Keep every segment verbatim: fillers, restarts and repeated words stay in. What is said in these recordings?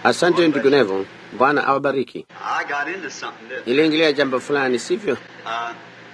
Asante ndugu Nevo, Bwana awabariki. I got into something, didn't I? Niliingilia jambo fulani, sivyo? Uh,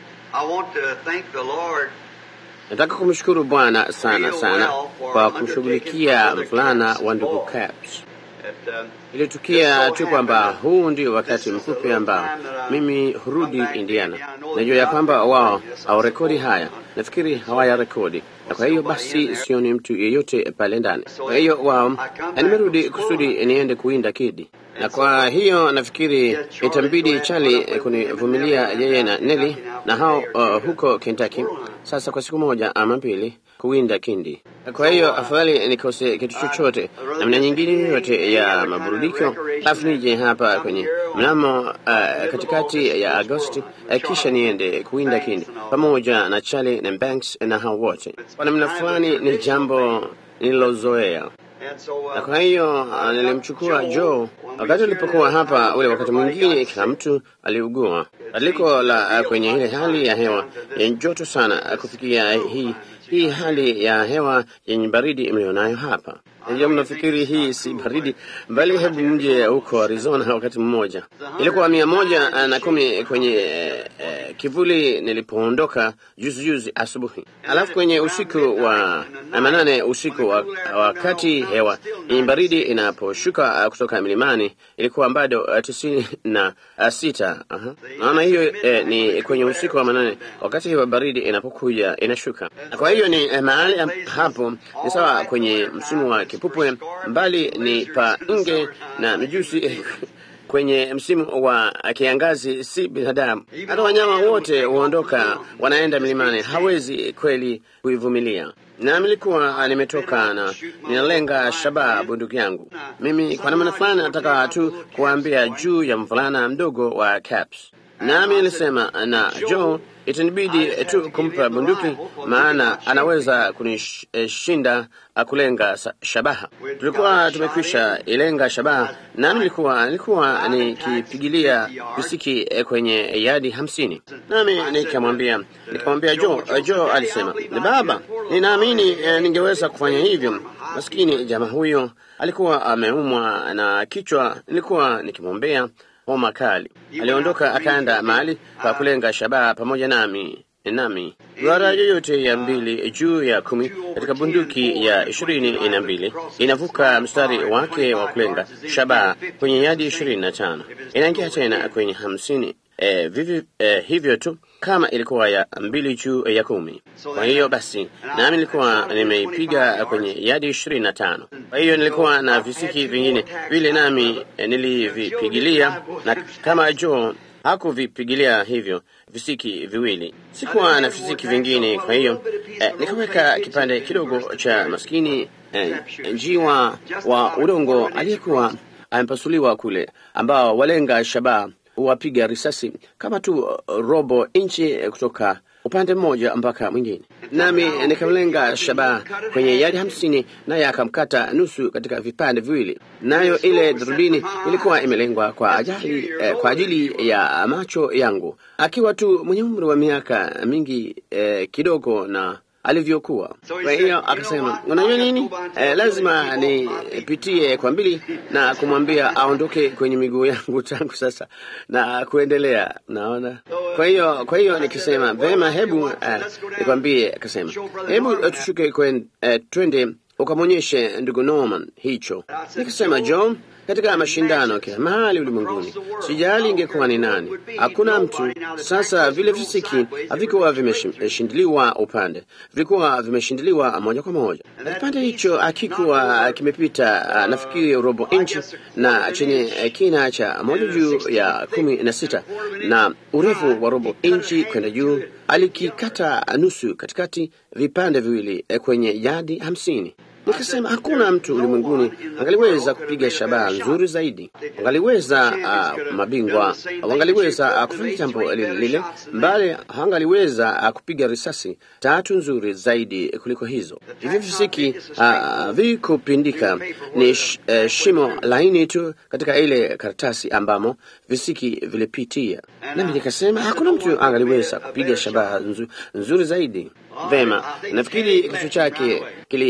I want to thank the Lord Nataka kumshukuru Bwana sana sana kwa kushughulikia mvulana wa ndugu Caps. that, um, Ilitukia tu kwamba huu ndio wakati mfupi ambao mimi hurudi Indiana. Najua ya kwamba wao hawarekodi haya, nafikiri hawaya rekodi, na kwa hiyo basi sioni mtu yeyote pale ndani. Kwa hiyo wao, nimerudi kusudi niende kuinda kidi, na kwa hiyo nafikiri itambidi Charlie kunivumilia yeye na Nelly na hao uh, huko Kentucky sasa kwa siku moja ama mbili kuwinda kindi. Kwa hiyo afadhali nikose kitu chochote namna nyingine yote ya maburudiko, alafu nije hapa kwenye mnamo uh, katikati ya Agosti uh, kisha niende kuwinda kindi pamoja na Charlie na Banks na hao wote. Kwa namna fulani ni jambo nililozoea. and so, uh, Na kwa hiyo uh, nilimchukua Joe wakati alipokuwa hapa. Ule wakati mwingine kila mtu aliugua, badiliko la uh, kwenye ile hali ya hewa yenye joto sana uh, kufikia hii hii hali ya hewa yenye baridi mlionayo hapa. Ndio mnafikiri hii si baridi, bali hebu mje huko Arizona. Wakati mmoja ilikuwa mia moja na kumi kwenye eh, kivuli nilipoondoka juzi juzi asubuhi. Alafu kwenye usiku wa manane usiku wa, wakati hewa yenye baridi inaposhuka kutoka milimani ilikuwa bado uh, tisini na uh, sita. Aha. Naona hiyo eh, ni kwenye usiku wa manane wakati hewa baridi inapokuja inashuka. Kwa hiyo ni eh, mahali hapo ni sawa kwenye msimu wa kipupwe, mbali ni pa nge na mijusi kwenye msimu wa kiangazi si binadamu. Hata wanyama wote huondoka wanaenda milimani, hawezi kweli kuivumilia. Na nilikuwa nimetoka na ninalenga shabaha bunduki yangu. Mimi kwa namna fulani nataka tu kuambia juu ya mvulana mdogo wa Caps. Nami nilisema na Joe itanibidi tu kumpa bunduki, maana anaweza kunishinda kulenga shabaha. Tulikuwa tumekwisha ilenga shabaha, nami nilikuwa nilikuwa nikipigilia visiki kwenye yadi hamsini. Nami nikamwambia nikamwambia Joe, Joe alisema, "Ni baba, ninaamini eh, ningeweza kufanya hivyo." Maskini jamaa huyo alikuwa ameumwa na kichwa, nilikuwa nikimwombea homa kali. Aliondoka akaenda mahali pa kulenga shabaha pamoja nami nami duara yoyote ya mbili juu ya kumi katika bunduki ya ishirini na mbili inavuka mstari wake wa kulenga shabaha kwenye yadi ishirini na tano, inaingia tena kwenye hamsini. Eh, vivi, eh, hivyo tu kama ilikuwa ya mbili juu ya kumi. Kwa hiyo basi nami nilikuwa nimeipiga kwenye yadi ishirini na tano. Kwa hiyo nilikuwa na visiki vingine vile nami eh, nilivipigilia, na kama Joe hakuvipigilia hivyo visiki viwili, sikuwa na visiki vingine. Kwa hiyo eh, nikaweka kipande kidogo cha maskini eh, njiwa wa udongo aliyekuwa amepasuliwa kule, ambao walenga shabaha wapiga risasi kama tu robo inchi kutoka upande mmoja mpaka mwingine. Nami nikamlenga shabaha kwenye yadi hamsini, naye akamkata nusu katika vipande viwili. Nayo ile darubini ilikuwa imelengwa kwa ajili, eh, kwa ajili ya macho yangu, akiwa tu mwenye umri wa miaka mingi eh, kidogo na alivyokuwa. Kwa hiyo akasema, unajua nini, eh, lazima nipitie kwa mbili na kumwambia aondoke kwenye miguu yangu tangu sasa na kuendelea. Naona. Kwa hiyo kwa hiyo nikisema vema, hebu eh, nikwambie. Akasema, hebu tushuke kwen, eh, twende ukamwonyeshe ndugu Norman hicho. Nikisema, John, katika mashindano kila mahali ulimwenguni, sijali ingekuwa ni nani, hakuna mtu. Sasa vile visiki havikuwa vimeshindiliwa upande, vilikuwa vimeshindiliwa moja kwa moja. Kipande hicho akikuwa kimepita nafikiri robo inchi na chenye kina cha moja juu ya kumi na sita na urefu wa robo inchi kwenda juu. Alikikata nusu katikati vipande viwili kwenye yadi hamsini. Nikasema hakuna mtu ulimwenguni angaliweza kupiga shabaha nzuri zaidi. Angaliweza uh, mabingwa wangaliweza uh, kufanya jambo lile lile, mbali hangaliweza uh, kupiga risasi tatu nzuri zaidi kuliko hizo. Hivi visiki uh, vikupindika ni sh, uh, shimo laini tu katika ile karatasi ambamo visiki vilipitia. Nami nikasema hakuna mtu angaliweza kupiga shabaha nzuri, nzuri zaidi. Vema, nafikiri kichwa chake kili uh,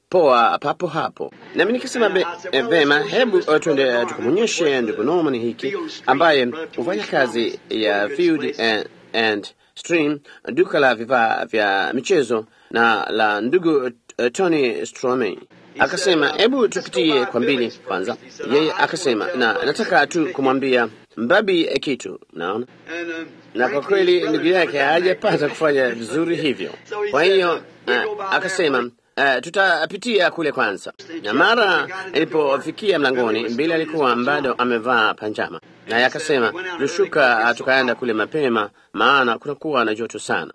poa papo hapo. Nami nikasema be, e, vema, hebu twende tukamwonyeshe ndugu Norman hiki ambaye hufanya kazi ya Field and, and Stream, duka la vifaa vya michezo na la ndugu uh, Tony Stromey. Akasema hebu tupitie kwa mbili kwanza. Yeye akasema na nataka tu kumwambia Mbabi kitu, naona. Na kwa kweli ndugu yake hajapata kufanya vizuri hivyo. Kwa hiyo uh, akasema Uh, tutapitia kule kwanza. Na mara ilipofikia mlangoni, Mbili alikuwa bado amevaa panjama, naye akasema tulishuka tukaenda kule mapema, maana kunakuwa na joto sana.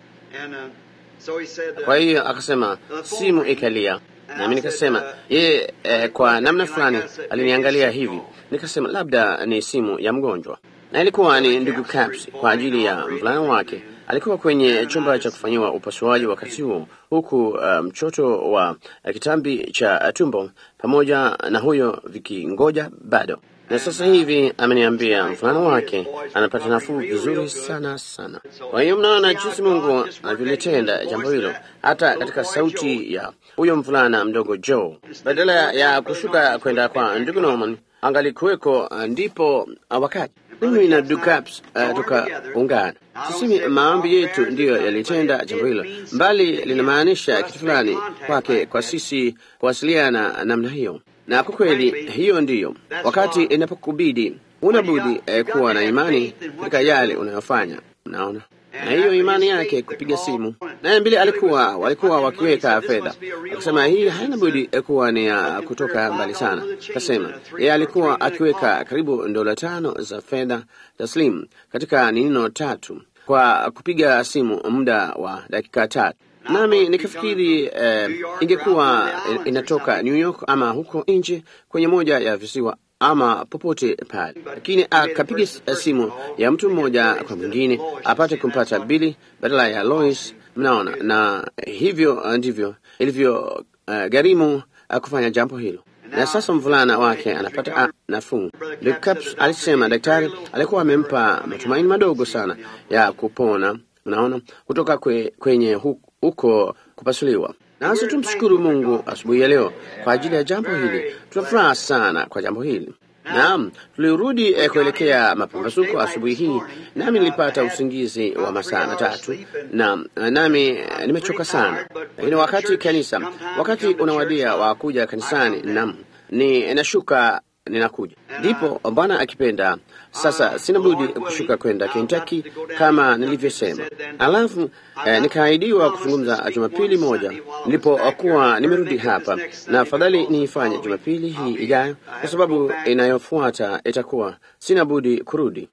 Kwa hiyo akasema simu ikalia, nami nikasema yeye eh, kwa namna fulani aliniangalia hivi, nikasema labda ni simu ya mgonjwa, na ilikuwa ni ndugu Caps kwa ajili ya mvulana wake. Alikuwa kwenye chumba cha kufanyiwa upasuaji wakati huo, huku mchoto um, wa uh, kitambi cha tumbo pamoja na huyo vikingoja bado. Na sasa hivi ameniambia mfano wake anapata nafuu vizuri sana sana. Kwa hiyo mnaona jinsi Mungu anavyolitenda jambo hilo, hata katika sauti ya huyo mvulana mdogo Joe. Badala ya kushuka kwenda kwa ndugu Norman, angalikuweko ndipo wakati mimi na Ducaps uh, tukaungana. Sisi maombi yetu ndiyo yalitenda jambo hilo, mbali linamaanisha kitu fulani kwake kwa sisi kuwasiliana namna hiyo. Na kwa kweli hiyo ndiyo wakati inapokubidi unabudi eh, kuwa na imani katika yale unayofanya, unaona. Na hiyo imani yake kupiga simu. Na Mbili alikuwa walikuwa wakiweka fedha. Akasema hii haina budi kuwa ni ya kutoka mbali sana. Akasema yeye alikuwa akiweka karibu dola tano za fedha taslimu katika nino tatu kwa kupiga simu muda wa dakika tatu. Nami nikafikiri eh, ingekuwa inatoka New York ama huko nje kwenye moja ya visiwa ama popote pale, lakini akapiga simu ya mtu mmoja kwa mwingine apate kumpata Billy badala ya Lois. Mnaona, na hivyo ndivyo ilivyo uh, gharimu uh, kufanya jambo hilo. Na sasa mvulana wake anapata nafuu. Luke Caps alisema daktari alikuwa amempa matumaini madogo sana ya kupona, mnaona, kutoka kwe, kwenye huko kupasuliwa. Nasi tumshukuru Mungu asubuhi ya leo kwa ajili ya jambo hili. Tunafuraha sana kwa jambo hili. Naam, tulirudi eh, kuelekea mapambazuko asubuhi hii, nami nilipata usingizi wa masaa matatu na nami nimechoka sana. Lakini wakati kanisa, wakati unawadia wa kuja kanisani, naam, ni nashuka ninakuja. Ndipo Bwana akipenda sasa sina budi kushuka kwenda Kentucky kama nilivyosema. Alafu eh, nikaahidiwa kuzungumza Jumapili moja nilipokuwa nimerudi hapa, na afadhali niifanye Jumapili hii ijayo kwa sababu inayofuata itakuwa sina budi kurudi,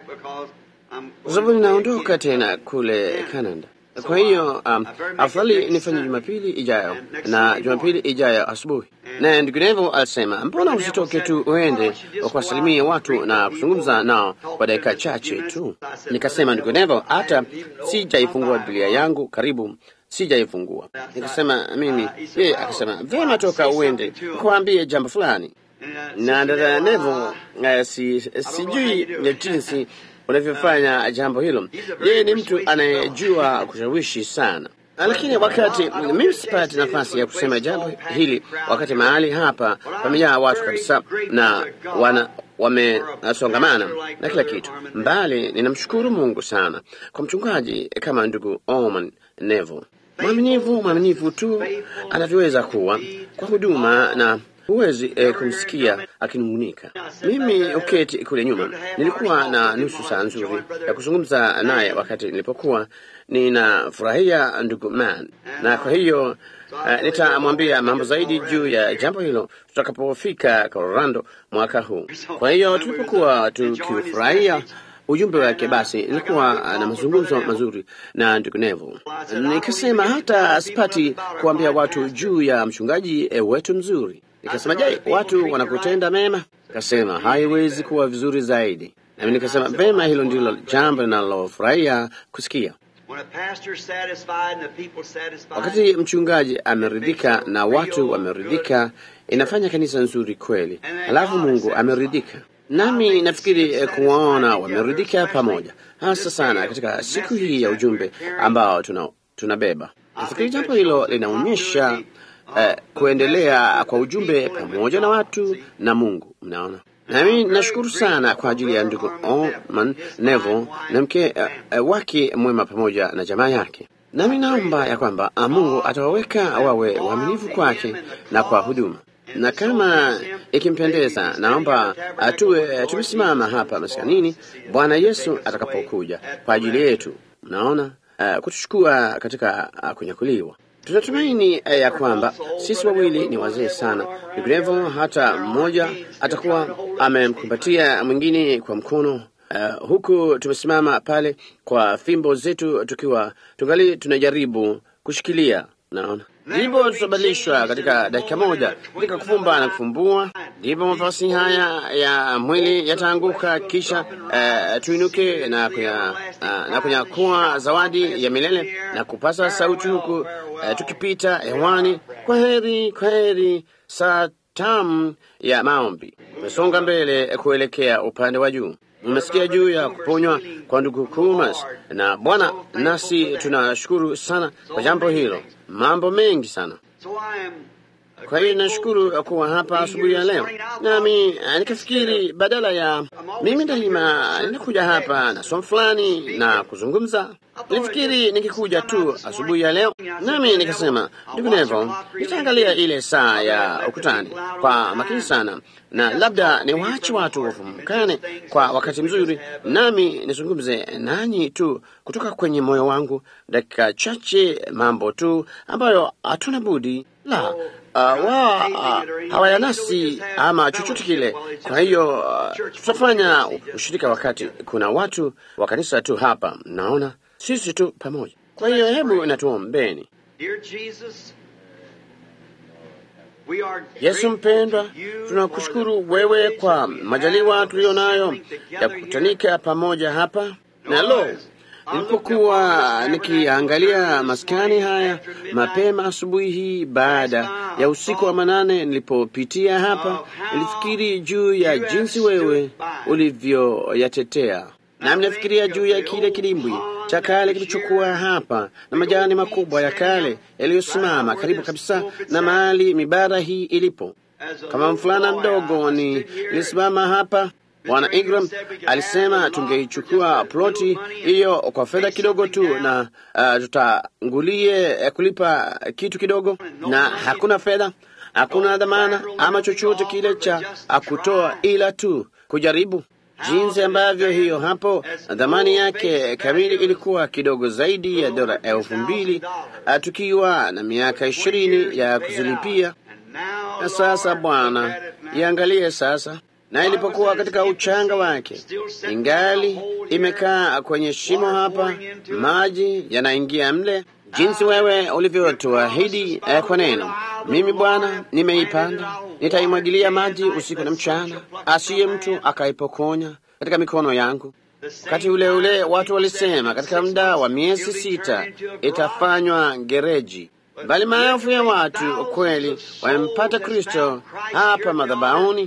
kwa sababu ninaondoka tena kule Canada. Kwa hiyo um, afadhali nifanye Jumapili ijayo na Jumapili ijayo asubuhi. Na ndugu Neville alisema mbona usitoke tu uende kuwasalimia watu na kuzungumza nao kwa dakika chache tu. Nikasema ndugu Neville, hata sijaifungua Biblia yangu, karibu sijaifungua. Nikasema mimi, yeye akasema vema, toka uende kuambie jambo fulani. Na dada Neville uh, si, sijui jinsi unavyofanya jambo hilo. Yeye ni mtu anayejua kushawishi sana. Lakini wakati mimi sipati nafasi ya kusema jambo hili, wakati mahali hapa pamejaa watu kabisa na wana wamesongamana na kila kitu, mbali ninamshukuru Mungu sana kwa mchungaji kama ndugu Norman Neville. Mwaminifu, mwaminifu tu anavyoweza kuwa kwa huduma, na huwezi eh, kumsikia akinungunika. Mimi uketi kule nyuma, nilikuwa na nusu saa nzuri ya kuzungumza naye wakati nilipokuwa ninafurahia ndugu man, na kwa hiyo uh, nitamwambia mambo zaidi juu ya jambo hilo tutakapofika Colorado mwaka huu. Kwa hiyo tulipokuwa tukifurahia ujumbe wake, basi nilikuwa na mazungumzo mazuri na ndugu Neville. Nikasema hata sipati kuambia watu juu ya mchungaji e, wetu mzuri. Nikasema je, watu wanakutenda mema? Kasema haiwezi kuwa vizuri zaidi. Nami nikasema vema, hilo ndilo jambo ninalofurahia kusikia. Wakati mchungaji ameridhika na watu wameridhika, inafanya kanisa nzuri kweli. Halafu Mungu ameridhika. Nami nafikiri eh, kuwaona wameridhika pamoja, hasa sana katika siku hii ya ujumbe ambao tuna tunabeba. Nafikiri jambo hilo linaonyesha uh, kuendelea kwa ujumbe pamoja na watu na Mungu. Mnaona, nami nashukuru sana kwa ajili ya ndugu Oman Neville na mke uh, uh, wake mwema pamoja na jamaa yake. Nami naomba ya kwamba Mungu atawaweka wawe waaminifu kwake na kwa huduma, na kama ikimpendeza, naomba tuwe tumesimama hapa maskanini Bwana Yesu atakapokuja kwa ajili yetu, naona uh, kutuchukua katika uh, kunyakuliwa. Tunatumaini uh, ya kwamba sisi wawili ni wazee sana, vinginevyo hata mmoja atakuwa amemkumbatia mwingine kwa mkono. Uh, huku tumesimama pale kwa fimbo zetu tukiwa tungali tunajaribu kushikilia. Naona ndipo tutabadilishwa katika dakika moja, katika kufumba na kufumbua. Ndipo mavazi haya ya mwili yataanguka, kisha uh, tuinuke na kunya, uh, na kunyakua zawadi ya milele na kupasa sauti huku uh, tukipita hewani. Kwa heri, kwa heri, saa tamu ya maombi. Tumesonga mbele kuelekea upande wa juu. Mmesikia juu ya kuponywa kwa ndugu Kumas, na Bwana, nasi tunashukuru sana kwa jambo hilo, mambo mengi sana. Kwa hiyo nashukuru kuwa hapa asubuhi ya leo. Nami nikafikiri badala ya mimi daima ninakuja hapa na somo fulani na kuzungumza, nilifikiri nikikuja tu asubuhi ya leo, nami nikasema, ndugu Neville, nitaangalia ile saa ya ukutani kwa makini sana, na labda ni waache watu wafumukane kwa wakati mzuri, nami nizungumze nanyi tu kutoka kwenye moyo wangu dakika chache, mambo tu ambayo hatuna budi la Uh, wa uh, hawayanasi ama chochote kile. Kwa hiyo uh, tutafanya ushirika wakati kuna watu wa kanisa tu hapa, naona sisi tu pamoja. Kwa hiyo hebu natuombeni. Yesu mpendwa, tunakushukuru wewe kwa majaliwa tulionayo ya kukutanika pamoja hapa. Na lo, nilipokuwa nikiangalia maskani haya mapema asubuhi hii baada ya usiku wa manane, nilipopitia hapa, nilifikiri juu ya jinsi wewe ulivyoyatetea, na mnafikiria juu ya kile kidimbwi cha kale kilichokuwa hapa na majani makubwa ya kale yaliyosimama karibu kabisa na mahali mibara hii ilipo. Kama mfulana mdogo ni nilisimama hapa. Bwana Ingram alisema tungeichukua ploti hiyo kwa fedha kidogo tu, na uh, tutangulie uh, kulipa kitu kidogo, na hakuna fedha, hakuna dhamana ama chochote kile cha kutoa, ila tu kujaribu. Jinsi ambavyo hiyo hapo dhamani yake kamili ilikuwa kidogo zaidi ya dola elfu mbili uh, tukiwa na miaka ishirini ya kuzilipia. Na sasa Bwana, iangalie sasa, na ilipokuwa katika uchanga wake, ingali imekaa kwenye shimo hapa, maji yanaingia mle, jinsi wewe ulivyotuahidi eh, kwa neno. Mimi Bwana nimeipanda, nitaimwagilia maji usiku na mchana, asiye mtu akaipokonya katika mikono yangu. Wakati ule ule watu walisema katika muda wa miezi sita itafanywa gereji, bali maelfu ya watu kweli wamempata Kristo hapa madhabahuni.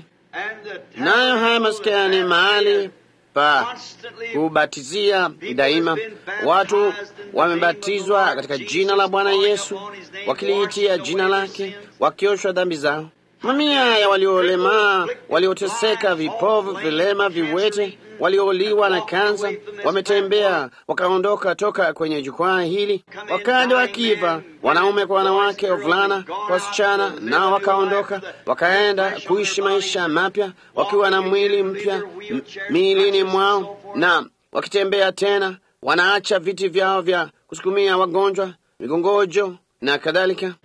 Nayo haya maskani mahali pa kubatizia daima, watu wamebatizwa katika jina la Bwana Yesu, wakiliitia jina lake, wakioshwa dhambi zao. Mamia ya waliolemaa, walioteseka, vipovu, vilema, viwete, walioliwa na kansa, wametembea wakaondoka toka kwenye jukwaa hili, wakaja wakiva, wanaume kwa wanawake, wavulana kwa wasichana, nao wakaondoka wakaenda kuishi maisha mapya, wakiwa na mwili mpya miilini mwao, na wakitembea tena, wanaacha viti vyao vya kusukumia wagonjwa, migongojo na kadhalika.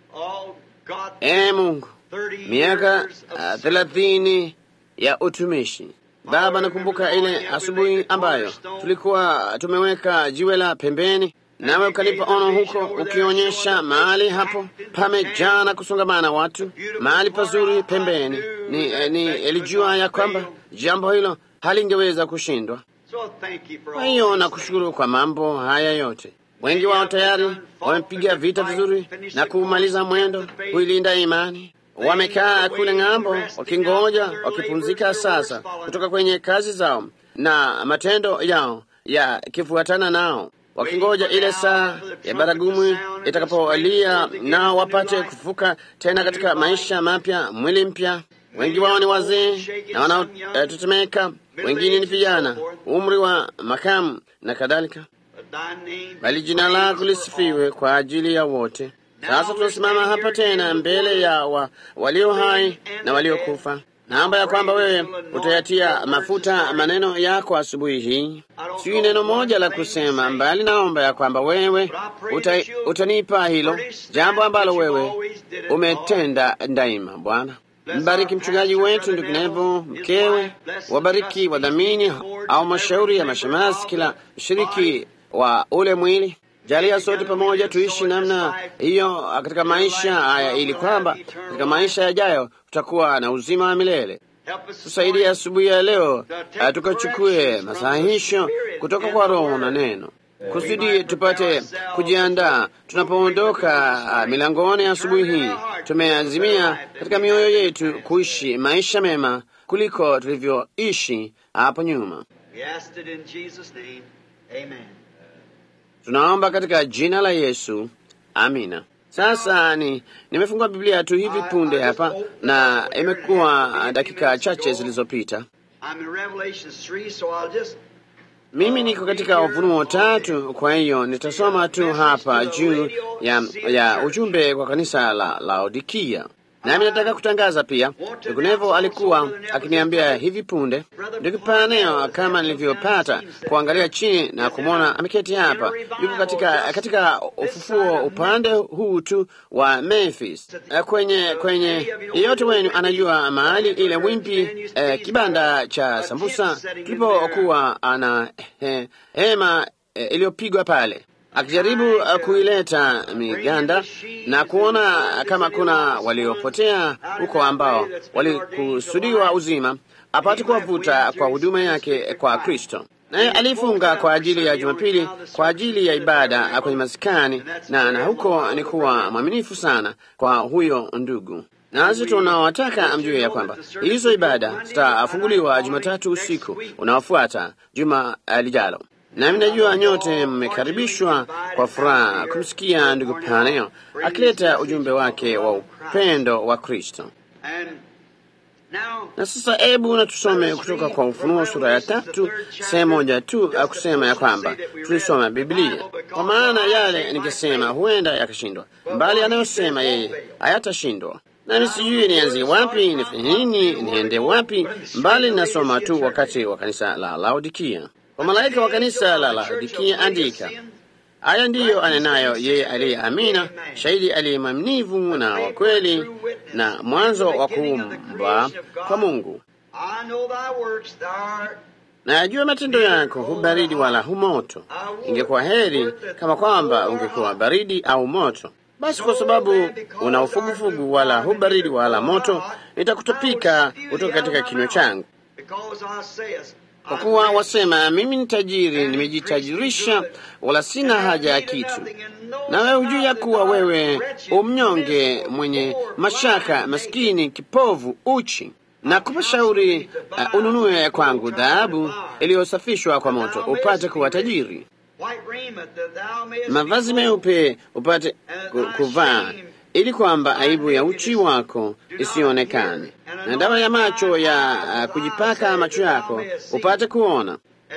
E Mungu, miaka uh, thelathini ya utumishi. Baba, nakumbuka ile asubuhi ambayo tulikuwa tumeweka jiwe la pembeni, nawe ukanipa ono huko, ukionyesha mahali hapo pamejaa na kusongamana watu, mahali pazuri pembeni. Ni, ni elijua ya kwamba jambo hilo halingeweza kushindwa. Kwa hiyo nakushukuru kwa mambo haya yote. Wengi wao tayari wamepiga vita vizuri na kumaliza mwendo, kuilinda imani. Wamekaa kule ng'ambo wakingoja, wakipumzika sasa kutoka kwenye kazi zao na matendo yao yakifuatana nao, wakingoja ile saa ya baragumu itakapowalia, nao wapate kufuka tena katika maisha mapya, mwili mpya. Wengi wao ni wazee na wanaotetemeka, wengine ni vijana, umri wa makamu na kadhalika, bali jina lako lisifiwe kwa ajili ya wote. Sasa tunasimama hapa tena mbele ya wa, walio hai na waliokufa. Naomba ya kwamba wewe utayatia mafuta maneno yako asubuhi hii. Si neno moja la kusema, mbali naomba ya kwamba wewe uta, utanipa hilo jambo ambalo wewe umetenda daima. Bwana, mbariki mchungaji wetu ndugu Nevo, mkewe, wabariki wadhamini au mashauri ya mashemasi, kila mshiriki wa ule mwili. Jalia sote pamoja tuishi namna hiyo katika maisha haya, ili kwamba katika maisha yajayo tutakuwa na uzima wa milele. Tusaidie asubuhi ya leo tukachukue masahihisho kutoka kwa Roho na neno, kusudi tupate kujiandaa tunapoondoka milangoni asubuhi hii. Tumeazimia katika mioyo yetu kuishi maisha mema kuliko tulivyoishi hapo nyuma. Tunaomba katika jina la Yesu, amina. Sasa ni nimefungua Biblia tu hivi punde hapa, na imekuwa dakika chache zilizopita. Mimi niko katika Ufunuo tatu, kwa hiyo nitasoma tu hapa juu ya, ya ujumbe kwa kanisa la Laodikia. Nami nataka kutangaza pia, ndugu Nevo alikuwa akiniambia hivi punde, ndugu Paneo, kama nilivyopata kuangalia chini na kumwona ameketi hapa, yuko katika katika ufufuo upande huu tu wa Memphis. Kwenye kwenye yeyote wenu anajua mahali ile wimpi eh, kibanda cha sambusa tulipokuwa ana eh, hema eh, iliyopigwa pale, akijaribu uh, kuileta miganda na kuona kama kuna waliopotea huko ambao walikusudiwa uzima, apate kuwavuta kwa huduma yake kwa Kristo. Naye alifunga kwa ajili ya Jumapili, kwa ajili ya ibada kwenye maskani, na, na huko ni kuwa mwaminifu sana kwa huyo ndugu. Nasi tunawataka mjue ya kwamba hizo ibada zitafunguliwa Jumatatu usiku unaofuata juma lijalo. Nami najua nyote mmekaribishwa kwa furaha kumsikia ndugu Paneo akileta ujumbe wake wa upendo wa Kristo. Na sasa hebu na tusome kutoka kwa Ufunuo sura ya tatu sehemu moja tu, akusema ya kwamba tulisoma Biblia, kwa maana yale nikisema huenda yakashindwa, mbali anayosema yeye hayatashindwa. Nami sijui nianzie wapi, nifanye nini, niende wapi, mbali ninasoma tu wakati wa kanisa la Laodikia. Kwa malaika wa kanisa la Laodikia andika, haya ndiyo anenayo yeye aliye amina, shahidi aliye mwaminifu na wa kweli, na mwanzo wa kuumba kwa Mungu. Na yajua matendo yako, hu baridi wala hu moto. Ingekuwa heri kama kwamba ungekuwa baridi au moto. Basi kwa sababu una ufugufugu, wala hu baridi wala moto, nitakutapika kutoka katika kinywa changu. Kwa kuwa wasema, mimi ni tajiri, nimejitajirisha, wala sina haja ya kitu. Na wewe hujui ya kuwa wewe umnyonge, mwenye mashaka, maskini, kipovu, uchi. Na kupa shauri, uh, ununue kwangu dhahabu iliyosafishwa kwa moto, upate kuwa tajiri, mavazi meupe upate kuvaa, ili kwamba aibu ya uchi wako isionekane, na dawa ya macho ya uh, kujipaka macho yako upate kuona.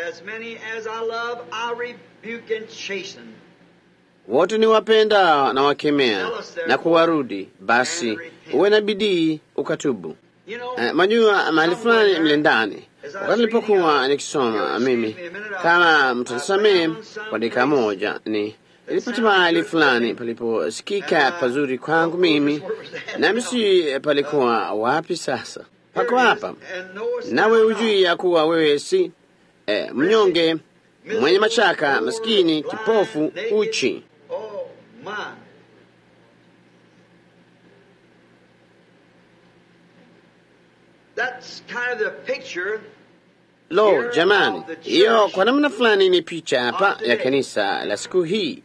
Wote ni wapenda na wakemea na kuwarudi, basi uwe na bidii ukatubu. Uh, majua mahali fulani mle ndani, wakati nilipokuwa nikisoma mimi, kama mtanisamehe kwa dakika moja, ni ilipata mahali fulani paliposikika pazuri kwangu mimi, nami si palikuwa wapi sasa. Pako hapa, nawe ujui ya kuwa wewe si eh, mnyonge, mwenye mashaka, maskini, kipofu, uchi. Lo, jamani, hiyo kwa namna fulani ni picha hapa ya kanisa la siku hii.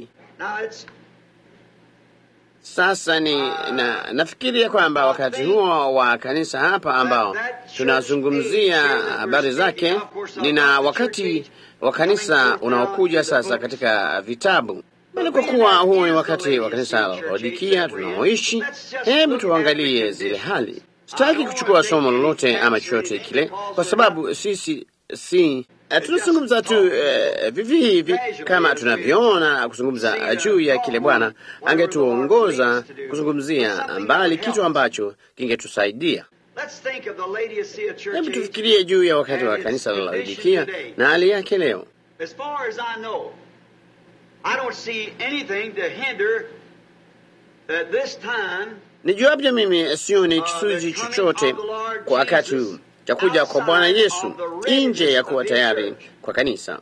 Sasa ni na, nafikiria kwamba wakati huo wa kanisa hapa ambao tunazungumzia habari zake, nina wakati wa kanisa unaokuja sasa katika vitabu. Bali kwa kuwa huu ni wakati wa kanisa la Laodikia tunaoishi, hebu tuangalie zile hali. Sitaki kuchukua somo lolote ama chochote kile, kwa sababu sisi si uh, tunazungumza tu uh, vivi hivi kama tunavyoona kuzungumza juu ya kile Bwana angetuongoza kuzungumzia, mbali kitu ambacho kingetusaidia. Hebu tufikirie juu ya wakati wa kanisa la Laodikia na hali yake leo. Nijuavyo mimi, sioni kisuzi chochote kwa wakati huu cha kuja kwa Bwana Yesu nje ya kuwa tayari kwa kanisa.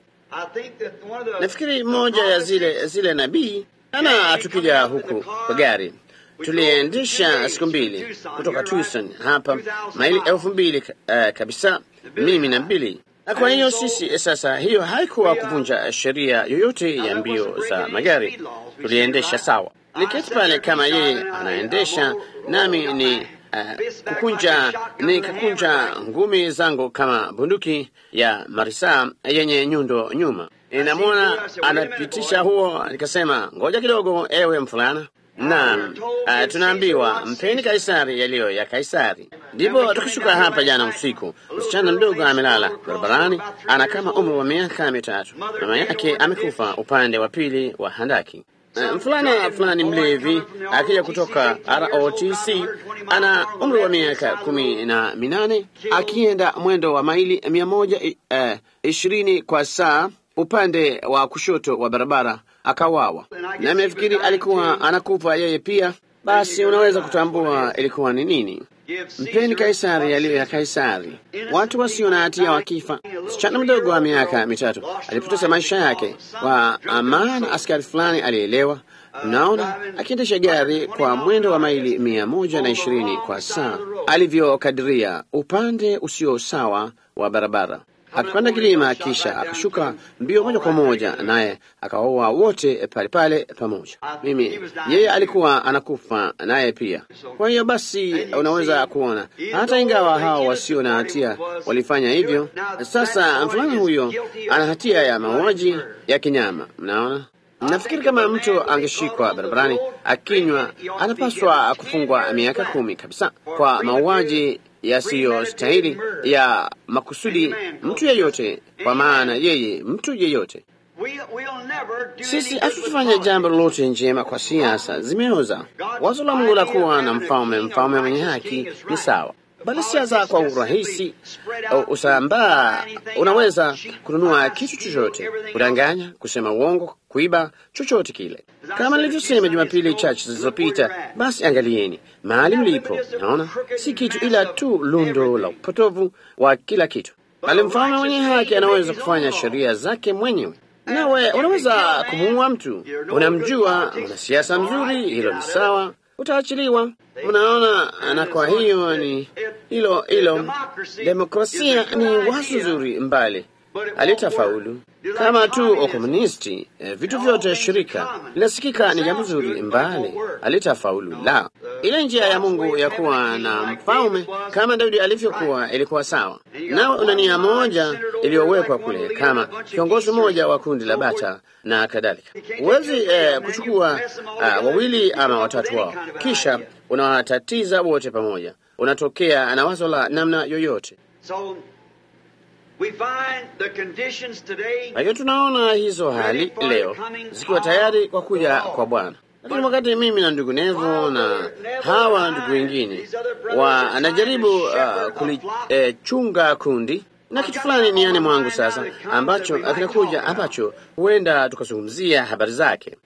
Nafikiri moja ya zile zile nabii ana tukija huku kwa gari, tuliendesha siku mbili kutoka Tucson hapa maili elfu mbili uh, kabisa, mimi na mbili. Na kwa hiyo sisi sasa, hiyo haikuwa kuvunja sheria yoyote ya mbio za magari, tuliendesha sawa. Niketi pale kama yeye anaendesha, nami ni uh, kukunja ni kukunja ngumi zangu kama bunduki ya marisa yenye nyundo nyuma. Ninamwona anapitisha huo, nikasema ngoja kidogo, ewe mfulana. Na uh, tunaambiwa mpeni Kaisari yaliyo ya Kaisari. Ndipo tukishuka hapa jana usiku, msichana mdogo amelala barabarani, ana kama umri wa miaka mitatu. Mama yake amekufa upande wa pili wa handaki. Uh, mfulana fulani mlevi akija kutoka R O T C, ana umri wa miaka kumi na minane, akienda mwendo wa maili mia moja uh, ishirini kwa saa upande wa kushoto wa barabara, akawawa. Na amefikiri alikuwa anakufa yeye pia. Basi unaweza kutambua ilikuwa ni nini. Mpeni Kaisari yaliyo ya Kaisari. Watu wasio na hatia wakifa. Msichana mdogo wa miaka mitatu alipoteza maisha yake kwa maana askari fulani alielewa, unaona, akiendesha gari kwa mwendo wa maili mia moja na ishirini kwa saa alivyokadiria upande usio sawa wa barabara. Akipanda kilima kisha akashuka mbio moja kwa moja, naye akawaua wote pale pale pamoja. Mimi yeye alikuwa anakufa naye pia. Kwa hiyo basi unaweza kuona hata ingawa hao wasio na hatia walifanya hivyo, sasa mfulana huyo ana hatia ya mauaji ya kinyama. Mnaona? Nafikiri kama mtu angeshikwa barabarani akinywa, anapaswa kufungwa miaka kumi kabisa kwa mauaji yasiyostahili ya makusudi mtu yeyote, kwa maana yeye mtu yeyote. Sisi hatutafanya jambo lolote njema kwa siasa zimeoza. Wazo la Mungu la kuwa na mfalme, mfalme mwenye haki ni sawa, bali siasa kwa urahisi usambaa. Unaweza kununua kitu chochote, kudanganya, kusema uongo, kuiba, chochote kile. Kama nilivyosema Jumapili chache zilizopita, basi angalieni mahali mlipo. Naona si kitu ila tu lundo la upotovu wa kila kitu. Bali mfalme mwenye haki anaweza kufanya sheria zake mwenyewe. Nawe unaweza kumuua mtu, unamjua, una siasa mzuri, hilo ni sawa, utaachiliwa. Unaona, na kwa hiyo ni hilo hilo. Demokrasia ni wazo zuri mbali alitafaulu. Kama tu ukomunisti, eh, vitu vyote shirika linasikika ni jambo zuri mbali alitafaulu. La, ile njia ya Mungu ya kuwa na mfalme kama Daudi alivyokuwa ilikuwa sawa. Nao una nia moja iliyowekwa kule kama kiongozi mmoja wa kundi la bata na kadhalika. Huwezi eh, kuchukua uh, wawili ama watatu wao kisha unawatatiza wote pamoja. Unatokea na wazo la namna yoyote. Kwa hiyo tunaona hizo hali leo zikiwa tayari kwa kuja kwa Bwana. Lakini wakati mimi na ndugu Nevo na hawa ndugu wengine wanajaribu uh, kulichunga eh, kundi na kitu fulani niani mwangu sasa ambacho kinakuja, ambacho huenda tukazungumzia habari zake.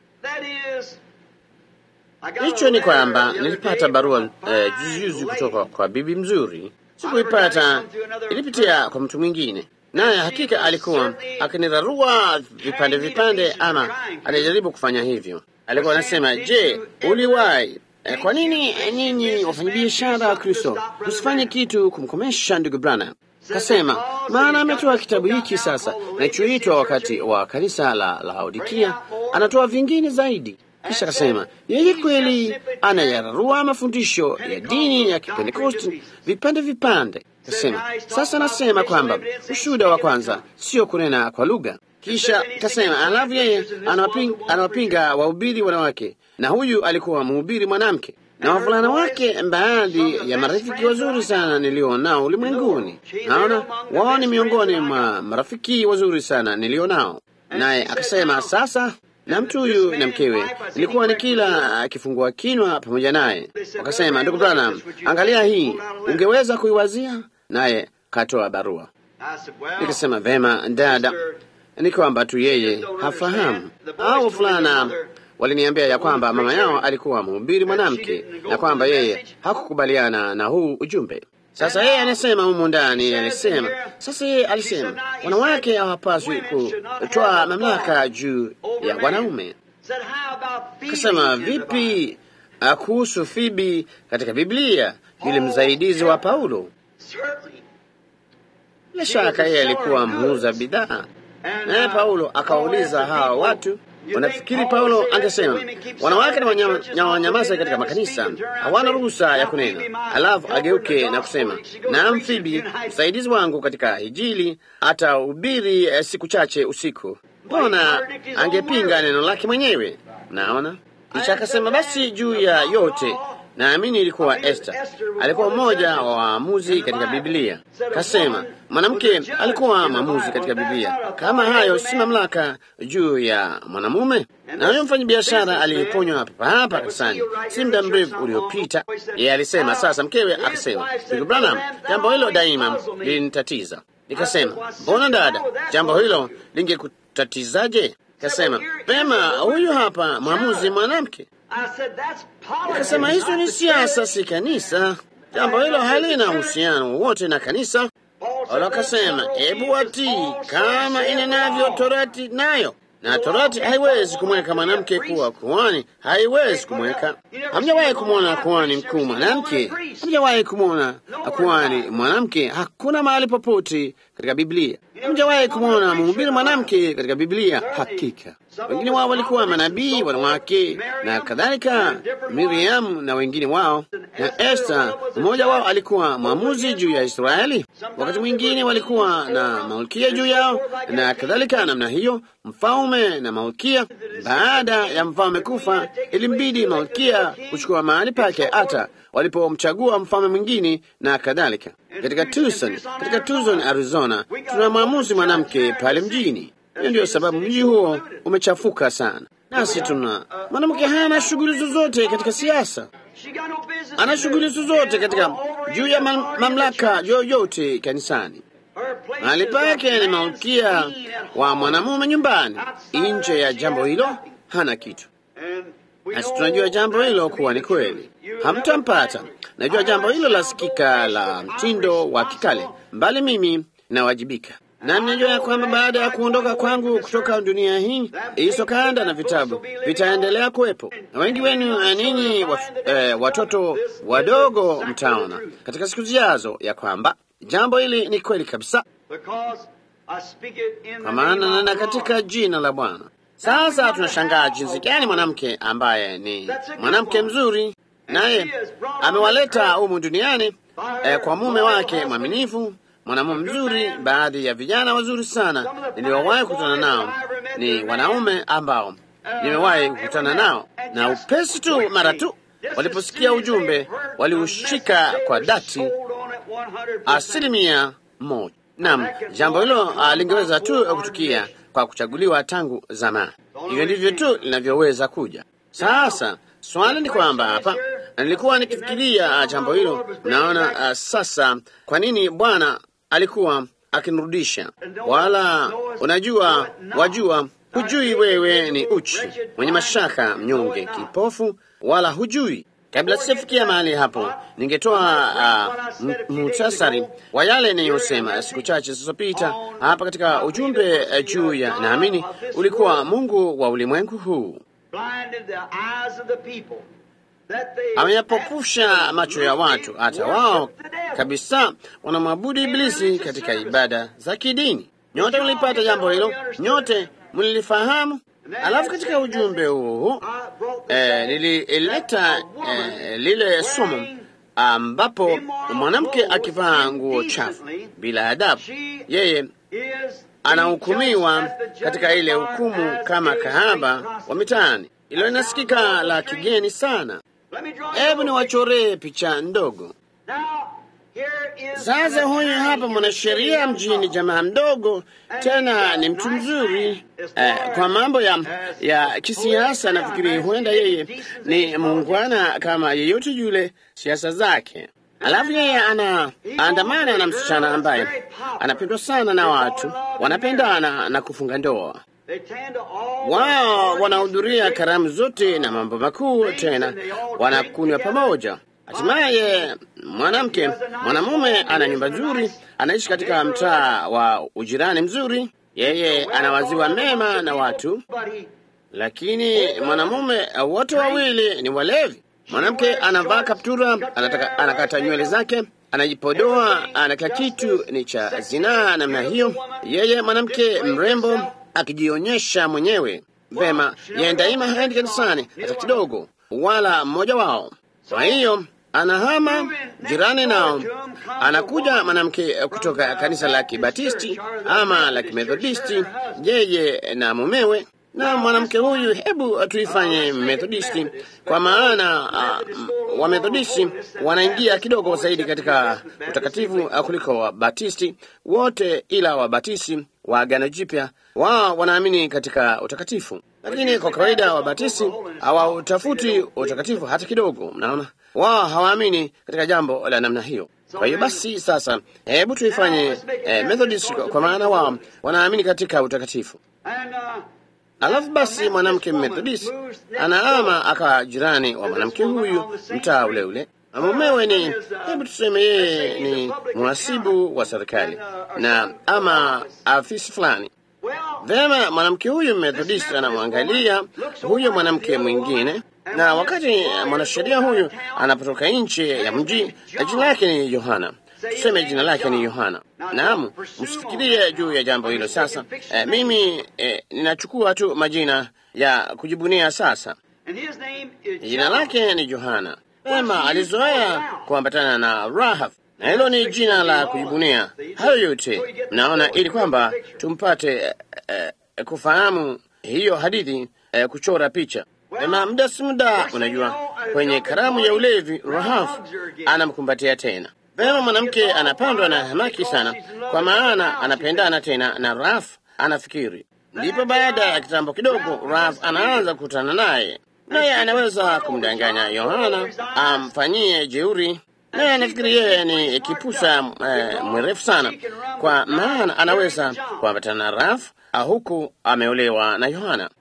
Hicho ni kwamba nilipata barua eh, juzi kutoka kwa bibi mzuri. Sikuipata, ilipitia kwa mtu mwingine, naye hakika alikuwa akinirarua vipande vipande, ama alijaribu kufanya hivyo. Alikuwa anasema, je, uliwahi eh, kwa nini nyinyi wafanyabiashara wa Kristo msifanye kitu kumkomesha ndugu Branham? Kasema, maana ametoa kitabu hiki sasa kinachoitwa Wakati wa Kanisa la Laodikia, anatoa vingine zaidi. Kisha kasema, yeye kweli anayararua mafundisho ya dini ya Kipentekosti vipande vipande. Kasema, sasa nasema kwamba ushuhuda wa kwanza sio kunena kwa lugha. Kisha kasema, alafu yeye anawapinga, anawapinga wahubiri wanawake, na huyu alikuwa mhubiri mwanamke, na wavulana wake baadhi ya marafiki wazuri sana nilio nao ulimwenguni. Naona wao ni miongoni mwa marafiki wazuri sana nilio nao. Naye akasema, sasa na mtu huyu na mkewe nilikuwa ni kila kifungua kinywa pamoja naye. Wakasema, ndugu Branham, angalia hii, ungeweza kuiwazia? Naye katoa barua. Nikasema, vema dada, ni kwamba tu yeye hafahamu. Hao fulana waliniambia ya kwamba mama yao alikuwa mhubiri mwanamke na kwamba yeye hakukubaliana na huu ujumbe. Sasa yeye anasema humu ndani, alisema sasa yeye alisema wanawake hawapaswi kutoa mamlaka juu ya wanaume. Kasema, vipi kuhusu Fibi katika Biblia, yule msaidizi wa Paulo? Bila shaka yeye alikuwa muuza bidhaa. Naye Paulo akawauliza hawa watu, wanafikiri Paulo angesema wanawake na wanyamaza katika makanisa, hawana ruhusa ya kunena, alafu ageuke na kusema, naam, Fibi msaidizi wangu katika Injili atahubiri eh, siku chache usiku? Mbona angepinga neno lake mwenyewe? Naona. Kisha akasema, basi juu ya yote naamini ilikuwa Esther, alikuwa mmoja wa waamuzi katika Biblia. Kasema mwanamke alikuwa mwamuzi katika Biblia. Kama hayo si mamlaka juu ya mwanamume? Na huyo mfanyabiashara aliponywa hapa hapa kanisani si muda mrefu uliopita. Yeye alisema, sasa mkewe akasema, ndugu Branham, jambo hilo daima linitatiza. Nikasema, mbona dada, jambo hilo lingekutatizaje? Kasema, pema, huyu hapa mwamuzi mwanamke. Nikasema, hizo ni siasa, si kanisa. Jambo hilo halina uhusiano wowote na kanisa. Wala akasema, ebu watii kama inenavyo Torati nayo. Na Torati haiwezi kumweka mwanamke kuwa kuhani, haiwezi kumweka. Hamjawahi kumwona kuhani mkuu mwanamke? Hamjawahi kumwona kuhani mwanamke? Hakuna mahali popote katika Biblia. Hamjawahi kumwona mhubiri mwanamke katika Biblia? Hakika wengine wao walikuwa manabii wanawake na kadhalika, Miriam na wengine wao, na Esther mmoja wao alikuwa mwamuzi juu ya Israeli. Wakati mwingine walikuwa na malkia juu yao na kadhalika namna hiyo, mfalme na malkia. Baada ya mfalme kufa, ilimbidi malkia kuchukua mahali pake hata walipomchagua mfalme mwingine na kadhalika. Katika Tucson, katika Tucson, Arizona, tuna mwamuzi mwanamke pale mjini. Hiyo ndio sababu mji huo umechafuka sana. Nasi tuna mwanamke hana shughuli zozote katika siasa, ana shughuli zozote katika juu ya mam, mamlaka yoyote kanisani. Mahali pake ni malkia wa mwanamume nyumbani. Nje ya jambo hilo hana kitu. Nasi tunajua jambo hilo kuwa ni kweli, hamtampata. Najua jambo hilo lasikika la mtindo wa kikale, mbali mimi nawajibika. Na mnajua ya kwamba baada ya kuondoka kwangu kutoka dunia hii, hizo kanda na vitabu vitaendelea kuwepo. Na wengi wenu ninyi wat, eh, watoto wadogo mtaona katika siku zijazo ya kwamba jambo hili ni kweli kabisa, kwa maana nena katika jina la Bwana. Sasa tunashangaa jinsi gani mwanamke ambaye ni mwanamke mzuri, naye amewaleta humu duniani eh, kwa mume wake mwaminifu, mwanamume mzuri. Baadhi ya vijana wazuri sana niliowahi kukutana nao ni wanaume ambao nimewahi kukutana nao, na upesi tu mara tu waliposikia ujumbe waliushika kwa dhati asilimia moja. Naam, jambo hilo lingeweza tu kutukia kwa kuchaguliwa tangu zamani. Hivyo ndivyo tu linavyoweza kuja. Sasa swali ni kwamba hapa, na nilikuwa nikifikiria jambo hilo, naona uh, sasa kwa nini Bwana alikuwa akinirudisha. Wala unajua, wajua, hujui wewe ni uchi, mwenye mashaka, mnyonge, kipofu, wala hujui. Kabla sijafikia mahali hapo, ningetoa uh, muhtasari wa yale niliyosema siku chache zilizopita hapa katika ujumbe uh, juu ya naamini ulikuwa Mungu wa ulimwengu huu ameyapofusha macho ya watu, hata wao kabisa wanamwabudu Ibilisi katika ibada za kidini. Nyote mlipata jambo hilo, nyote mlilifahamu. Alafu katika ujumbe huu eh, nilileta eh, lile somo ambapo mwanamke akivaa nguo chafu bila adabu, yeye anahukumiwa katika ile hukumu kama kahaba wa mitaani. Ilo linasikika la kigeni sana. Hebu niwachoree picha ndogo. Sasa huyu hapa mwanasheria mjini, jamaa mdogo, tena ni mtu mzuri eh, kwa mambo ya, ya kisiasa. Nafikiri huenda yeye ni muungwana kama yeyote yule siasa zake. Alafu yeye ana andamana na msichana ambaye anapendwa sana na watu, wanapendana na kufunga ndoa. Wao wanahudhuria karamu zote na mambo makuu, tena wanakunywa pamoja. Hatimaye mwanamke mwanamume ana nyumba nzuri, anaishi katika mtaa wa ujirani mzuri, yeye anawaziwa mema na watu, lakini mwanamume wote wawili ni walevi. Mwanamke anavaa kaptura, anataka anakata nywele zake, anajipodoa, ana kila kitu ni cha zinaa namna hiyo. Yeye mwanamke mrembo akijionyesha mwenyewe vema, yeye daima haendi kanisani hata kidogo, wala mmoja wao. Kwa hiyo anahama jirani nao, anakuja mwanamke kutoka kanisa la Kibatisti ama la Kimethodisti, yeye na mumewe. Na mwanamke huyu, hebu tuifanye Methodisti, kwa maana uh, wa Methodisti wanaingia kidogo zaidi katika utakatifu uh, kuliko wa Batisti wote, ila wa Batisti wa Agano Jipya wao wanaamini katika utakatifu, lakini kwa kawaida wa Batisti hawautafuti utakatifu hata kidogo. Mnaona, wao hawaamini katika jambo la namna hiyo. Kwa hiyo basi sasa, hebu tuifanye eh, Methodist, kwa maana wao wanaamini katika utakatifu. Alafu basi mwanamke Methodist anaama akawa jirani wa mwanamke huyu mtaa ule ule. Mumewe ni, hebu tuseme yeye ni mhasibu wa serikali na ama afisi fulani. Vema, mwanamke huyu Methodist anamwangalia huyo mwanamke mwingine, na wakati mwanasheria huyu anapotoka nje ya mji, jina lake ni Yohana. Tuseme jina lake ni Yohana. Naam, msifikirie juu ya jambo hilo sasa. Eh, mimi eh, ninachukua tu majina ya kujibunia sasa. Jina lake ni Yohana. Ema alizoea kuambatana na Rahab, na hilo ni jina la kujibunia. Hayo yote mnaona, ili kwamba tumpate eh, eh, kufahamu hiyo hadithi, eh, kuchora picha. Ema muda si muda, unajua, kwenye karamu ya ulevi Rahab anamkumbatia tena. Vema, mwanamke anapandwa na hamaki sana, kwa maana anapendana tena na Raf. Anafikiri ndipo baada ya kitambo kidogo Raf anaanza kukutana naye, naye anaweza kumdanganya Yohana amfanyie jeuri, naye anafikiri yeye ni kipusa eh, mwerefu sana, kwa maana anaweza kuambatana na Raf huku ameolewa na Yohana.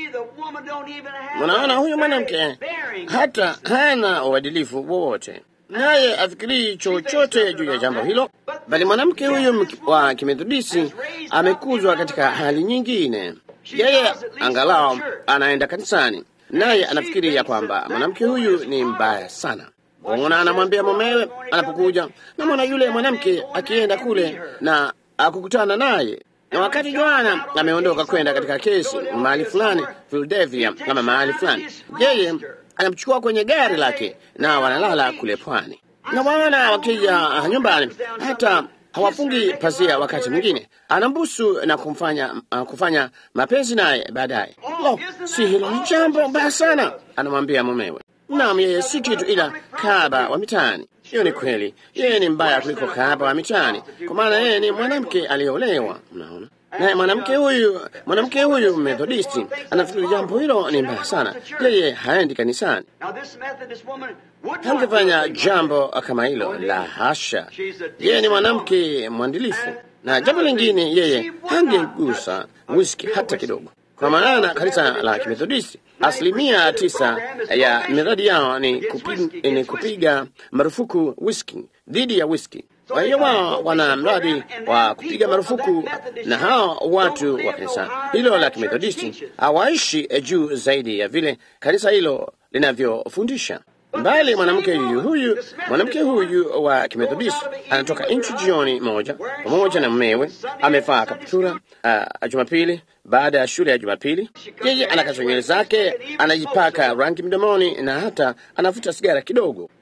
Mnaona, huyu mwanamke hata hana uadilifu wowote, naye afikiri chochote juu ya jambo hilo, bali mwanamke huyu wa Kimethodisti amekuzwa katika hali nyingine. Yeye angalau anaenda kanisani, naye anafikiri ya kwamba mwanamke huyu ni mbaya sana. Mbona anamwambia mumewe anapokuja, na mwana yule mwanamke akienda kule na akukutana naye, na wakati Joana ameondoka kwenda katika kesi mahali fulani Philadelphia ama mahali fulani, yeye anamchukua kwenye gari lake na wanalala kule pwani, na wana wakija nyumbani hata hawafungi pazia. Wakati mwingine anambusu na kumfanya uh, kufanya mapenzi naye baadaye. Oh, si hilo ni jambo mbaya sana, anamwambia mumewe. Naam, yeye si kitu ila kahaba wa mitaani. Hiyo ni kweli, yeye ni mbaya kuliko kahaba wa mitaani, kwa maana yeye ni mwanamke aliyeolewa. Mnaona, naye mwanamke huyu mwanamke huyu Methodisti anafikiri jambo hilo ni mbaya sana. Yeye haendi kanisani, hangefanya jambo kama hilo, la hasha. Yeye ni mwanamke mwandilifu, na jambo lingine, yeye hangegusa whisky hata kidogo, kwa maana kanisa la Kimethodisti asilimia tisa ya miradi yao ni kupiga, ni kupiga marufuku whisky, dhidi ya whisky. Kwa hiyo wao wana mradi wa kupiga marufuku, na hao watu wa kanisa hilo la Kimethodisti hawaishi juu zaidi ya vile kanisa hilo linavyofundisha. Mbali mwanamke huyu huyu mwanamke huyu wa Kimethodisti anatoka nchi jioni moja pamoja na mumewe, amevaa kaptura uh, Jumapili baada ya shule ya Jumapili. Yeye anakata nywele zake, anajipaka rangi mdomoni, na hata anavuta sigara kidogo.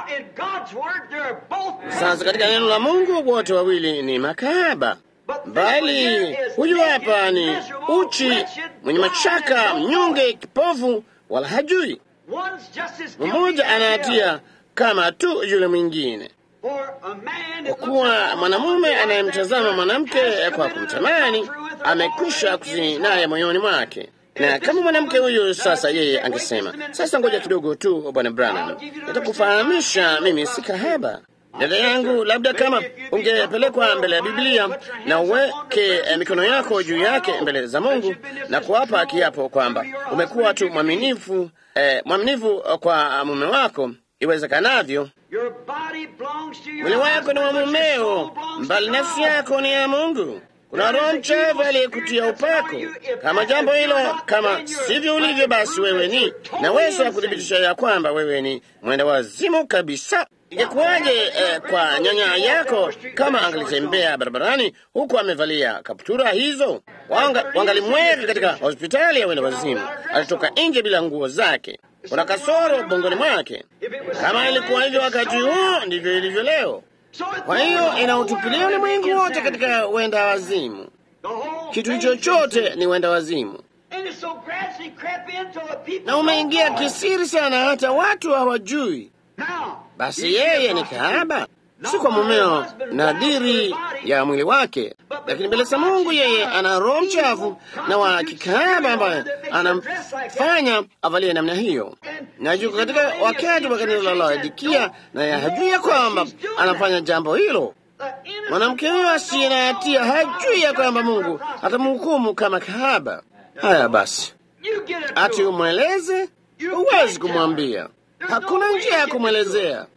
Sasa katika neno la Mungu wote wawili ni makahaba, bali huyu hapa ni uchi, mwenye mashaka, mnyonge, kipofu, wala hajui. Mmoja anahatia kama tu yule mwingine, kwa kuwa mwanamume anayemtazama mwanamke kwa kumtamani amekwisha kuzini naye moyoni mwake. Na kama mwanamke huyu sasa, yeye angesema, sasa ngoja kidogo tu, Bwana Branham, nitakufahamisha mimi si kahaba. Dada yangu, labda kama ungepelekwa mbele ya Biblia na uweke eh, mikono yako juu yake mbele za Mungu na kuapa kiapo kwamba umekuwa tu mwaminifu eh, mwaminifu kwa mume wako iwezekanavyo. Mwili wako ni wa mumeo, mbali nafsi yako ni ya Mungu. Kuna roho mchafu aliyekutia upako. Kama jambo hilo, kama sivyo ulivyo, basi wewe ni naweza kuthibitisha ya kwamba wewe ni mwenda wazimu kabisa. Ingekuwaje eh, kwa nyanya yako kama angalitembea barabarani huku amevalia kaptura hizo? Wanga, wangalimweka katika hospitali ya wenda wazimu. Alitoka nje bila nguo zake, kuna kasoro bongoni mwake. Kama ilikuwa hivyo wakati huo, ndivyo ilivyo leo. Kwa hiyo inautupilia ulimwengu wote katika wenda wazimu. Kitu chochote ni wenda wazimu, na umeingia kisiri sana, hata watu hawajui. Basi yeye ni kahaba, si kwa mumeo nadhiri ya mwili wake, lakini mbele za Mungu yeye ana roho mchafu na wa kikahaba ambaye anamfanya avalie namna hiyo. Na yuko katika wakati wa kanisa la Laodikia, na yeye hajui ya kwamba anafanya jambo hilo. Mwanamke huyo asiye na hatia hajui ya kwamba Mungu atamhukumu kama kahaba. Haya basi, ati umweleze? Huwezi kumwambia, hakuna njia ya kumwelezea.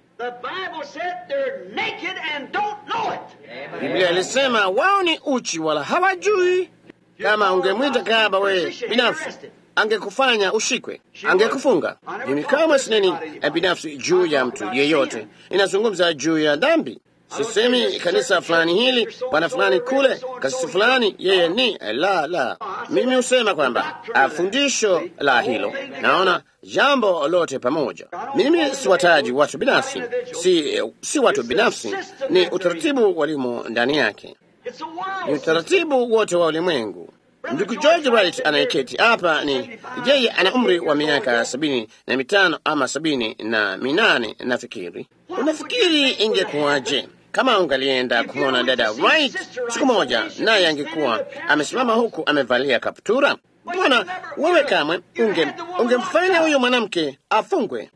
Biblia ilisema wao ni uchi wala hawajui. Kama ungemwita kahaba wewe binafsi, angekufanya ushikwe, angekufunga. Mimi kama sineni binafsi juu ya mtu yeyote, inazungumza juu ya dhambi. Sisemi kanisa fulani hili, bwana fulani kule, kasisi fulani, yeye ni la la. Mimi husema kwamba fundisho la hilo, naona jambo lote pamoja. Mimi siwataji watu binafsi, si, si watu binafsi, ni utaratibu walimo ndani yake, ni utaratibu wote wa ulimwengu. Ndugu George Wright anayeketi hapa, ni yeye ana umri wa miaka sabini na mitano ama sabini na minane nafikiri. Unafikiri ingekuwaje kama ungalienda kumwona dada Wright siku moja, naye angekuwa amesimama huku amevalia kaptura? Bwana, wewe kamwe unge ungemfanya huyo mwanamke afungwe?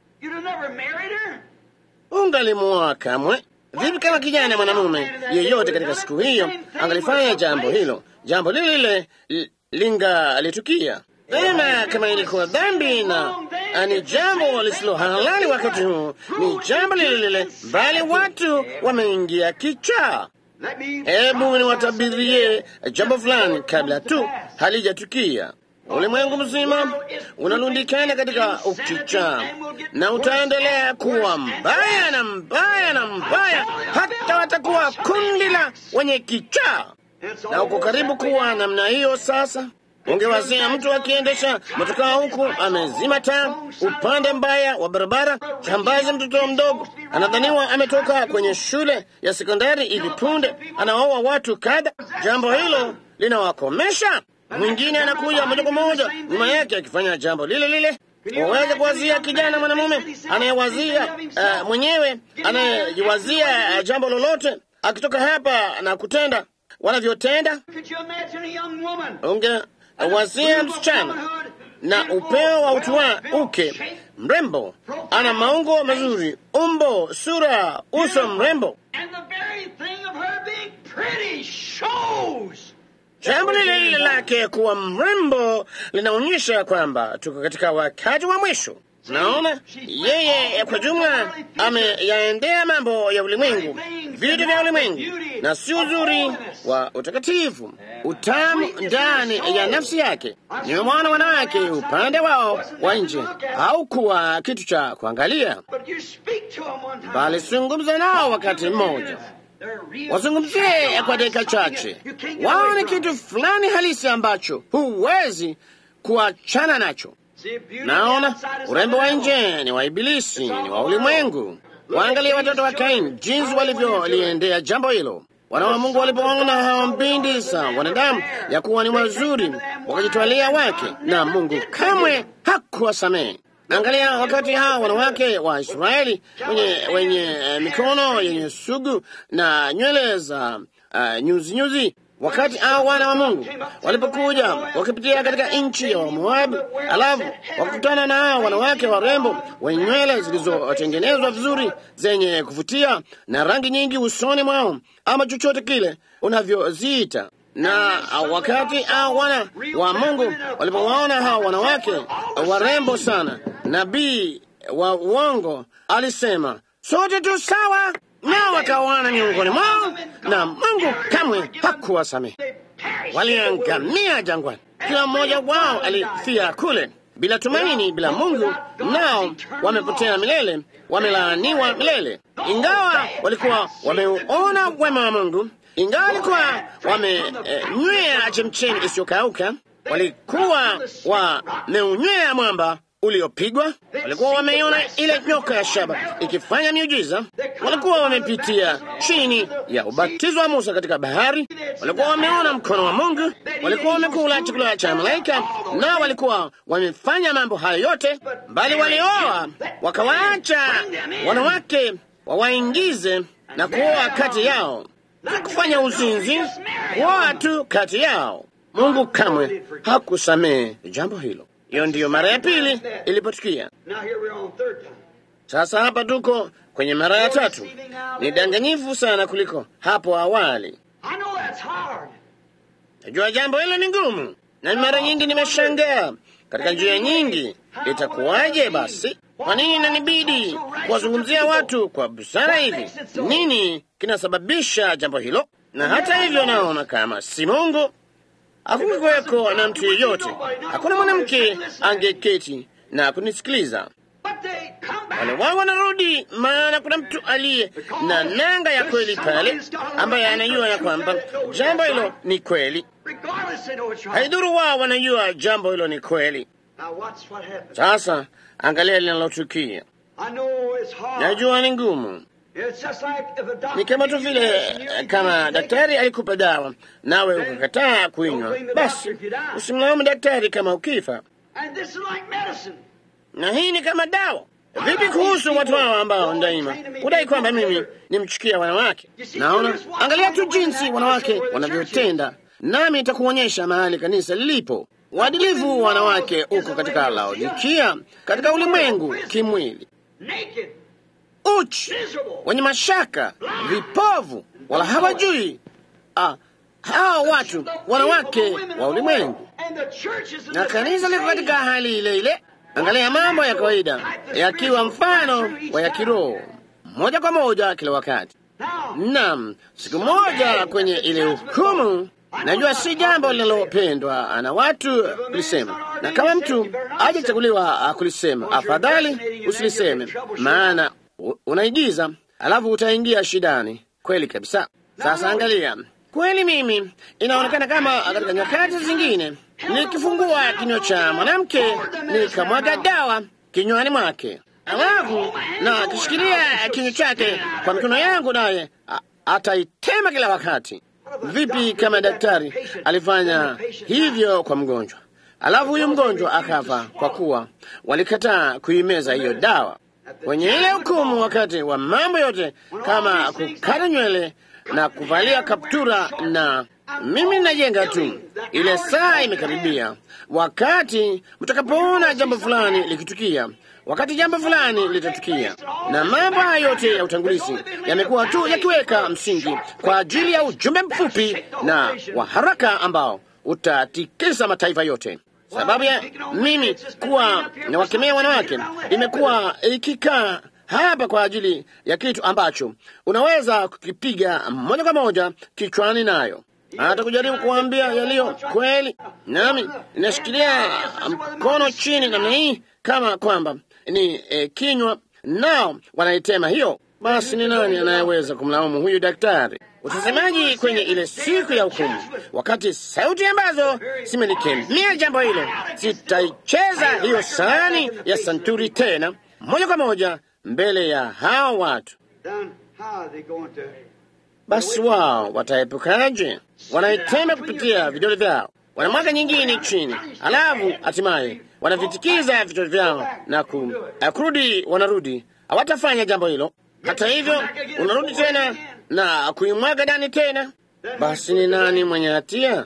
Ungalimuoa kamwe? Vipi kama kijana mwanamume yeyote katika siku hiyo angalifanya jambo hilo, jambo lile lile lingalitukia? Tena kama ilikuwa dhambi na ni jambo lisilo halali wakati huu, ni jambo lile lile, bali watu wameingia kichaa. Hebu niwatabirie jambo fulani kabla tu halijatukia. Ulimwengu mzima unalundikana katika ukichaa, na utaendelea kuwa mbaya na mbaya na mbaya, hata watakuwa kundi la wenye kichaa. Na uko karibu kuwa namna hiyo sasa. Ungewazia mtu akiendesha motokaa huku amezima taa upande mbaya wa barabara, jambazi, mtoto mdogo anadhaniwa ametoka kwenye shule ya sekondari hivi punde, anawaua watu kadha. Jambo hilo linawakomesha. Mwingine anakuja moja kwa moja nyuma yake akifanya jambo lile lile. Waweze kuwazia kijana mwanamume anayewazia uh, mwenyewe anayejiwazia uh, jambo lolote akitoka hapa na kutenda wanavyotenda. Unge wazia msichana na upeo wa utuwa uke mrembo, ana maungo mazuri, umbo, sura, uso mrembo. Jambo lile lile lake kuwa mrembo linaonyesha kwamba tuko katika wakati wa mwisho. Naona yeye kwa jumla ameyaendea mambo ya ulimwengu, vitu vya ulimwengu, na si uzuri wa utakatifu, utamu ndani ya nafsi yake. Nimemwona wanawake upande wao wa nje, au kuwa kitu cha kuangalia, bali zungumza nao wakati mmoja, wazungumzie kwa dakika chache. Wao ni kitu fulani halisi ambacho huwezi kuachana nacho. Naona urembo wa nje ni wa Ibilisi, ni wa ulimwengu. Waangalie watoto wa Kaini jinsi walivyoliendea jambo hilo. Wana wa Mungu walipoona hawa mbindi za wanadamu ya kuwa ni wazuri, wakajitwalia wake, na Mungu kamwe hakuwasamehe. Angalia wakati hao wanawake wa Israeli wenye, wenye uh, mikono yenye sugu na nywele za uh, nyuzi nyuzi, wakati hao wana wa Mungu walipokuja wakipitia katika nchi ya Moabu, alafu wakakutana na hao wanawake warembo wenye nywele zilizotengenezwa vizuri zenye kuvutia na rangi nyingi usoni mwao, ama chochote kile unavyoziita. Na wakati hao wana wa Mungu walipowaona hao wanawake warembo sana, nabii wa uongo alisema sote tu sawa, na wakawana miongoni mwao, na Mungu kamwe hakuwasamehe. Waliangamia jangwani, kila mmoja wao alifia kule bila tumaini, bila Mungu, nao wamepotea milele, wamelaaniwa milele. Ingawa walikuwa wameona wema wa Mungu, ingawa walikuwa wamenywea chemchemi isiyokauka, walikuwa wameunywea mwamba uliopigwa, walikuwa wameiona ile nyoka ya shaba ikifanya miujiza, walikuwa wamepitia chini ya ubatizo wa Musa katika bahari, walikuwa wameona mkono wa Mungu, walikuwa wamekula chakula cha malaika, na walikuwa wamefanya mambo hayo yote, bali walioa wakawaacha wanawake wawaingize na kuoa kati yao, kufanya uzinzi, kuoa tu kati yao. Mungu kamwe hakusamehe jambo hilo. Hiyo ndiyo mara ya pili ilipotukia. Sasa hapa tuko kwenye mara ya tatu. Ni danganyifu sana kuliko hapo awali. Najua jambo hilo ni ngumu, na mara nyingi nimeshangaa katika njia nyingi. Itakuwaje basi? Kwa nini inanibidi kuwazungumzia watu kwa busara hivi? Nini kinasababisha jambo hilo? Na hata hivyo naona kama si Mungu, hakukuweko na mtu yeyote, hakuna mwanamke angeketi na kunisikiliza. Wale wao wanarudi, maana kuna mtu aliye na nanga ya kweli pale, ambaye anajua ya kwamba jambo hilo ni kweli. Haidhuru wao wanajua jambo hilo ni kweli. Sasa angalia linalotukia. Najua ni ngumu. Ni kama tu vile kama daktari alikupa dawa nawe ukakataa kuinywa, basi usimlaumu daktari kama ukifa. Na hii ni kama dawa. Vipi kuhusu watu hao ambao daima kudai kwamba mimi nimchukia wanawake? Naona, angalia tu jinsi wanawake wanavyotenda, nami nitakuonyesha mahali kanisa lilipo. Uadilifu wanawake uko katika Laodikia, katika ulimwengu kimwili, uchi, wenye mashaka, vipovu, wala hawajui. Ah, hao watu wanawake wa ulimwengu, na kanisa liko katika hali ile ile. Angalia mambo ya kawaida yakiwa mfano wa ya kiroho moja kwa moja kila wakati. Naam, siku moja kwenye ile hukumu, najua si jambo linalopendwa na watu kulisema, na kama mtu hajachaguliwa kulisema, afadhali usiliseme, maana unaigiza alafu utaingia shidani. Kweli kabisa. Sasa angalia, kweli mimi inaonekana kama katika nyakati zingine nikifungua kinywa cha mwanamke nikamwaga dawa kinywani mwake, alafu na kishikilia kinywa chake kwa mikono yangu, naye ataitema kila wakati. Vipi kama daktari alifanya hivyo kwa mgonjwa, alafu huyu mgonjwa akafa kwa kuwa walikataa kuimeza hiyo dawa? Kwenye ile hukumu, wakati wa mambo yote kama kukata nywele na kuvalia kaptura, na mimi najenga tu, ile saa imekaribia, wakati mtakapoona jambo fulani likitukia, wakati jambo fulani litatukia. Na mambo haya yote ya utangulizi yamekuwa tu yakiweka msingi kwa ajili ya ujumbe mfupi na wa haraka ambao utatikisa mataifa yote. Sababu ya mimi kuwa na wakemea wanawake imekuwa ikikaa hapa kwa ajili ya kitu ambacho unaweza kukipiga moja kwa moja kichwani, nayo hata kujaribu kuambia yaliyo kweli. Nami ninashikilia mkono chini namna hii kama kwamba ni e, kinywa, nao wanaitema hiyo. Basi ni nani anayeweza kumlaumu huyu daktari? Utasemaji kwenye ile siku ya hukumu, wakati sauti ambazo zimelikemea jambo hilo zitaicheza hiyo sahani ya santuri tena moja kwa moja mbele ya hao watu, basi wao wataepukaje? Wanaitema kupitia vidole vyao, wanamwaga nyingine chini, alafu hatimaye wanavitikiza vidole vyao na ku, kurudi, wanarudi. Hawatafanya jambo hilo. Hata hivyo, unarudi tena na kuimwaga ndani tena. Basi ni nani mwenye hatia?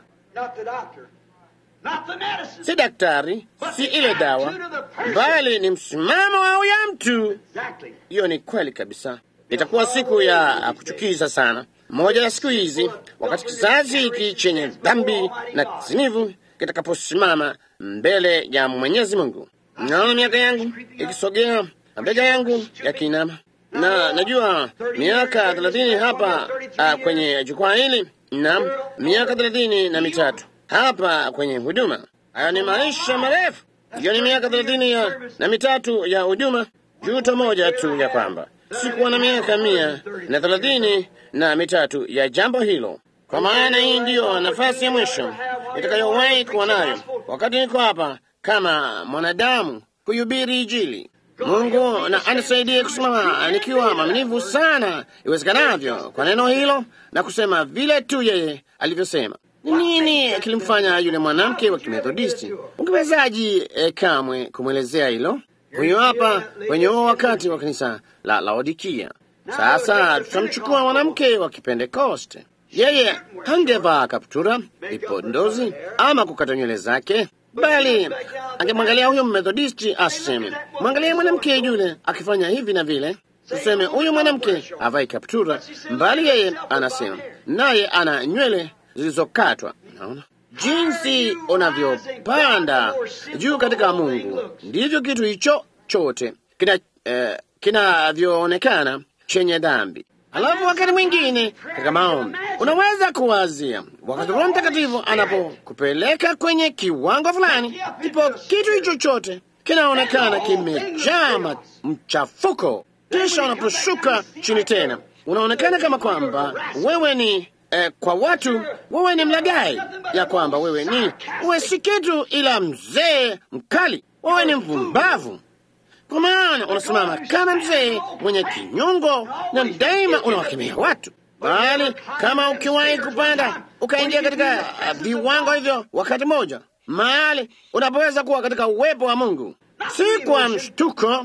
Si daktari, si ile dawa, bali ni msimamo wa huyo mtu. Hiyo ni kweli kabisa. Itakuwa siku ya kuchukiza sana, moja ya siku hizi, wakati kizazi hiki chenye dhambi na kizinivu kitakaposimama mbele ya Mwenyezi Mungu. Naona miaka yangu ikisogea, mabega yangu yakiinama, na najua miaka thelathini hapa uh, kwenye jukwaa hili, na miaka thelathini na mitatu hapa kwenye huduma. Hayo ni maisha marefu. Hiyo ni miaka thelathini ya, na mitatu ya huduma. Juto moja tu ya kwamba sikuwa na miaka mia na thelathini na mitatu ya jambo hilo, kwa maana hii ndiyo nafasi ya mwisho itakayowahi kuwa nayo wakati niko hapa kama mwanadamu kuhubiri Injili. Mungu na anisaidie kusimama nikiwa mwaminifu sana iwezekanavyo kwa neno hilo na kusema vile tu yeye alivyosema. Nini kilimfanya yule mwanamke wa Kimethodisti? Ungewezaji eh, kamwe kumwelezea hilo? Huyo hapa kwenye huo wakati wa kanisa la Laodikia. Sasa tutamchukua mwanamke wa Kipentekoste. Yeye hangevaa kaptura, vipondozi ama kukata nywele zake, bali angemwangalia huyo Methodisti aseme, mwangalie mwanamke yule akifanya hivi na vile. Tuseme huyu mwanamke havai kaptura, bali yeye anasema naye ana nywele zilizokatwa. Unaona jinsi unavyopanda juu katika Mungu, ndivyo kitu hicho chote kina eh, kinavyoonekana chenye dhambi. Alafu wakati mwingine katika maombi unaweza kuwazia, wakati Roho Mtakatifu anapokupeleka kwenye kiwango fulani, ndipo kitu hicho chote kinaonekana kimejaa mchafuko. Kisha unaposhuka chini tena, unaonekana kama kwamba wewe ni Eh, kwa watu wewe ni mlagai, ya kwamba wewe ni wewe si kitu ila mzee mkali, wewe ni mvumbavu, kwa maana unasimama kama mzee mwenye kinyongo na daima unawakemea watu. Bali kama ukiwahi kupanda ukaingia katika uh, viwango hivyo wakati moja, mahali unapoweza kuwa katika uwepo wa Mungu, si kwa mshtuko,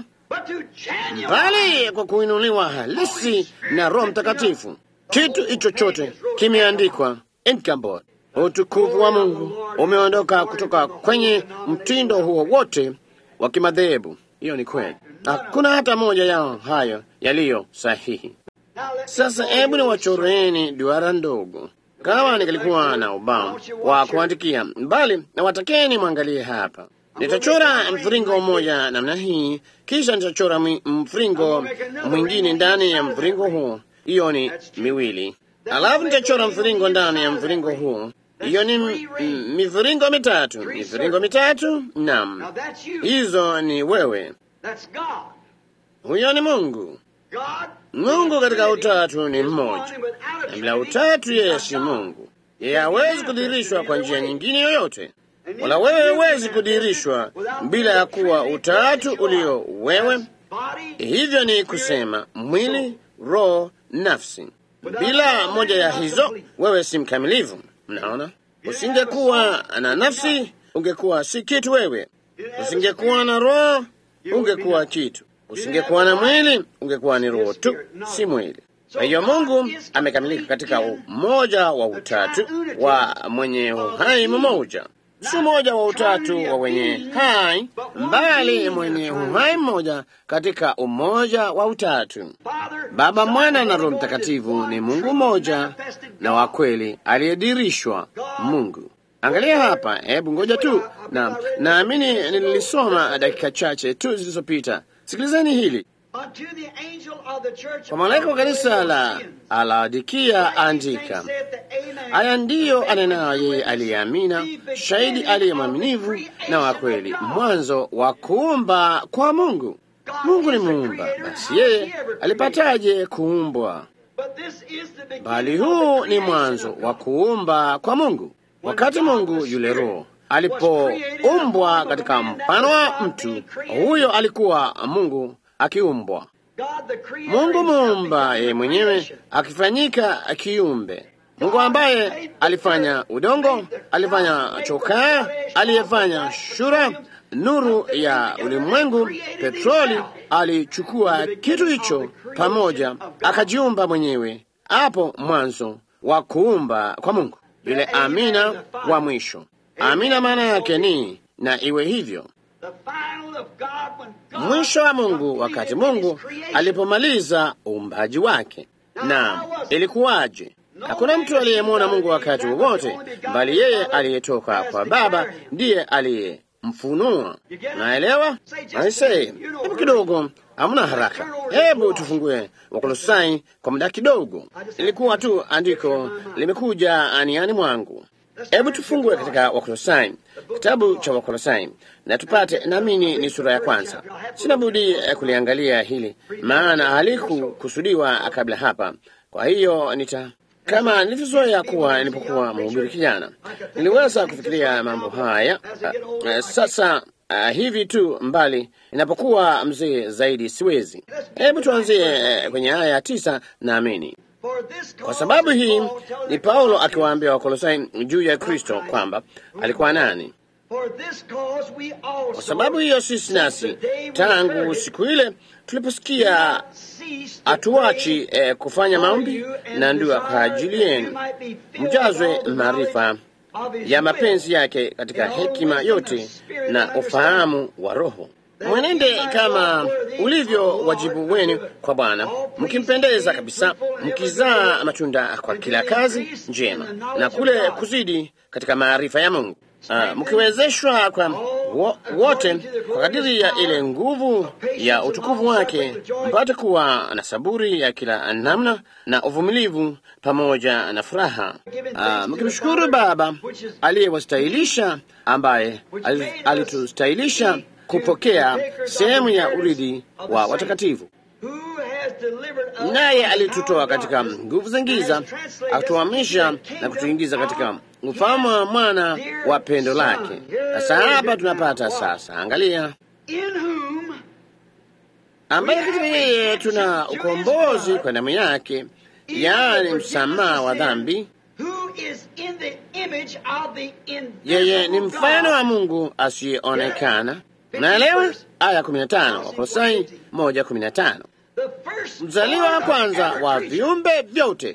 bali kwa kuinuliwa halisi na Roho Mtakatifu. Kitu hicho chote kimeandikwa Ichabod. Utukufu wa Mungu umeondoka kutoka kwenye mtindo huo wote wa kimadhehebu. Hiyo ni kweli. Hakuna hata moja yao hayo yaliyo sahihi. Sasa hebu ni wachoreni duara ndogo, kama ningelikuwa na ubao wa kuandikia, bali na watakeni mwangalie hapa. Nitachora mviringo mmoja namna hii, kisha nitachora mviringo mwingine ndani ya mviringo huo. Hiyo ni miwili. Alafu nitachora mviringo ndani ya mviringo huo. Hiyo ni miviringo mitatu. Miviringo mitatu? Naam. Hizo ni wewe. Huyo ni Mungu. Mungu katika utatu ni mmoja. Na bila utatu yeye si Mungu. Yeye hawezi kudhihirishwa kwa njia nyingine yoyote. Wala wewe huwezi kudhihirishwa bila ya kuwa utatu ulio wewe. Hivyo ni kusema mwili, roho, nafsi. Bila moja ya hizo wewe si mkamilifu. Mnaona? Usingekuwa na nafsi ungekuwa si kitu wewe. Usingekuwa na roho ungekuwa kitu. Usingekuwa na mwili ungekuwa ni roho tu, si mwili. Kwa hiyo Mungu amekamilika katika umoja wa utatu wa mwenye uhai mmoja. Si mmoja wa utatu wa wenye hai, mbali mwenye uhai mmoja katika umoja wa utatu. Baba, Mwana na Roho Mtakatifu ni Mungu mmoja na wa kweli aliyedirishwa Mungu. Angalia hapa, hebu ngoja tu, na naamini nilisoma dakika chache tu zilizopita. Sikilizeni hili. Kwa malaika wa kanisa la Laodikia andika, haya ndiyo anenayo yeye aliyeamina, shahidi aliye mwaminifu na wa kweli, mwanzo wa kuumba kwa Mungu. Mungu ni muumba, basi yeye alipataje kuumbwa? Bali huu ni mwanzo wa kuumba kwa Mungu. Wakati Mungu yule Roho alipoumbwa katika mfano wa mtu, huyo alikuwa Mungu akiumbwa. Mungu muumba yeye mwenyewe akifanyika kiumbe. Mungu ambaye alifanya udongo, alifanya chokaa, aliyefanya shura, nuru ya ulimwengu, petroli, alichukua kitu hicho pamoja akajiumba mwenyewe hapo mwanzo wa kuumba kwa Mungu. Yule amina wa mwisho. Amina maana yake ni na iwe hivyo. Mwisho wa Mungu, wakati Mungu alipomaliza uumbaji wake. Na ilikuwaje? Hakuna mtu aliyemwona Mungu wakati wowote, bali yeye aliyetoka kwa Baba ndiye aliyemfunua. Naelewa? Aisee, hebu kidogo, hamna haraka. Hebu tufungue Wakolosai kwa muda kidogo. Ilikuwa tu andiko limekuja aniani mwangu. Hebu tufungue katika Wakolosai, kitabu cha Wakolosai, na tupate, naamini ni sura ya kwanza. Sina budi kuliangalia hili, maana halikukusudiwa kabla hapa. Kwa hiyo nita kama nilivyozoea kuwa nilipokuwa mhubiri kijana, niliweza kufikiria mambo haya. Uh, uh, sasa uh, hivi tu, mbali inapokuwa mzee zaidi siwezi. Hebu tuanzie uh, kwenye aya ya tisa. Naamini kwa sababu hii ni Paulo akiwaambia Wakolosai juu ya Kristo kwamba alikuwa nani. Kwa sababu hiyo sisi nasi tangu siku ile tuliposikia hatuachi eh, kufanya maombi na dua kwa ajili yenu, mjazwe maarifa ya mapenzi yake katika hekima yote na ufahamu wa Roho. Mwenende kama ulivyo wajibu wenu kwa Bwana, mkimpendeza kabisa, mkizaa matunda kwa kila kazi njema na kule kuzidi katika maarifa ya Mungu, uh, mkiwezeshwa kwa wo, wote kwa kadiri ya ile nguvu ya utukufu wake, mpate kuwa na saburi ya kila namna na uvumilivu pamoja na furaha, uh, mkimshukuru Baba aliyewastahilisha, ambaye alitustahilisha kupokea sehemu ya urithi wa watakatifu. Naye alitutoa katika nguvu za giza, akatuhamisha na kutuingiza katika ufahamu wa mwana wa pendo lake. Sasa hapa tunapata sasa, angalia, ambaye katika yeye tuna ukombozi kwa damu yake, yaani msamaha wa dhambi. Yeye ni mfano wa Mungu asiyeonekana. Naelewa? Aya kumi na tano, Wakolosai moja kumi na tano. Mzaliwa wa kwanza wa viumbe vyote.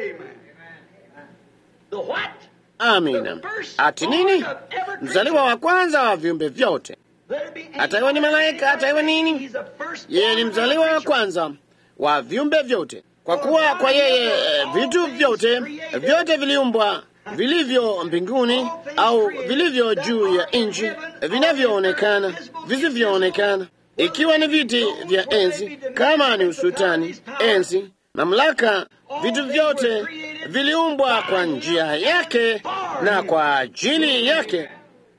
Amina. Ati nini? Mzaliwa wa kwanza wa viumbe vyote. Hata iwe ni malaika, hata iwe nini, yeye ni mzaliwa wa kwanza wa viumbe vyote. Kwa kuwa kwa yeye vitu vyote vyote viliumbwa, vilivyo mbinguni au vilivyo juu ya nchi, vinavyoonekana, visivyoonekana, ikiwa ni viti vya enzi, kama ni usultani, enzi, mamlaka, vitu vyote viliumbwa kwa njia yake na kwa ajili yake.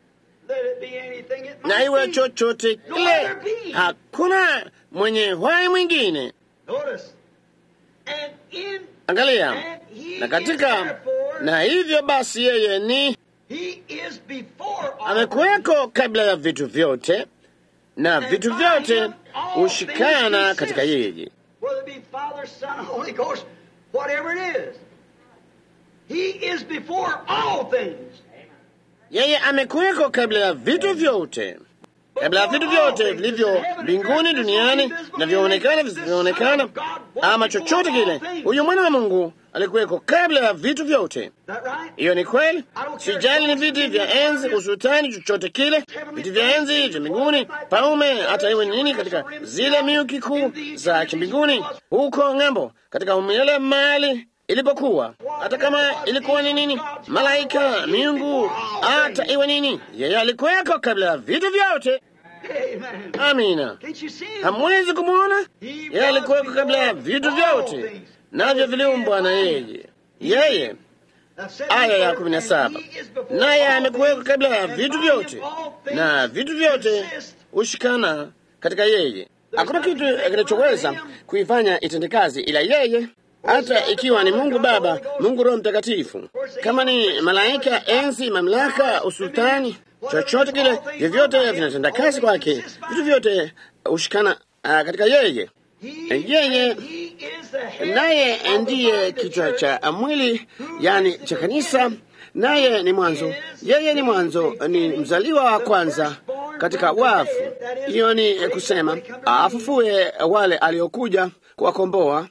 Na iwe chochote kile, hakuna mwenye uhai mwingine. Angalia, na katika na hivyo basi yeye ni amekuweko kabla ya vitu vyote, na vitu vyote hushikana katika yeye. Yeye amekuweko kabla ya vitu vyote, kabla ya vitu vyote vilivyo mbinguni, duniani, na vyoonekana, visivyoonekana, ama chochote kile. Huyu mwana wa Mungu alikuweko kabla ya vitu vyote. Hiyo ni kweli. Sijali ni viti vya enzi, usultani, chochote kile, viti vya enzi vya mbinguni, paume, hata iwe nini, katika zile miuki kuu za kimbinguni huko ng'ambo, katika umilele mali ilipokuwa, hata kama ilikuwa ni nini, malaika, miungu, hata iwe nini, yeye alikuweko kabla ya vitu vyote. Amina. Hamwezi kumwona? Yeye alikuweko kabla ya vitu vyote, navyo viliumbwa na yeye. Yeye, aya ya kumi na saba, naye amekuweko kabla ya vitu vyote, na vitu vyote hushikana katika yeye. Hakuna kitu kinachoweza kuifanya itende kazi ila yeye, hata ikiwa ni Mungu Baba, Mungu Roho Mtakatifu, kama ni malaika, enzi, mamlaka, usultani, chochote kile, vyovyote vinatenda kazi kwake. Vitu vyote hushikana uh, katika yeye. Yeye naye ndiye kichwa cha mwili, yani cha kanisa, naye ni mwanzo. Yeye ni mwanzo, ni mzaliwa wa kwanza katika wafu. Hiyo ni kusema afufue wale aliokuja kuwakomboa,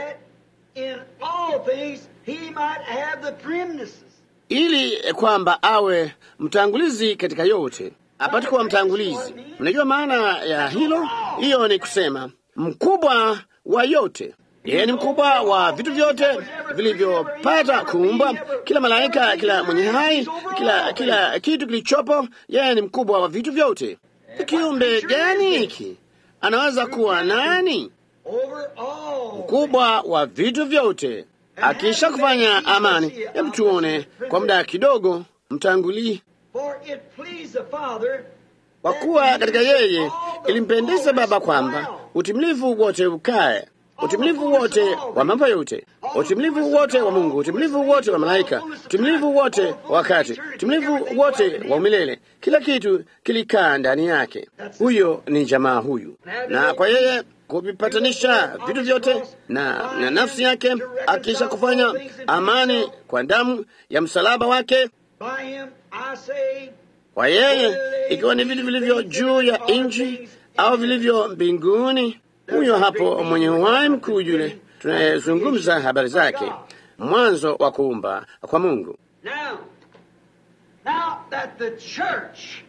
ili kwamba awe mtangulizi katika yote, apate kuwa mtangulizi. Mnajua maana ya hilo? Hiyo ni kusema mkubwa wa yote. Yeye ni mkubwa wa vitu vyote vilivyopata kuumbwa, kila malaika, kila mwenye hai, kila kila kitu kilichopo. Yeye ni mkubwa wa vitu vyote. Kiumbe gani hiki? Anaweza kuwa nani? Mkubwa wa vitu vyote. Akisha kufanya amani, hebu tuone kwa muda kidogo, mtangulii. Kwa kuwa katika yeye ilimpendeza Baba kwamba utimilifu wote ukae, utimilifu wote wa mambo yote, utimilifu wote wa Mungu, utimilifu wote wa malaika, utimilifu wote wa wakati, utimilifu wote wa umilele, kila kitu kilikaa ndani yake. Huyo ni jamaa huyu, na kwa yeye kuvipatanisha vitu vyote na, na nafsi yake, akisha kufanya amani kwa damu ya msalaba wake. Kwa yeye, ikiwa ni vitu vilivyo juu ya nchi au vilivyo mbinguni, huyo hapo mwenye uhai mkuu, yule tunayezungumza habari zake, mwanzo wa kuumba kwa Mungu. Now, now that the church,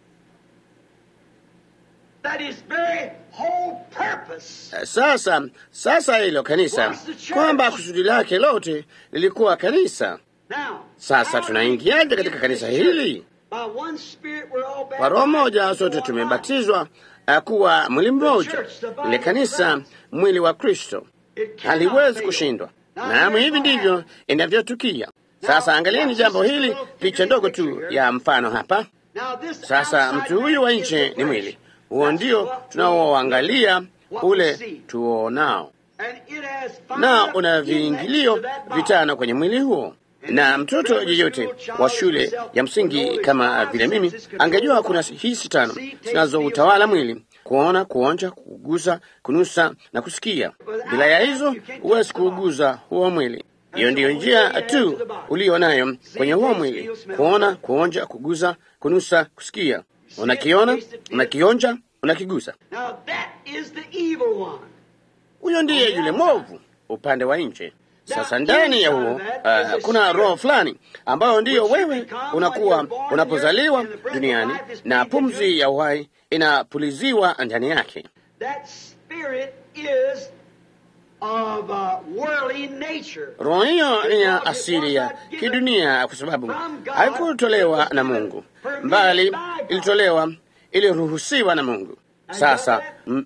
that is very whole purpose. Sasa sasa hilo kanisa, kwamba kusudi lake lote lilikuwa kanisa. Now, Sasa tunaingiaje katika kanisa hili? by one spirit we're all Kwa roho moja baptized sote into one life. tumebatizwa uh, kuwa mwili mmoja. Ile kanisa, mwili wa Kristo, It cannot haliwezi fail. kushindwa. Now, Naam, here's hivi what ndivyo happened. inavyotukia. Sasa angalieni jambo hili, picha ndogo tu ya mfano hapa. Now, this Sasa outside mtu huyu wa man is nje the ni flesh. mwili, huo That's ndio what tunaoangalia, what we ule see. tuonao, And it has five na una inlets viingilio to that body. vitano kwenye mwili huo. Na mtoto yeyote wa shule ya msingi kama vile mimi angejua kuna hisi tano zinazoutawala mwili: kuona, kuonja, kugusa, kunusa na kusikia. Bila ya hizo huwezi kuuguza huo mwili. Hiyo ndiyo njia tu ulio nayo kwenye huo mwili: kuona, kuonja, kugusa, kunusa, kusikia. Unakiona, unakionja, unakigusa. Now that is the evil one. Huyo ndiye yule mwovu upande wa nje. Sasa ndani ya huo uh, kuna roho fulani ambayo ndiyo wewe unakuwa unapozaliwa duniani, na pumzi ya uhai inapuliziwa ndani yake. That spirit is of a worldly nature. Roho hiyo ni ya asili ya kidunia, kwa sababu haikutolewa na Mungu, mbali ilitolewa, iliruhusiwa na Mungu. Sasa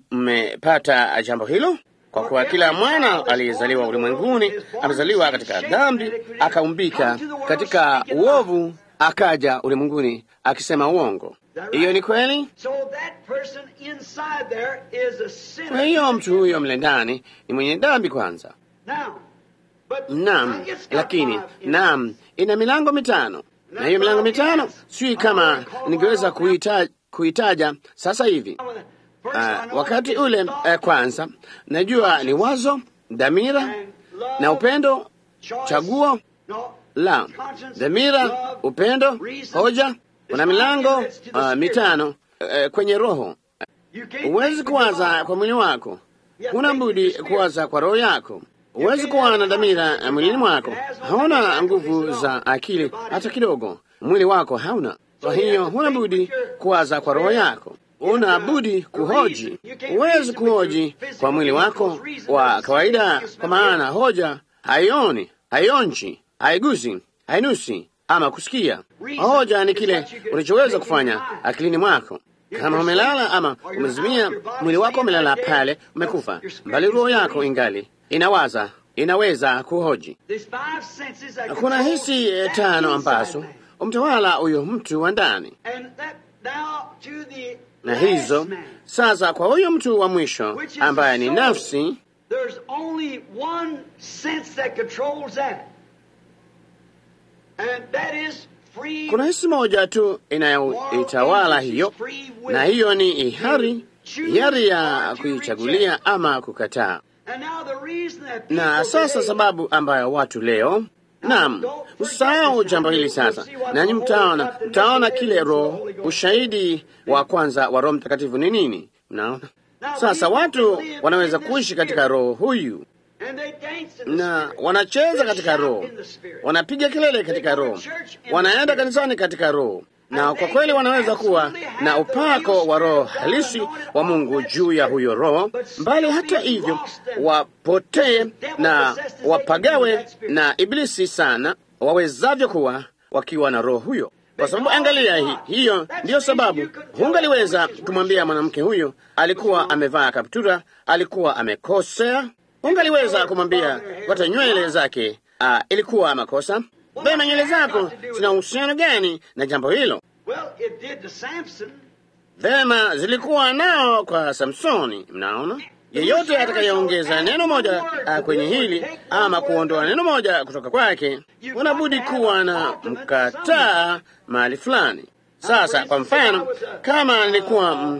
mmepata jambo hilo? Kwa kuwa kila mwana aliyezaliwa ulimwenguni amezaliwa katika dhambi, akaumbika katika uovu, akaja ulimwenguni akisema uongo. Hiyo ni kweli. So that person inside there is a sinner. Kwa hiyo mtu huyo mle ndani ni mwenye dhambi kwanza. Now, but Naam, now it's got lakini five in it. naam, ina milango mitano, na hiyo milango mitano sijui kama ningeweza kuita, kuitaja sasa hivi. First, I Uh, know wakati it's ule thought, uh, kwanza najua ni wazo, dhamira and love, na upendo. choice, Chaguo no, la conscience, dhamira, love, upendo, reason. hoja. Kuna milango It's to the uh, spirit. mitano uh, kwenye roho. You can't Huwezi think kuwaza about kwa mwili wako, it. huna budi kuwaza kwa roho yako. Huwezi kuwa na dhamira mwilini mwako, hauna nguvu za akili hata kidogo, mwili wako hauna. Kwa hiyo huna budi kuwaza kwa roho yako, una budi kuhoji. Huwezi kuhoji kwa mwili wako wa kawaida, kwa maana hoja haioni, haionji, haigusi, hainusi ama kusikia. Hoja ni kile unachoweza kufanya akilini mwako. Kama umelala ama umezimia, mwili wako umelala pale, umekufa, bali roho yako ingali inawaza, inaweza kuhoji. There's five senses that Kuna control hisi eh, that tano inside ambazo man. umtawala huyo mtu wa ndani, And that now to the na last hizo man, sasa kwa huyo mtu wa mwisho which is ambaye the ni soul. nafsi. There's only one sense that controls that. And that is free. Kuna hisi moja tu inayoitawala hiyo, na hiyo ni ihari, hiari ya kuichagulia ama kukataa. Na sasa sababu ambayo watu leo, naam, msahau jambo hili sasa, nanyi mtaona, mtaona kile Roho, ushahidi wa kwanza wa Roho Mtakatifu ni nini. Mnaona sasa watu wanaweza kuishi katika Roho huyu na wanacheza katika Roho, wanapiga kelele katika Roho, wanaenda kanisani katika Roho, na kwa kweli wanaweza kuwa na upako wa Roho halisi wa Mungu juu ya huyo Roho, mbali hata hivyo wapotee na wapagawe na Ibilisi sana wawezavyo kuwa wakiwa na Roho huyo. Kwa sababu angalia, hi, hiyo ndiyo sababu hungaliweza kumwambia mwanamke huyo alikuwa amevaa kaptura, alikuwa amekosea. Hungaliweza kumwambia kukata nywele zake uh, ilikuwa makosa. Bema, nywele zako zina uhusiano gani na jambo hilo? Vema, zilikuwa nao kwa Samsoni. Mnaona, yeyote atakayeongeza neno moja uh, kwenye hili ama kuondoa neno moja kutoka kwake, unabudi kuwa na mkataa mahali fulani. Sasa kwa mfano, kama nilikuwa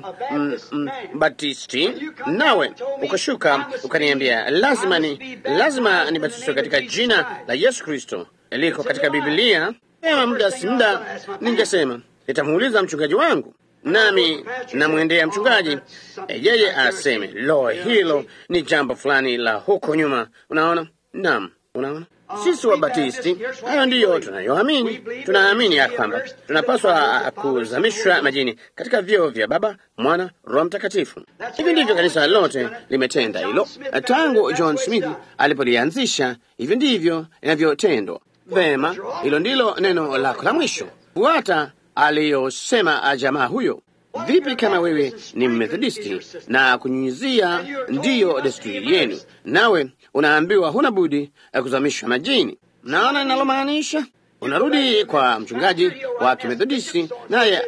mbatisti nawe ukashuka ukaniambia lazima ni lazima nibatizwe katika jina la Yesu Kristo liko katika Biblia, kama muda si muda ningesema nitamuuliza mchungaji wangu, nami namwendea mchungaji, yeye aseme lo, hilo ni jambo fulani la huko nyuma. Unaona? Naam, unaona. Sisi Wabatisti, hayo ndiyo tunayoamini. Tunaamini ya kwamba tunapaswa kuzamishwa majini katika vyeo vya Baba, Mwana, Roho Mtakatifu. Hivi ndivyo kanisa lote limetenda hilo tangu John Smith alipolianzisha. Hivi ndivyo inavyotendwa. Vema, hilo ndilo neno lako la mwisho. Fuata aliyosema jamaa huyo. Vipi kama wewe ni Methodisti na kunyunyizia ndiyo desturi yenu, nawe unaambiwa huna budi kuzamishwa majini? Naona ninalomaanisha. Unarudi kwa mchungaji wa Kimethodisti, naye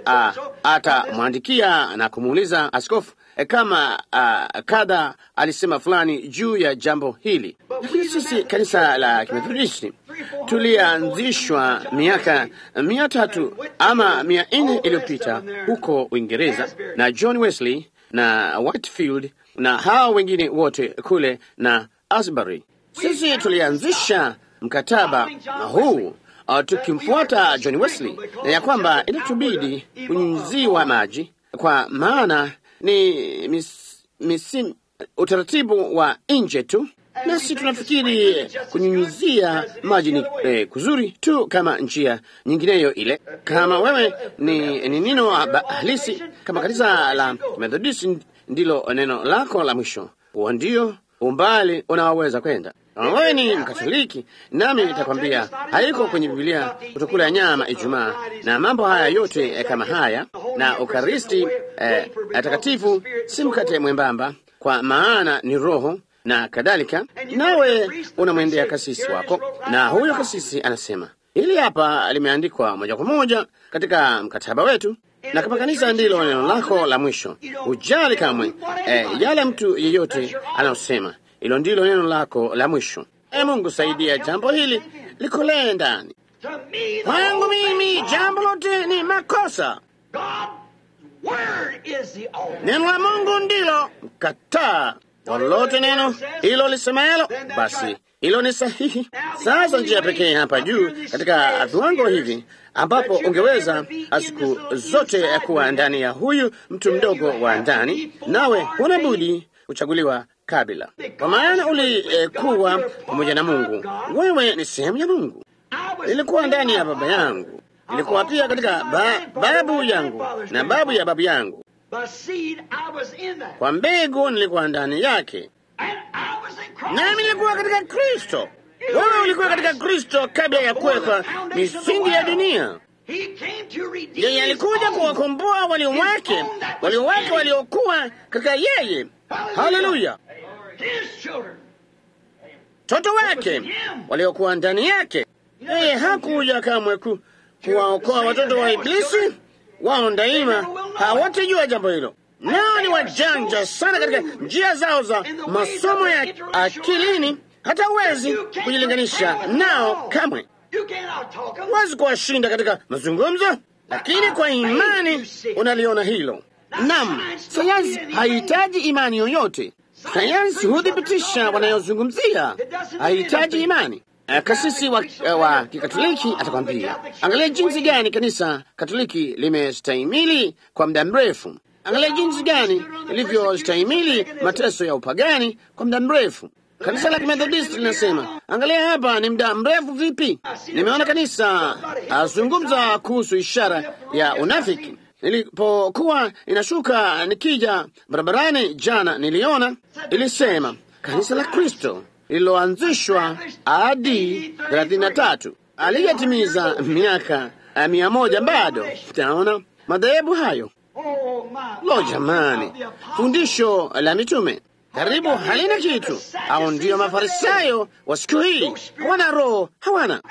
atamwandikia na kumuuliza askofu e, kama a, kadha alisema fulani juu ya jambo hili. Lakini sisi kanisa la Kimethodisti tulianzishwa miaka mia tatu ama mia nne iliyopita huko Uingereza na John Wesley na Whitefield na hao wengine wote kule na Asbury. Sisi tulianzisha mkataba huu uh, tukimfuata John Wesley, na ya kwamba inatubidi kunyunyiziwa maji kwa maana ni mis, misi, utaratibu wa nje tu. Nasi tunafikiri kunyunyizia maji ni eh, kuzuri tu kama njia nyingineyo ile. Kama wewe ni, ni neno halisi, kama kanisa la Methodist ndilo neno lako la mwisho, huo ndio umbali unaoweza kwenda. Kama wewe ni Mkatoliki, nami nitakwambia haiko kwenye Biblia kutokula nyama Ijumaa na mambo haya yote eh, kama haya, na Ukaristi eh, takatifu si mkate mwembamba, kwa maana ni roho na kadhalika. Nawe unamwendea kasisi wako, na huyo kasisi anasema hili hapa limeandikwa moja kwa moja katika mkataba wetu, na kama kanisa ndilo neno lako la mwisho, ujali kamwe eh, yale mtu yeyote anayosema, hilo ndilo neno lako la mwisho. E Mungu, saidia jambo hili likolee ndani kwangu. Mimi jambo lote ni makosa. Neno la Mungu ndilo mkataa lolote neno hilo lisemalo, basi hilo ni sahihi. Sasa njia pekee hapa juu katika viwango hivi ambapo ungeweza siku zote kuwa ndani ya huyu mtu mdogo wa ndani, nawe huna budi kuchaguliwa kabila, kwa maana ulikuwa eh, pamoja na Mungu. Wewe ni sehemu ya Mungu. Nilikuwa ndani ya baba yangu, nilikuwa pia katika ba, babu yangu na babu ya babu yangu. Kwa mbegu nilikuwa ndani yake, nami nilikuwa katika Kristo. Wewe ulikuwa katika Kristo kabla ya kuwekwa misingi ya dunia. Yeye alikuja kuwakomboa walio wake, walio wake waliokuwa katika yeye. Haleluya! Toto wake waliokuwa ndani yake. Yeye hakuja kamwe ku, kuwaokoa watoto wa Iblisi. Wao daima hawatajua jambo hilo. Nao ni wajanja sana katika njia zao za masomo ya akilini, hata huwezi kujilinganisha nao kamwe. Huwezi kuwashinda katika mazungumzo, lakini kwa imani unaliona hilo. Naam, sayansi haihitaji imani yoyote. Sayansi huthibitisha wanayozungumzia, haihitaji imani. Kasisi wa, wa Kikatoliki atakwambia, angalia jinsi gani kanisa Katoliki limestahimili kwa muda mrefu. Angalia jinsi gani ilivyostahimili mateso ya upagani kwa muda mrefu. Kanisa la Kimethodisti linasema, angalia hapa ni muda mrefu vipi. Nimeona kanisa azungumza kuhusu ishara ya unafiki. Nilipokuwa inashuka nikija barabarani jana, niliona ilisema kanisa la Kristo lililoanzishwa hadi thelathini na tatu aliyatimiza miaka mia moja bado. Utaona madhehebu hayo. Lo jamani, fundisho la mitume karibu halina kitu. Au ndio Mafarisayo wa siku hii, hawana roho, hawana.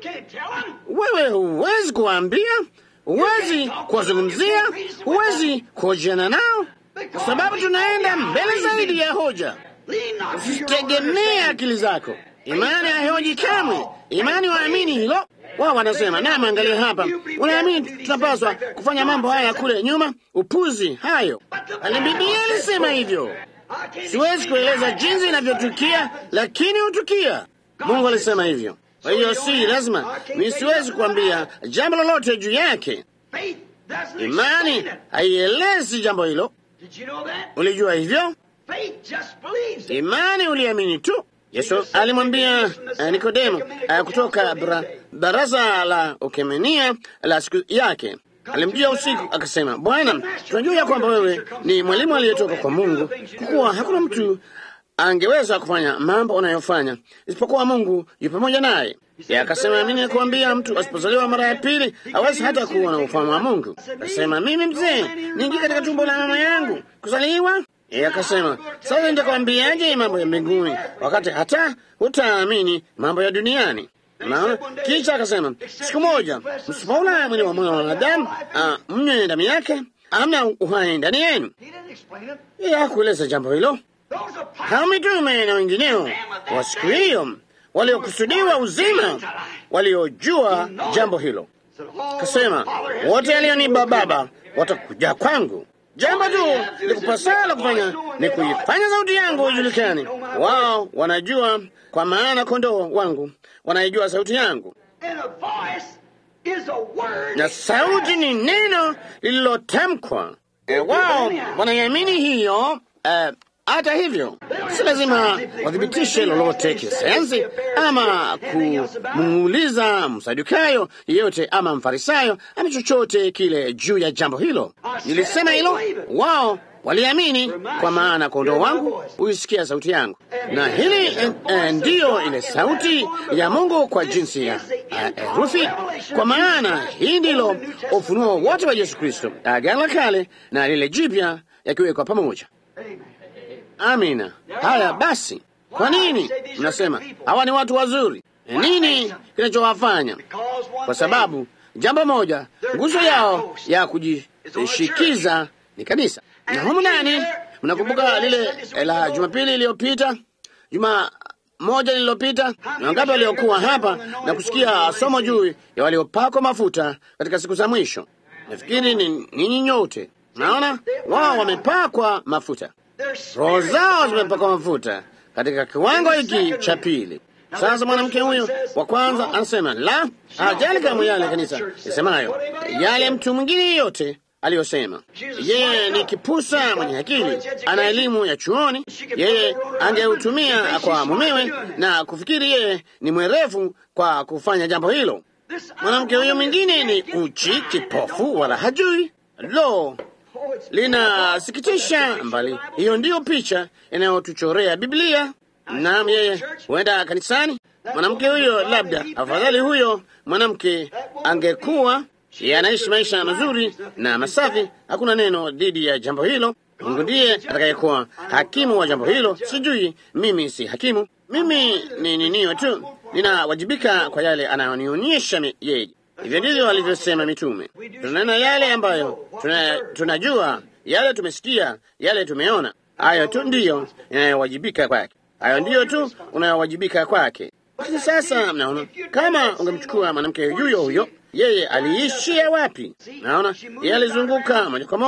Wewe huwezi kuambia, huwezi kuwazungumzia, huwezi kuhojiana nao, kwa sababu tunaenda mbele zaidi ya hoja. Usitegemee akili zako. Imani haihoji kamwe. Imani waamini hilo. Wao wanasema, naam, angalia hapa, unaamini tunapaswa kufanya mambo haya kule nyuma? Upuzi hayo. Bali Biblia ilisema hivyo. Siwezi kueleza jinsi inavyotukia, lakini hutukia. Mungu alisema hivyo. Kwa hiyo si lazima, mimi siwezi kuambia jambo lolote juu yake. Imani haielezi jambo hilo. Ulijua hivyo? Imani uliamini tu. Yesu alimwambia uh, Nikodemo uh, kutoka bra, baraza la Ukemenia la siku yake. Alimjia usiku akasema, Bwana, tunajua ya kwamba wewe ni mwalimu aliyetoka kwa Mungu, kwa kuwa hakuna mtu angeweza kufanya mambo unayofanya isipokuwa Mungu yu pamoja naye. Yeye akasema, mimi nakuambia, mtu asipozaliwa mara ya pili hawezi hata kuona ufalme wa Mungu. Akasema, mimi mzee, niingie katika tumbo la mama yangu kuzaliwa? Yeye akasema, sasa nitakwambiaje mambo ya mbinguni wakati hata hutaamini mambo ya duniani? Naona kisha akasema, siku moja msipoula mwili wa mwana wa wanadamu uh, mnywe damu yake, hamna uhai ndani yenu. Yeye hakueleza jambo hilo. Hao mitume na wengineo wa siku hiyo waliokusudiwa uzima waliojua jambo hilo, kasema, wote alionipa Baba watakuja kwangu. Jambo tu likupasala kufanya ni kuifanya sauti yangu ijulikane. Wao wanajua, kwa maana kondoo wangu wanaijua sauti yangu. Na sauti ni neno lililotamkwa. E, wao wanaiamini hiyo. Uh, hata hivyo si lazima wathibitishe lolote kisayansi ama kumuuliza Msadukayo yeyote ama Mfarisayo ama chochote kile juu ya jambo hilo. Nilisema hilo, wao waliamini, kwa maana kondoo wangu huisikia sauti yangu. Na hili eh, eh, ndiyo ile sauti ya Mungu kwa jinsi ya herufi, eh, kwa maana hii ndilo ufunuo wote wa Yesu Kristo, Agano la Kale na lile Jipya yakiwekwa pamoja. Amina. Haya basi, kwa nini mnasema hawa ni watu wazuri? Nini kinachowafanya? Kwa sababu jambo moja, nguzo yao ya kujishikiza ni kanisa. Na humu ndani, mnakumbuka lile la Jumapili iliyopita, juma moja lililopita, na wangapi waliokuwa hapa na kusikia somo juu ya waliopakwa mafuta katika siku za mwisho? Nafikiri ni ninyi nyote. Naona wao wamepakwa mafuta, roho zao zimepakwa mafuta katika kiwango hiki cha pili. Sasa mwanamke huyo wa kwanza anasema, la, hajali kama yale kanisa isemayo, yale mtu mwingine yote aliyosema. Yeye ni kipusa mwenye akili, ana elimu ya chuoni. Yeye angeutumia kwa mumewe na kufikiri yeye ni mwerevu kwa kufanya jambo hilo. Mwanamke huyo mwingine ni uchi, kipofu, wala hajui. Lo, linasikitisha, mbali hiyo ndiyo picha inayotuchorea Biblia. Naam, yeye huenda kanisani. Mwanamke huyo, labda afadhali huyo mwanamke angekuwa yeye anaishi maisha mazuri na masafi. Hakuna neno dhidi ya jambo hilo. Mungu ndiye atakayekuwa hakimu wa jambo hilo. Sijui, mimi si hakimu. Mimi ni ninio tu, ninawajibika kwa yale anayonionyesha yeye. Hivyo ndivyo walivyosema mitume. Tunanena yale ambayo tuna, tunajua, yale tumesikia, yale tumeona. Hayo tu ndiyo inayowajibika kwake. Hayo ndiyo tu unayowajibika kwake. Lakini sasa mnaona, kama ungemchukua mwanamke huyo huyo, yeye aliishia wapi? Naona yeye alizunguka moja kwa moja,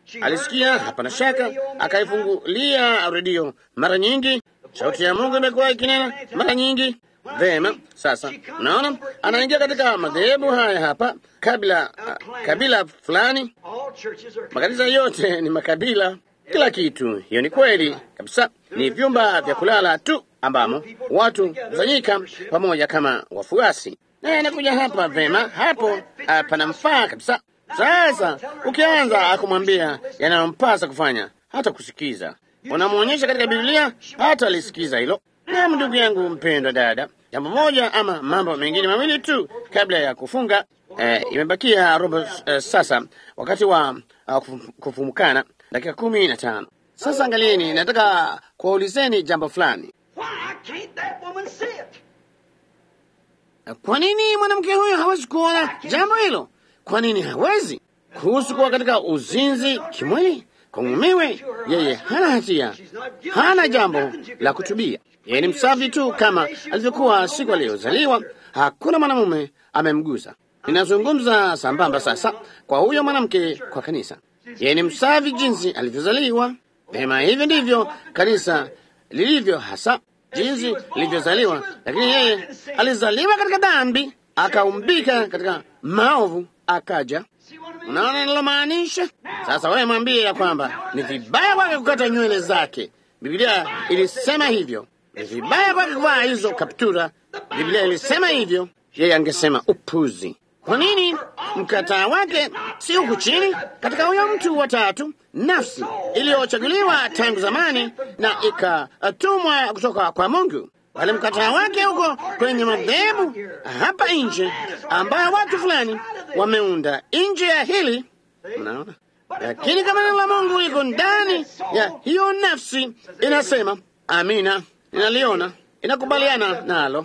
alisikia, hapana shaka, akaifungulia redio mara nyingi. Sauti ya Mungu imekuwa ikinena mara nyingi. Vema, sasa unaona, anaingia katika madhehebu haya hapa, kabila uh, kabila fulani. Makanisa yote ni makabila, kila kitu. Hiyo ni kweli kabisa. Ni vyumba vya kulala tu ambamo watu kusanyika pamoja kama wafuasi. Na anakuja hapa, vema, hapo uh, panamfaa kabisa. Sasa ukianza kumwambia yanayompasa kufanya, hata kusikiza. Unamwonyesha katika Biblia, hata alisikiza hilo. Na ndugu yangu mpendwa dada, jambo moja ama mambo mengine mawili tu kabla ya kufunga. Eh, imebakia robo eh, sasa wakati wa uh, kufumukana, dakika kumi na tano. Sasa angalieni, nataka kuwaulizeni jambo fulani. Kwa nini mwanamke huyo hawezi kuona jambo hilo? Kwa nini hawezi? Kuhusu kuwa katika uzinzi kimwili kwa mumewe, yeye hana hatia, hana jambo la kutubia. Yeye ni msafi tu kama alivyokuwa siku aliyozaliwa. Hakuna mwanamume amemgusa. Ninazungumza sambamba sasa kwa huyo mwanamke, kwa kanisa. Yeye ni msafi jinsi alivyozaliwa. Vema, hivyo ndivyo kanisa lilivyo hasa, jinsi lilivyozaliwa. Lakini yeye alizaliwa katika dhambi, akaumbika katika maovu, akaja. Unaona nilomaanisha? Sasa wewe mwambie ya kwamba ni vibaya kwake kukata nywele zake. Biblia ilisema hivyo. Ni vibaya kwake kuvaa hizo kaptura. Biblia ilisema hivyo. Yeye angesema upuzi. Kwa nini? Mkataa wake si huku chini katika huyo mtu wa tatu, nafsi iliyochaguliwa tangu zamani na ikatumwa kutoka kwa Mungu. Bali mkataa wake huko kwenye madhehebu hapa nje, ambayo watu fulani wameunda nje ya hili. Unaona? Lakini kama neno la Mungu liko ndani ya hiyo nafsi, inasema amina, inaliona, inakubaliana nalo.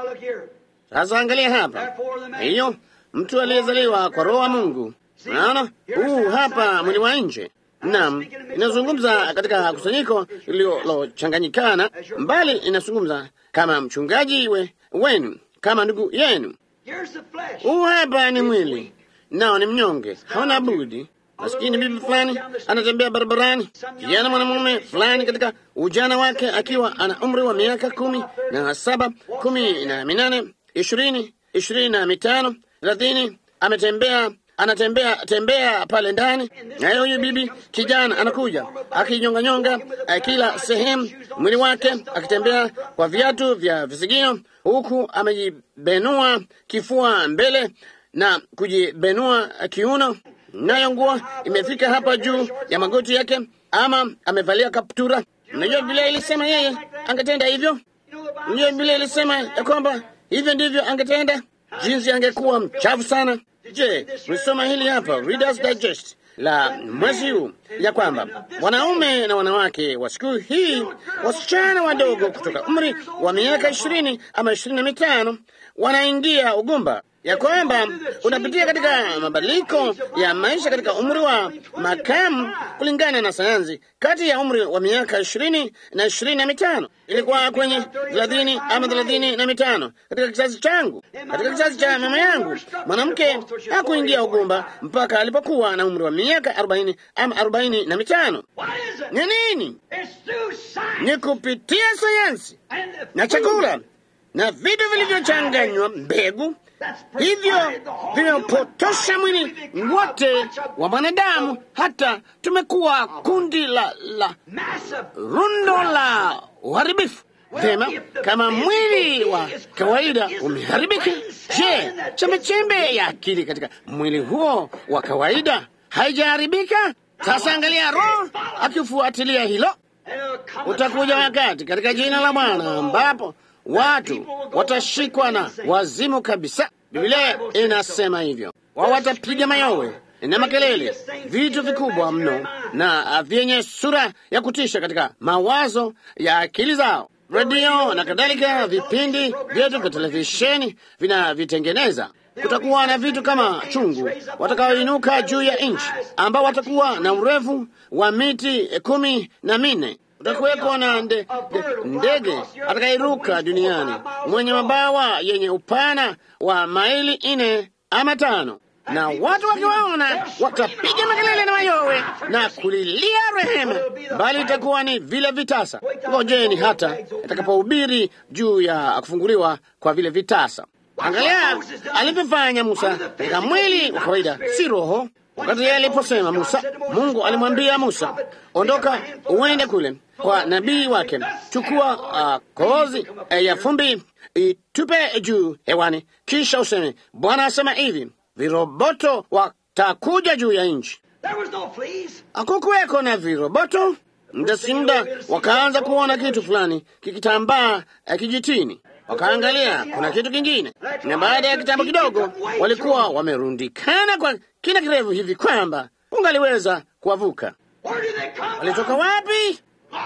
Sasa angalia hapa, hiyo mtu aliyezaliwa kwa Roho wa Mungu. Unaona, huu hapa mwili wa nje. Naam, inazungumza katika kusanyiko lililochanganyikana, mbali inazungumza kama mchungaji we, wenu, kama ndugu yenu. Huu hapa ni mwili, nao ni mnyonge, hauna budi. Maskini bibi fulani anatembea barabarani, kijana mwanamume fulani katika ujana wake, akiwa ana umri wa miaka kumi na saba, kumi na minane, ishirini, ishirini na mitano, thelathini, ametembea anatembea tembea pale ndani, na huyu bibi kijana anakuja akinyonganyonga kila sehemu mwili wake, akitembea kwa viatu vya visigino, huku amejibenua kifua mbele na kujibenua kiuno, nayo nguo imefika hapa juu ya magoti yake, ama amevalia kaptura. Unajua Biblia ilisema yeye angetenda hivyo. Unajua Biblia ilisema ya kwamba hivyo ndivyo angetenda, jinsi angekuwa mchafu sana. Je, mlisoma hili hapa Reader's Digest la mwezi huu ya kwamba wanaume na wanawake wa siku hii, wasichana wadogo kutoka umri wa miaka ishirini ama ishirini na mitano wanaingia ugumba, ya kwamba unapitia katika mabadiliko ya maisha katika umri wa makamu kulingana na sayansi, kati ya umri wa miaka ishirini na ishirini na mitano. Ilikuwa kwenye thelathini ama thelathini na mitano katika kizazi changu. Katika kizazi cha mama yangu, mwanamke hakuingia ugumba mpaka alipokuwa na umri wa miaka arobaini ama arobaini na mitano. Ni nini? Ni kupitia sayansi na chakula na vitu vilivyochanganywa, mbegu. Hivyo vimepotosha mwili wote wa mwanadamu, hata tumekuwa kundi la, la rundo la uharibifu. Vema, kama mwili wa kawaida umeharibika, je, chembechembe ya akili katika mwili huo wa kawaida haijaharibika? Sasa angalia Roho akifuatilia hilo. Utakuja wakati katika jina la Bwana ambapo watu watashikwa na wazimu kabisa. Biblia inasema hivyo. Wao watapiga mayowe na makelele, vitu vikubwa mno na vyenye sura ya kutisha katika mawazo ya akili zao. Radio na kadhalika, vipindi vyetu vya televisheni vinavitengeneza. Kutakuwa na vitu kama chungu watakaoinuka juu ya nchi, ambao watakuwa na urefu wa miti kumi na minne. Utakuweko na nde, ndege atakairuka duniani mwenye mabawa yenye upana wa maili nne ama tano. na watu wakiwaona watapiga makelele na mayowe na kulilia rehema, bali itakuwa ni vile vitasa. Ngojeni hata atakapohubiri juu ya kufunguliwa kwa vile vitasa. Angalia alivyofanya Musa katika mwili wa kawaida, si roho. Wakati yeye aliposema Musa, Mungu alimwambia Musa, ondoka uende kule kwa nabii wake, chukua uh, kozi uh, ya fumbi itupe juu hewani, kisha useme, Bwana asema hivi, viroboto watakuja juu ya nchi. Hakukuweko na viroboto. Muda si muda wakaanza kuona kitu fulani kikitambaa uh, kijitini. Wakaangalia kuna kitu kingine, na baada ya kitambo kidogo walikuwa wamerundikana kwa kina kirefu hivi kwamba ungaliweza kuwavuka. Walitoka wapi?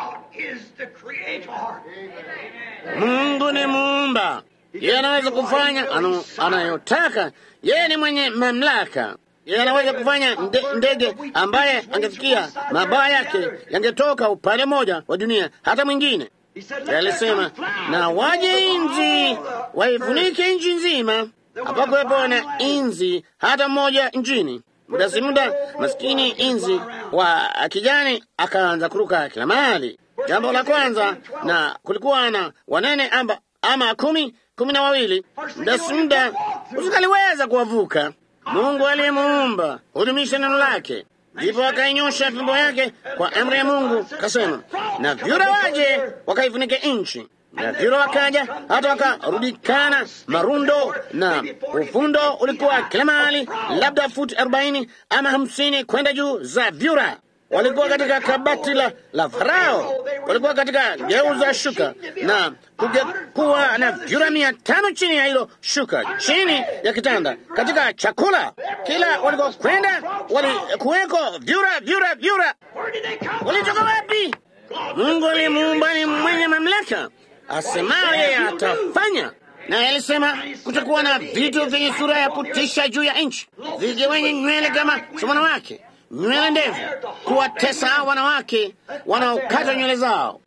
Mungu ni muumba, yeye anaweza kufanya anayotaka. Yeye ni mwenye mamlaka. Yeye anaweza kufanya nde, ndege ambaye angefikia mabawa yake yangetoka upande mmoja wa dunia hata mwingine. Alisema na waje inzi waifunike nchi nzima. Hapakuwepo na inzi hata mmoja nchini. Muda si muda, maskini inzi wa kijani akaanza kuruka kila mahali. Jambo la kwanza, na kulikuwa na wanene amba, ama kumi kumi na wawili. Muda si muda usikaliweza kuwavuka. Mungu aliyemuumba hudumisha neno lake. Ndipo akainyosha fimbo yake kwa amri ya Mungu, kasema na vyura waje wakaifunike nchi. Na vyura wakaja hata wakarudikana marundo, na ufundo ulikuwa kila mahali, labda futi arobaini ama hamsini kwenda juu za vyura. Walikuwa katika kabati la, la Farao, walikuwa katika geuza shuka, na kungekuwa na vyura mia tano chini ya hilo shuka, chini ya kitanda, katika chakula. Kila walikuwa kwenda walikuweko vyura, vyura, vyura. Walitoka wapi? Mungu aliyemuumba ni mwenye mamlaka, asemao yeye atafanya. Na alisema kutakuwa na vitu vyenye sura ya kutisha juu ya nchi, vije wenye nywele kama za wanawake, nywele ndefu, kuwatesa wanawake wanaokata nywele zao,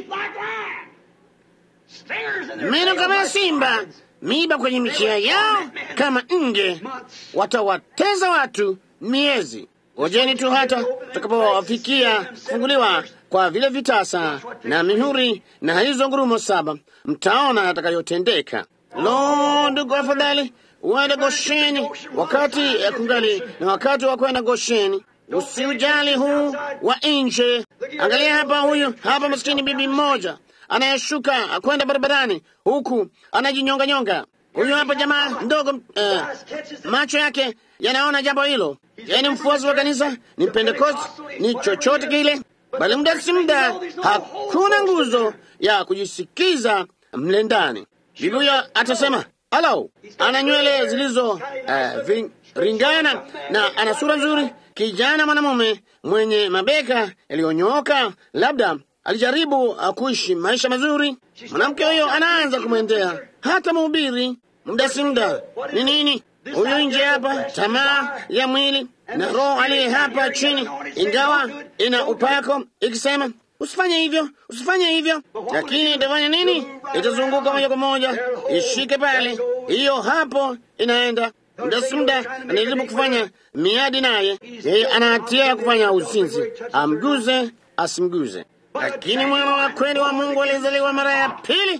meno kama simba, miiba kwenye mikia yao kama nge, watawateza watu miezi. Ngojeni tu hata tutakapofikia kufunguliwa kwa vile vitasa na mihuri na hizo ngurumo saba, mtaona atakayotendeka. Lo, ndugu, afadhali uende Gosheni wakati ya kungali na wakati wa kwenda Gosheni. Usiujali huu wa nje. Angalia hapa, huyu hapa maskini bibi mmoja anayeshuka kwenda barabarani huku anajinyonga nyonga. Huyu hapa jamaa ndogo, uh, macho yake yanaona jambo hilo. Yeye ni mfuasi wa kanisa, ni Pentecost, ni chochote kile, bali muda si muda hakuna nguzo ya kujisikiza mle ndani. Bibi huyo atasema, "Hello, ana nywele zilizo uh, ringana na ana sura nzuri, kijana mwanamume mwenye mabeka yaliyonyooka, labda alijaribu uh, kuishi maisha mazuri." Mwanamke huyo anaanza kumwendea hata mhubiri. Muda si muda ni nini? Huyu nje hapa, tamaa ya mwili na roho aliye hapa chini, ingawa ina upako, ikisema usifanye hivyo, usifanye hivyo, lakini itafanya nini? Itazunguka moja kwa moja, ishike pale, hiyo hapo inaenda. Muda si muda anajaribu kufanya miadi naye, yeye ana hatia ya kufanya uzinzi, amguze asimguze. Lakini mwana wa kweli wa Mungu alizaliwa mara ya pili.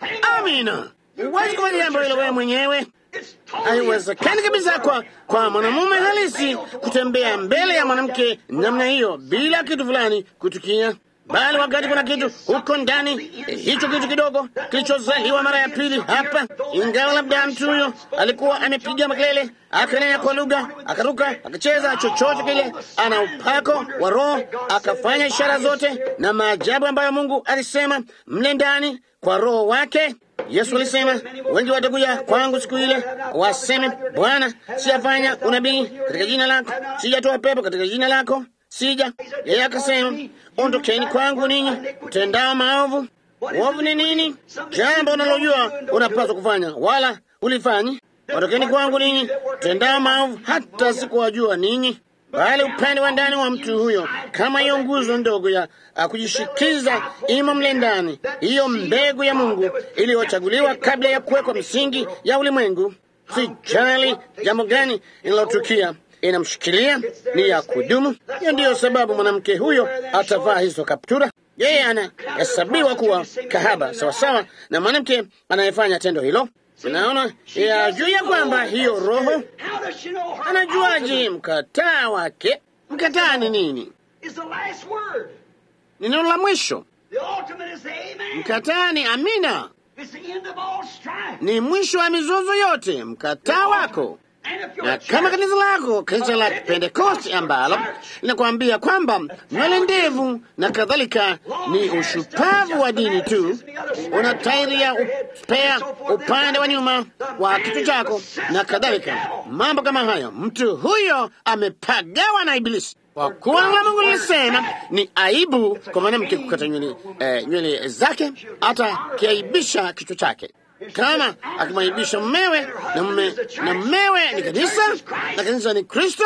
Amina. Huwezi kufanya jambo hilo wewe mwenyewe. Haiwezekani kabisa kwa kwa mwanamume halisi kutembea mbele ya mwanamke namna hiyo bila kitu fulani kutukia. Bali wakati kuna kitu huko ndani, eh, hicho kitu kidogo kilichozaliwa mara ya pili hapa, ingawa labda mtu huyo alikuwa amepiga makelele, akanena kwa lugha, akaruka, akacheza, chochote kile, ana upako wa Roho, akafanya ishara zote na maajabu ambayo Mungu alisema mle ndani kwa Roho wake. Yesu alisema, wengi watakuja kwangu siku ile waseme, Bwana, sijafanya unabii katika jina lako, sijatoa pepo katika jina lako, sija. Yeye akasema, ondokeni kwangu ninyi mtendao maovu. Uovu ni nini? Jambo unalojua unapaswa kufanya wala ulifanyi. Ondokeni kwangu ninyi mtendao maovu, hata sikuwajua ninyi. Bali upande wa ndani wa mtu huyo, kama hiyo nguzo ndogo ya kujishikiza imo mle ndani, hiyo mbegu ya Mungu iliyochaguliwa kabla ya kuwekwa msingi ya ulimwengu. Sijali jambo gani linalotukia, inamshikilia, ni ya kudumu. Hiyo ndiyo sababu mwanamke huyo atavaa hizo kaptura. Yeye anahesabiwa kuwa kahaba sawasawa na mwanamke anayefanya tendo hilo. Unaona, yajua ya kwamba hiyo roho. Anajuaje mkataa wake? Mkataa ni nini? Ni neno la mwisho. Mkataa ni amina, ni mwisho wa mizozo yote. Mkataa wako. Na kama kanisa lako, kanisa la Pentekoste ambalo linakwambia kwamba nywele ndevu na kadhalika ni ushupavu wa dini tu, unatairia upea upande wa nyuma wa kitu chako na kadhalika, mambo kama hayo, mtu huyo amepagawa na Ibilisi. Kwa kuwa la Mungu lilisema ni aibu kwa mwanamke kukata nywele eh, nywele zake, hata kiaibisha kichwa chake. Kama akimwaibisha mmewe na mme, na mmewe ni kanisa na kanisa ni Kristo,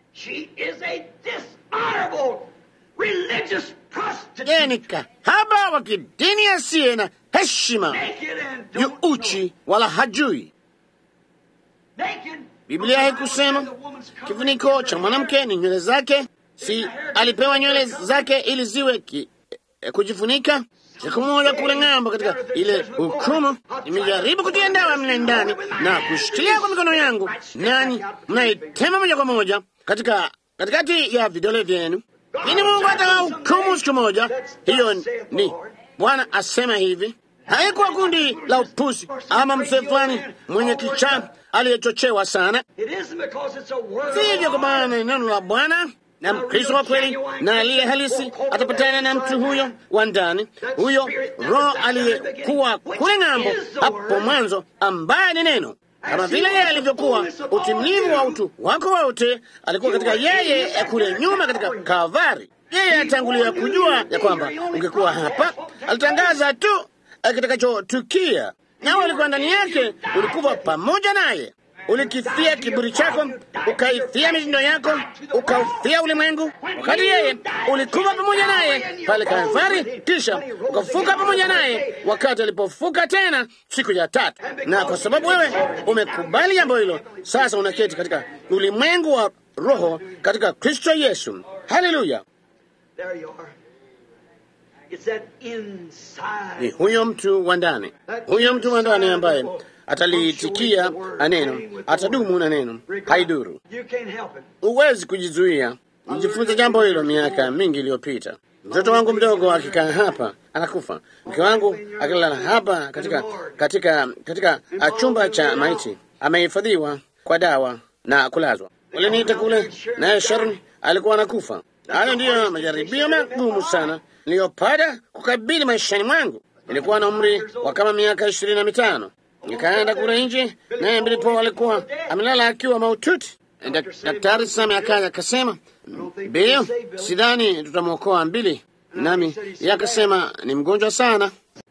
yeye ni kahaba wa kidini asiye na heshima, yu uchi wala hajui. Biblia haikusema kifuniko cha mwanamke ni nywele zake? Si alipewa nywele zake ili ziwe ki, eh, kujifunika? Siku moja kule ng'ambo katika ile hukumu, nimejaribu kutia dawa mle ndani na kushikilia kwa mikono yangu, nani mnaitema moja kwa moja katika katikati ya vidole vyenu. Ini Mungu atawahukumu siku moja. Hiyo ni Bwana asema hivi. Haikuwa kundi la upusi ama mzee fulani mwenye kichaa aliyechochewa sana. Sivyo, kwa maana ni neno la Bwana, na Mkristo wa kweli na aliye halisi atapatana na mtu huyo wa ndani, huyo roho aliyekuwa kule ng'ambo hapo mwanzo, ambaye ni neno. Kama vile yeye alivyokuwa utimilivu wa utu wako wote, alikuwa katika yeye kule nyuma katika Kalvari. Yeye atangulia kujua ya kwamba ungekuwa hapa. Alitangaza tu kitakachotukia, nao alikuwa ndani yake. Ulikuwa pamoja naye, ulikifia kiburi chako, ukaifia mitindo yako, ukaufia ulimwengu. Wakati yeye ulikuwa pamoja naye pale Kalvari, kisha ukafuka pamoja naye wakati alipofuka tena siku ya tatu. Na kwa sababu wewe umekubali jambo hilo, sasa unaketi katika ulimwengu wa roho katika Kristo Yesu. Haleluya! Ni huyo mtu wa ndani, huyo mtu wa ndani ambaye ataliitikia neno, atadumu na neno, haiduru. Huwezi kujizuia. Nijifunza jambo hilo miaka mingi iliyopita. Mtoto wangu mdogo akikaa hapa anakufa. Mke wangu akilala hapa katika katika katika chumba cha maiti, amehifadhiwa kwa dawa na kulazwa. Waliniita kule, naye Sharon alikuwa anakufa. Hayo ndiyo majaribio magumu sana niliyopata kukabili maishani mwangu. Nilikuwa na umri wa kama miaka ishirini na mitano. Nikaenda kule nje, naye ndipo alikuwa amelala akiwa maututi. Daktari Same akaja akasema, Bill, sidhani tutamwokoa Mbili. Nami yakasema ni mgonjwa sana.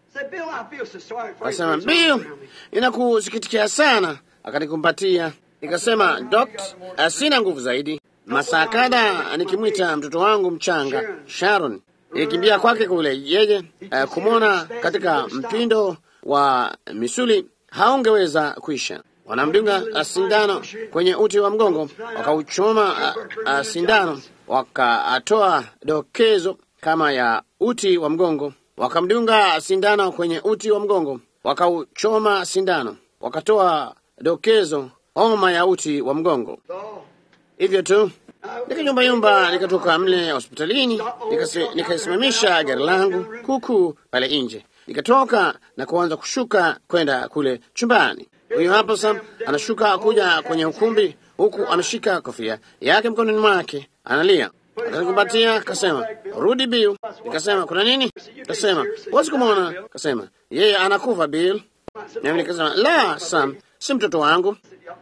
Akasema, Bill, inakusikitikia sana. Akanikumbatia. Nikasema, Dokta, sina nguvu zaidi. Masaa kadha nikimwita mtoto wangu mchanga Sharon, nilikimbia kwake kule yeye uh, kumwona katika mpindo wa misuli haungeweza kuisha. Wanamdunga sindano kwenye uti wa mgongo, wakauchoma uh, uh, sindano, wakatoa dokezo kama ya uti wa mgongo, wakamdunga sindano kwenye uti wa mgongo, wakauchoma sindano, wakatoa dokezo homa ya uti wa mgongo. Hivyo tu nikayumba yumba, nikatoka mle hospitalini, nikasimamisha gari langu kuku pale nje, nikatoka na kuanza kushuka kwenda kule chumbani. Huyo hapo Sam anashuka kuja kwenye ukumbi, huku ameshika kofia yake mkononi mwake, analia. Akanikumbatia, kasema, rudi Bill. Nikasema, kuna nini? Kasema, huwezi kumwona? Kasema, yeye anakufa Bill. Nami nikasema, la Sam, si mtoto wangu.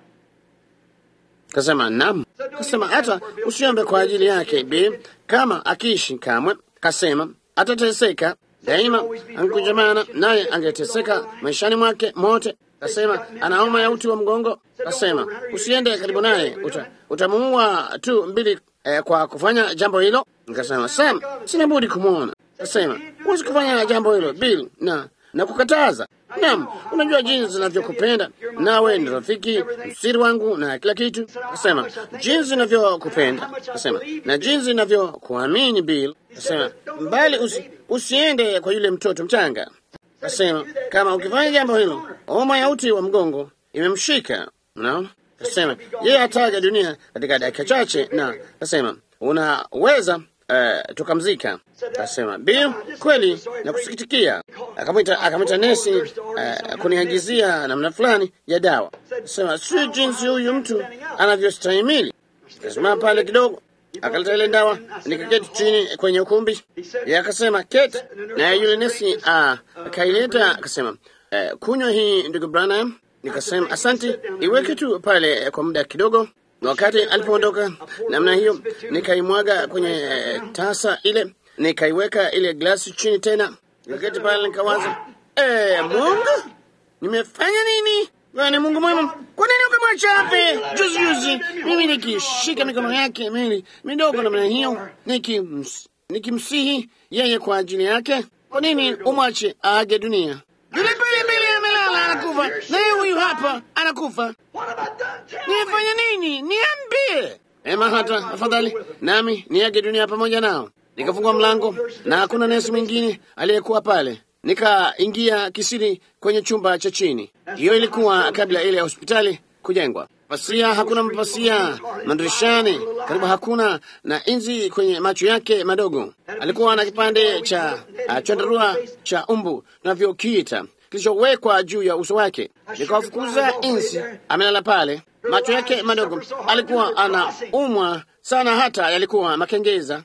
Kasema, naam. Kasema, hata usiombe kwa ajili yake Bill, kama akiishi kamwe. Kasema, atateseka daima, angekujamana naye angeteseka maishani mwake mote. Kasema, ana homa ya uti wa mgongo. Kasema, usiende karibu naye, uta, utamuua tu Mbili eh, kwa kufanya jambo hilo. Nikasema, Sam, sina budi kumwona. Kasema, huwezi kufanya jambo hilo Bill, na na kukataza. Naam, unajua jinsi ninavyokupenda, nawe ni rafiki msiri wangu na kila kitu. Nasema jinsi ninavyokupenda, nasema na jinsi ninavyokuamini Bill. Nasema bali usi, usiende kwa yule mtoto mchanga. Nasema kama ukifanya jambo hilo, homa ya uti wa mgongo imemshika. Unaona? Nasema yeye ataja dunia katika dakika chache, na nasema unaweza uh, tukamzika. Nasema Bill, kweli na kusikitikia. Akamwita akamwita nesi uh, kuniagizia namna fulani ya dawa. Nasema si jinsi huyu mtu anavyostahimili. Kasimama pale kidogo, akaleta ile dawa, nikaketi chini kwenye ukumbi. Yeye akasema keti, na yule nesi uh, akaileta akasema uh, kunywa hii ndugu Branham. Nikasema asante, iweke tu pale kwa muda kidogo. Na wakati alipoondoka namna hiyo, nikaimwaga kwenye tasa ile, nikaiweka ile glasi chini tena. Nikaketi pale nikawaza, eh, Mungu, nimefanya nini? Wewe ni Mungu mwema. Kwa nini ukamwacha hape juzi juzi? Mimi nikishika mikono yake mimi midogo namna hiyo, nikims nikimsihi yeye kwa ajili yake. Kwa nini umwache aage dunia? Yule pale mbele amelala anakufa, na yeye huyu hapa anakufa. Nifanye nini? Niambie. Ema hata afadhali nami niage dunia pamoja nao. Nikafungua mlango na hakuna nesi mwingine aliyekuwa pale. Nikaingia kisiri kwenye chumba cha chini. Hiyo ilikuwa kabla ile ya hospitali kujengwa. Pasia, hakuna mapasia madirishani, karibu hakuna, na inzi kwenye macho yake madogo. Alikuwa na kipande cha uh, chandarua cha umbu tunavyokiita kilichowekwa juu ya uso wake. Nikawafukuza inzi, amelala pale, macho yake madogo. Alikuwa anaumwa sana, hata yalikuwa makengeza.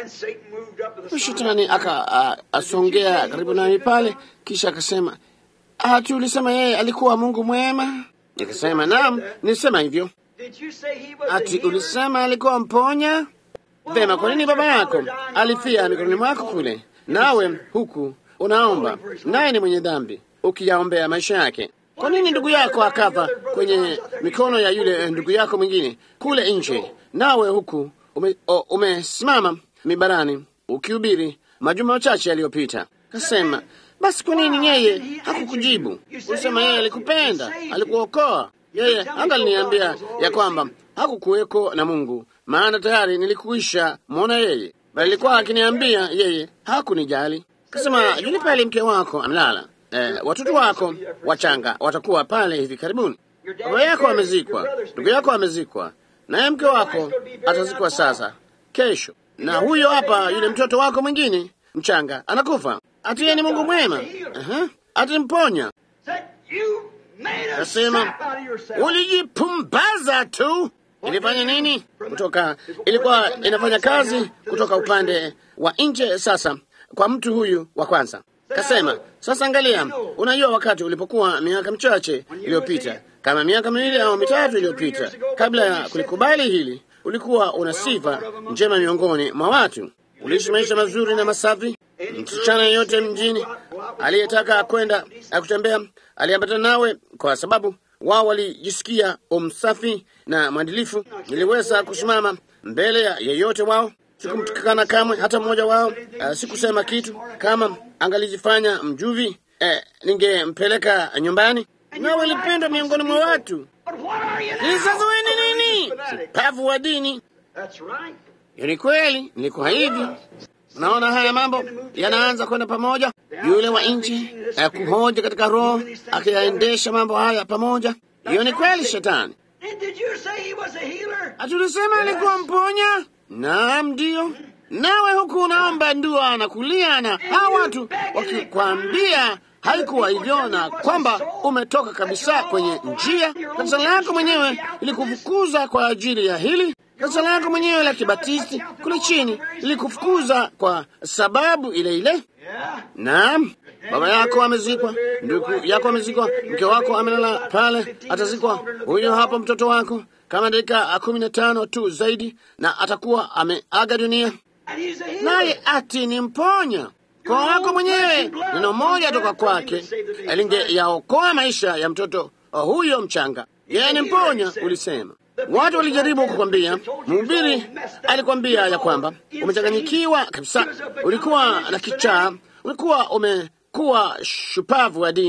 Shetani aka uh, asongea karibu nami pale, kisha akasema, ah, tulisema yeye alikuwa Mungu mwema. Nikasema naam, nilisema hivyo. Ati ulisema alikuwa mponya? Vema, kwa nini baba yako alifia mikononi mwako kule, nawe huku unaomba, naye ni mwenye dhambi, ukiyaombea maisha yake? Kwa nini ndugu yako akafa kwenye mikono ya yule ndugu yako mwingine kule nje, nawe huku umesimama ume mibarani ukihubiri majuma machache yaliyopita? Kasema, basi kwa nini yeye hakukujibu? Ulisema yeye alikupenda, alikuokoa. Yeye angaliniambia ya kwamba hakukuweko na Mungu, maana tayari nilikuisha muona yeye. Bali alikuwa akiniambia yeye hakunijali. Kasema, yule pale mke wako amelala. Eh, watoto wako wachanga watakuwa pale hivi karibuni. Baba yako amezikwa, ndugu yako amezikwa, naye mke wako atazikwa sasa kesho. Na huyo hapa yule mtoto wako mwingine mchanga anakufa. Ati yeye ni Mungu mwema. Aha. Atimponya. Nasema, ulijipumbaza tu. Ilifanya nini? Kutoka ilikuwa inafanya kazi kutoka upande wa nje sasa kwa mtu huyu wa kwanza. Kasema, sasa angalia, unajua wakati ulipokuwa miaka michache iliyopita, kama miaka miwili au mitatu iliyopita, kabla ya kulikubali hili, ulikuwa una sifa njema miongoni mwa watu. Uliishi maisha mazuri na masafi. Msichana yeyote mjini aliyetaka kwenda kutembea aliambatana nawe, kwa sababu wao walijisikia umsafi na mwadilifu. Niliweza kusimama mbele ya yeyote wao, sikumtukana kamwe hata mmoja wao. Uh, sikusema kitu. Kama angalijifanya mjuvi, eh, ningempeleka nyumbani. Na walipendwa miongoni mwa watu. Sasa wewe ni nini? Pavu wa dini. Hiyo ni kweli, nilikuwa hivi. Naona haya mambo yanaanza kwenda pamoja. Yule wa nchi eh, kuhoja katika roho, akiyaendesha mambo haya pamoja. Hiyo ni kweli, shetani. Atulisema alikuwa mponya? Naam, ndio. Nawe huku unaomba ndua na kulia, na hawa watu wakikwambia haikuwa hivyo na kwamba umetoka kabisa kwenye njia. Kanisa lako mwenyewe ilikufukuza kwa ajili ya hili. Kanisa lako mwenyewe la Kibatisti kule chini ilikufukuza kwa sababu ile ile. Naam, baba yako amezikwa, ndugu yako amezikwa, mke wako amelala pale, atazikwa. Huyo hapo mtoto wako kama dakika kumi na tano tu zaidi na atakuwa ameaga dunia. Naye ati ni mponya. Kwa wako mwenyewe neno moja toka kwake lingeyaokoa maisha ya mtoto huyo mchanga. Yeye ni mponya, ulisema. Watu walijaribu kukwambia, mhubiri alikwambia ya kwamba umechanganyikiwa kabisa, ulikuwa na kichaa, ulikuwa umekuwa shupavu wa dini.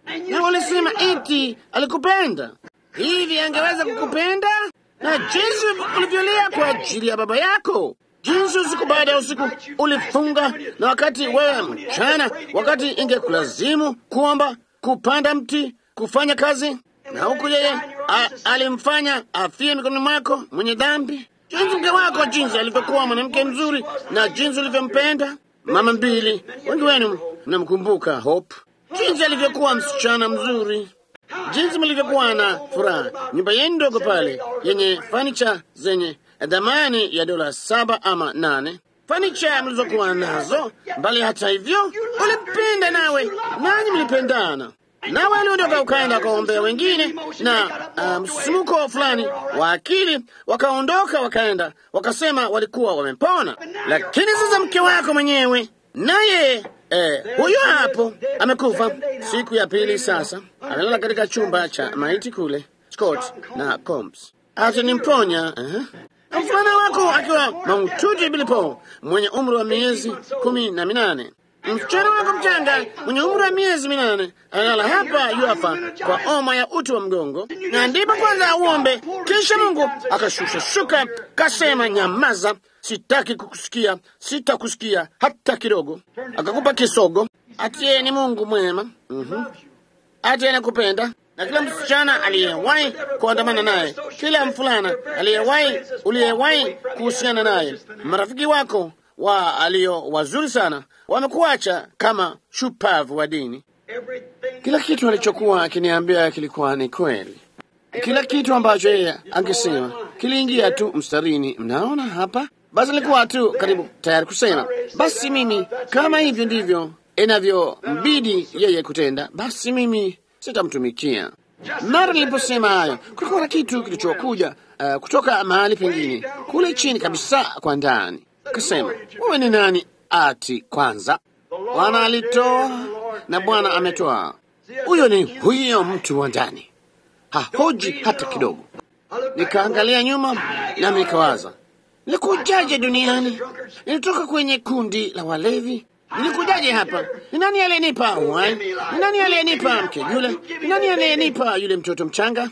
na walisema eti alikupenda. Hivi angeweza kukupenda? Na jinsi ulivyolia kwa ajili ya baba yako, jinsi usiku baada ya usiku ulifunga, na wakati wewe mchana, wakati ingekulazimu kuomba, kupanda mti, kufanya kazi, na huku yeye alimfanya afie mikononi mwako mwenye dhambi. Jinsi mke wako, jinsi alivyokuwa mwanamke mzuri, na jinsi ulivyompenda. Mama mbili, wengi wenu mnamkumbuka Hope, jinsi alivyokuwa msichana mzuri, jinsi mlivyokuwa na furaha. Nyumba yenu ndogo pale yenye fanicha zenye dhamani ya dola saba ama nane, fanicha mlizokuwa nazo. Bali hata hivyo ulipenda, nawe nanyi mlipendana. Nawe aliondoka ukaenda wakaombea wengine, na msumuko um, fulani wa akili, wakaondoka wakaenda wakasema walikuwa wamepona. Lakini sasa mke wako mwenyewe naye eh, huyo hapo amekufa siku ya pili. Sasa analala katika chumba cha maiti kule Scott na Combs. Ati nimponya eh? Mfano wako akiwa mahututi bilipo, mwenye umri wa miezi kumi na minane. Msichana wako mchanga mwenye umri wa miezi minane analala hapa yuafa kwa homa ya uti wa mgongo. Na ndipo kwanza uombe, kisha Mungu akashusha shuka kasema, nyamaza, sitaki kukusikia, sitakusikia hata kidogo. Akakupa kisogo. Ati ni Mungu mwema. Mhm. Ati anakupenda. Na kila msichana aliyewahi kuandamana naye, kila mfulana aliyewahi uliyewahi kuhusiana naye, marafiki wako wa alio wazuri sana wamekuacha kama shupavu wa dini. Kila kitu alichokuwa akiniambia kilikuwa ni kweli. Kila kitu ambacho yeye angesema kiliingia tu mstarini. Mnaona hapa? Basi alikuwa tu karibu tayari kusema, basi mimi kama hivyo ndivyo inavyombidi yeye kutenda, basi mimi sitamtumikia. Mara niliposema hayo, kulikuwa na kitu kilichokuja uh, kutoka mahali pengine kule chini kabisa kwa ndani. Kasema, wewe ni nani? Ati kwanza Bwana alitoa na Bwana ametoa. Huyo ni huyo mtu wa ndani, hahoji hata kidogo. Nikaangalia nyuma na nikawaza, nilikujaje duniani? Nilitoka kwenye kundi la walevi. Nilikujaje hapa? Ni nani aliyenipa uhai? Ni nani aliyenipa mke yule? Ni nani aliyenipa yule mtoto mchanga?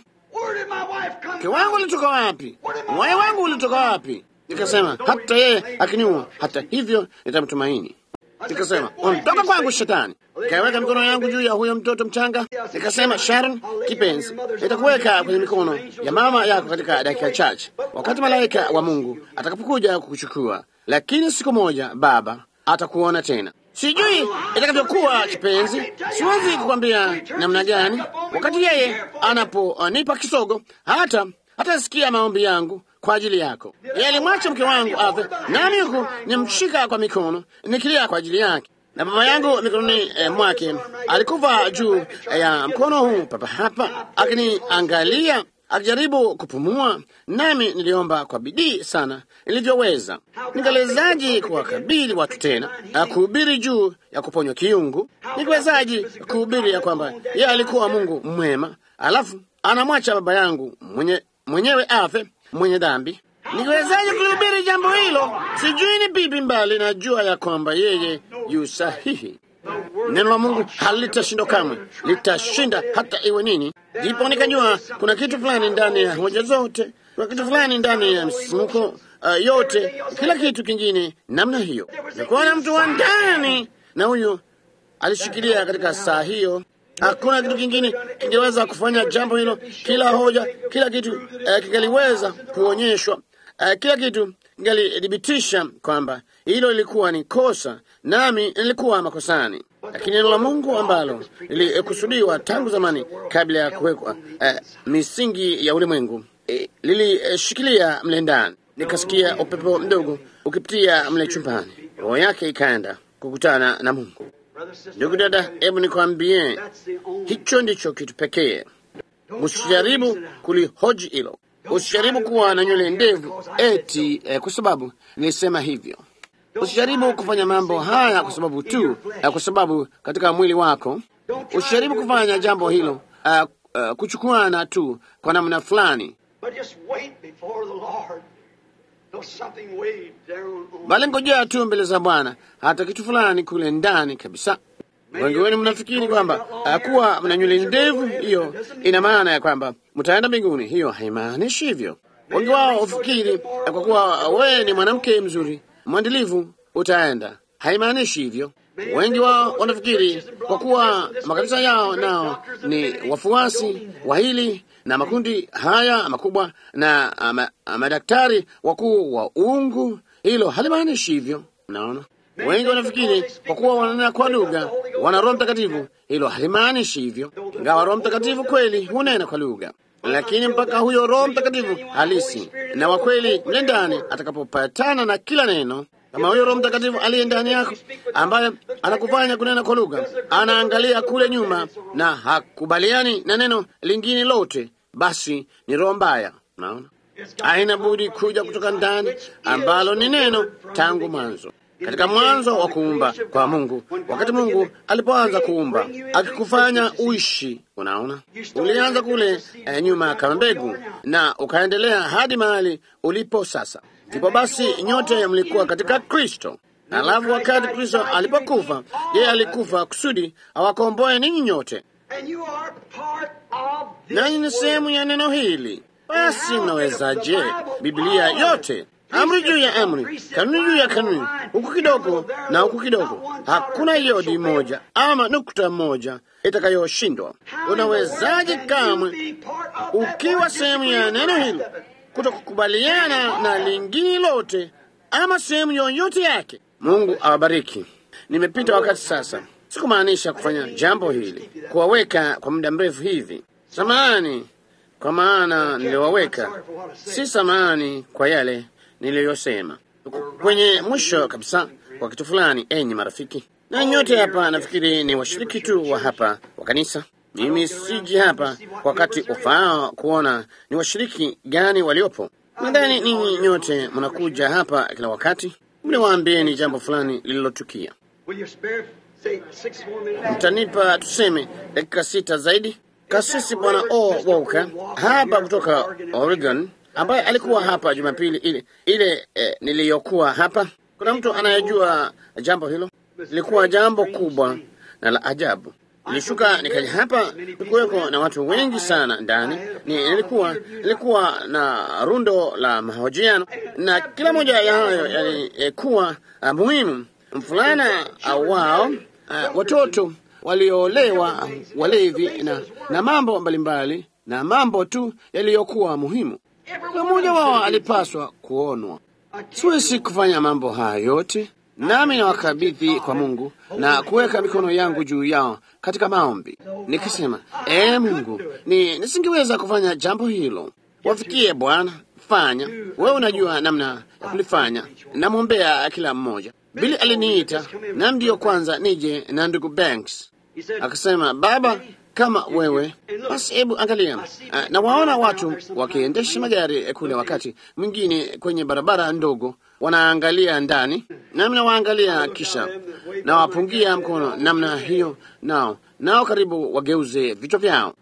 Mke wangu ulitoka wapi? Uhai wangu ulitoka wapi? Nikasema, hata yeye akiniua, hata hivyo nitamtumaini. Nikasema, ondoka kwangu Shetani. Nikaweka mikono yangu juu ya huyo mtoto mchanga. Nikasema, Sharon kipenzi, nitakuweka kwenye mikono ya mama yako katika dakika chache, wakati malaika wa Mungu atakapokuja kukuchukua. Lakini siku moja Baba atakuona tena. Sijui itakavyokuwa kipenzi, siwezi kukwambia namna gani. Wakati yeye anaponipa kisogo, hata hata sikia maombi yangu kwa ajili yako. Yeye alimwacha mke wangu afe, nami huku nimshika kwa mikono nikilia kwa ajili yake. Na baba yangu mikononi eh, mwake alikufa juu eh, ya mkono huu papa hapa, akiniangalia akijaribu kupumua. Nami niliomba kwa bidii sana nilivyoweza. Ningelezaji kuwakabili watu tena, kuhubiri juu ya kuponywa kiungu? Ningewezaji kuhubiri ya kwamba yeye alikuwa Mungu mwema, alafu anamwacha baba yangu mwenye, mwenyewe afe mwenye dhambi? Ningewezaji kuhubiri jambo hilo? Sijui ni bibi, mbali najua ya kwamba yeye yu sahihi. Neno la Mungu halitashinda kamwe, litashinda hata iwe nini. Ndipo nikajua kuna kitu fulani ndani ya hoja zote, kuna kitu fulani ndani ya msimuko uh, yote, kila kitu kingine namna hiyo. Nilikuwa na mtu wa ndani, na huyu alishikilia katika saa hiyo. Hakuna kitu kingine kingeweza kufanya jambo hilo. Kila hoja, kila kitu uh, kingaliweza kuonyeshwa, uh, kila kitu kingalidhibitisha kwamba hilo lilikuwa ni kosa, nami nilikuwa makosani. Lakini neno la Mungu ambalo lilikusudiwa tangu zamani kabla ya kuwekwa uh, misingi ya ulimwengu eh, lilishikilia mle ndani. Nikasikia upepo mdogo ukipitia mle chumbani, roho yake ikaenda kukutana na Mungu. Ndugu dada, hebu nikwambie, hicho ndicho kitu pekee. Usijaribu kulihoji hilo. Usijaribu kuwa na nywele ndevu eti eh, kwa sababu nilisema hivyo. Usijaribu kufanya mambo haya kwa sababu tu eh, kwa sababu katika mwili wako. Usijaribu kufanya jambo hilo uh, uh, kuchukuana tu kwa namna fulani, bali ngojea tu mbele za Bwana hata kitu fulani kule ndani kabisa. Wengi wenu mnafikiri kwamba kuwa mna nywele ndefu hiyo ina maana ya kwamba mtaenda mbinguni. Hiyo haimaanishi hivyo. Wengi wao hufikiri kwa kuwa wewe ni mwanamke mzuri mwandilivu utaenda. Haimaanishi hivyo. Wengi wao wanafikiri kwa kuwa makanisa yao nao ni wafuasi wa hili na makundi haya makubwa na ama, madaktari wakuu wa uungu, hilo halimaanishi hivyo. Naona wengi wanafikiri kwa kuwa wananena kwa lugha wana Roho Mtakatifu, hilo halimaanishi hivyo. Ingawa Roho Mtakatifu kweli hunena kwa lugha, lakini mpaka huyo Roho Mtakatifu halisi na wa kweli mle ndani atakapopatana na kila neno, kama huyo Roho Mtakatifu aliye ndani yako ambaye anakufanya kunena kwa lugha, anaangalia kule nyuma na hakubaliani na neno lingine lote, basi ni roho mbaya. Naona haina budi kuja kutoka ndani, ambalo ni neno tangu mwanzo. Katika mwanzo wa kuumba kwa Mungu, wakati Mungu alipoanza kuumba akikufanya uishi, unaona, ulianza kule eh, nyuma kama mbegu na ukaendelea hadi mahali ulipo sasa. Ndipo basi nyote mlikuwa katika Kristo. Alafu wakati Kristo alipokufa, yeye alikufa kusudi awakomboe ninyi nyote, nanyi ni sehemu ya neno hili. Basi mnawezaje Biblia yote, amri juu ya amri, kanuni juu ya kanuni, huku kidogo na huku kidogo, hakuna yodi moja ama nukta moja itakayoshindwa? Unawezaje kamwe ukiwa sehemu ya neno hili kutokukubaliana na lingine lote ama sehemu yoyote yake? Mungu awabariki. Nimepita wakati sasa. Sikumaanisha kufanya jambo hili, kuwaweka kwa muda mrefu hivi. Samahani kwa maana niliwaweka, si samahani kwa yale niliyosema. Kwenye mwisho kabisa kwa kitu fulani, enyi marafiki, na nyote hapa nafikiri ni washiriki tu wa hapa wa kanisa. Mimi siji hapa wakati ufaao kuona ni washiriki gani waliopo. Nadhani ninyi nyote mnakuja hapa kila wakati. Mniwaambieni jambo fulani lililotukia. Mtanipa tuseme dakika sita zaidi. Kasisi Bwana O. Walker hapa kutoka Oregon, ambaye alikuwa hapa Jumapili ile ile eh, niliyokuwa hapa. Kuna mtu anayejua jambo hilo? Lilikuwa jambo kubwa na la ajabu. Nilishuka nikaja hapa, nikuweko na watu wengi sana ndani. Ni, nilikuwa nilikuwa na rundo la mahojiano, na kila moja ya hayo yalikuwa uh, muhimu. Mfulana uh, wao uh, watoto waliolewa, walevi na, na mambo mbalimbali na mambo tu yaliyokuwa muhimu. Kila mmoja wao alipaswa kuonwa. Siwezi kufanya mambo haya yote, nami na wakabidhi kwa Mungu na kuweka mikono yangu juu yao katika maombi, nikisema, ee Mungu, ni nisingeweza kufanya jambo hilo. Wafikie Bwana, fanya wewe, unajua namna ya kulifanya. Namwombea kila mmoja. Bili aliniita na ndiyo kwanza nije na ndugu Banks, akasema, baba, kama wewe basi, hebu angalia. Uh, na waona watu wakiendesha magari kule, wakati mwingine kwenye barabara ndogo, wanaangalia ndani, nami nawaangalia, kisha na wapungia mkono namna hiyo, nao nao karibu wageuze vichwa vyao.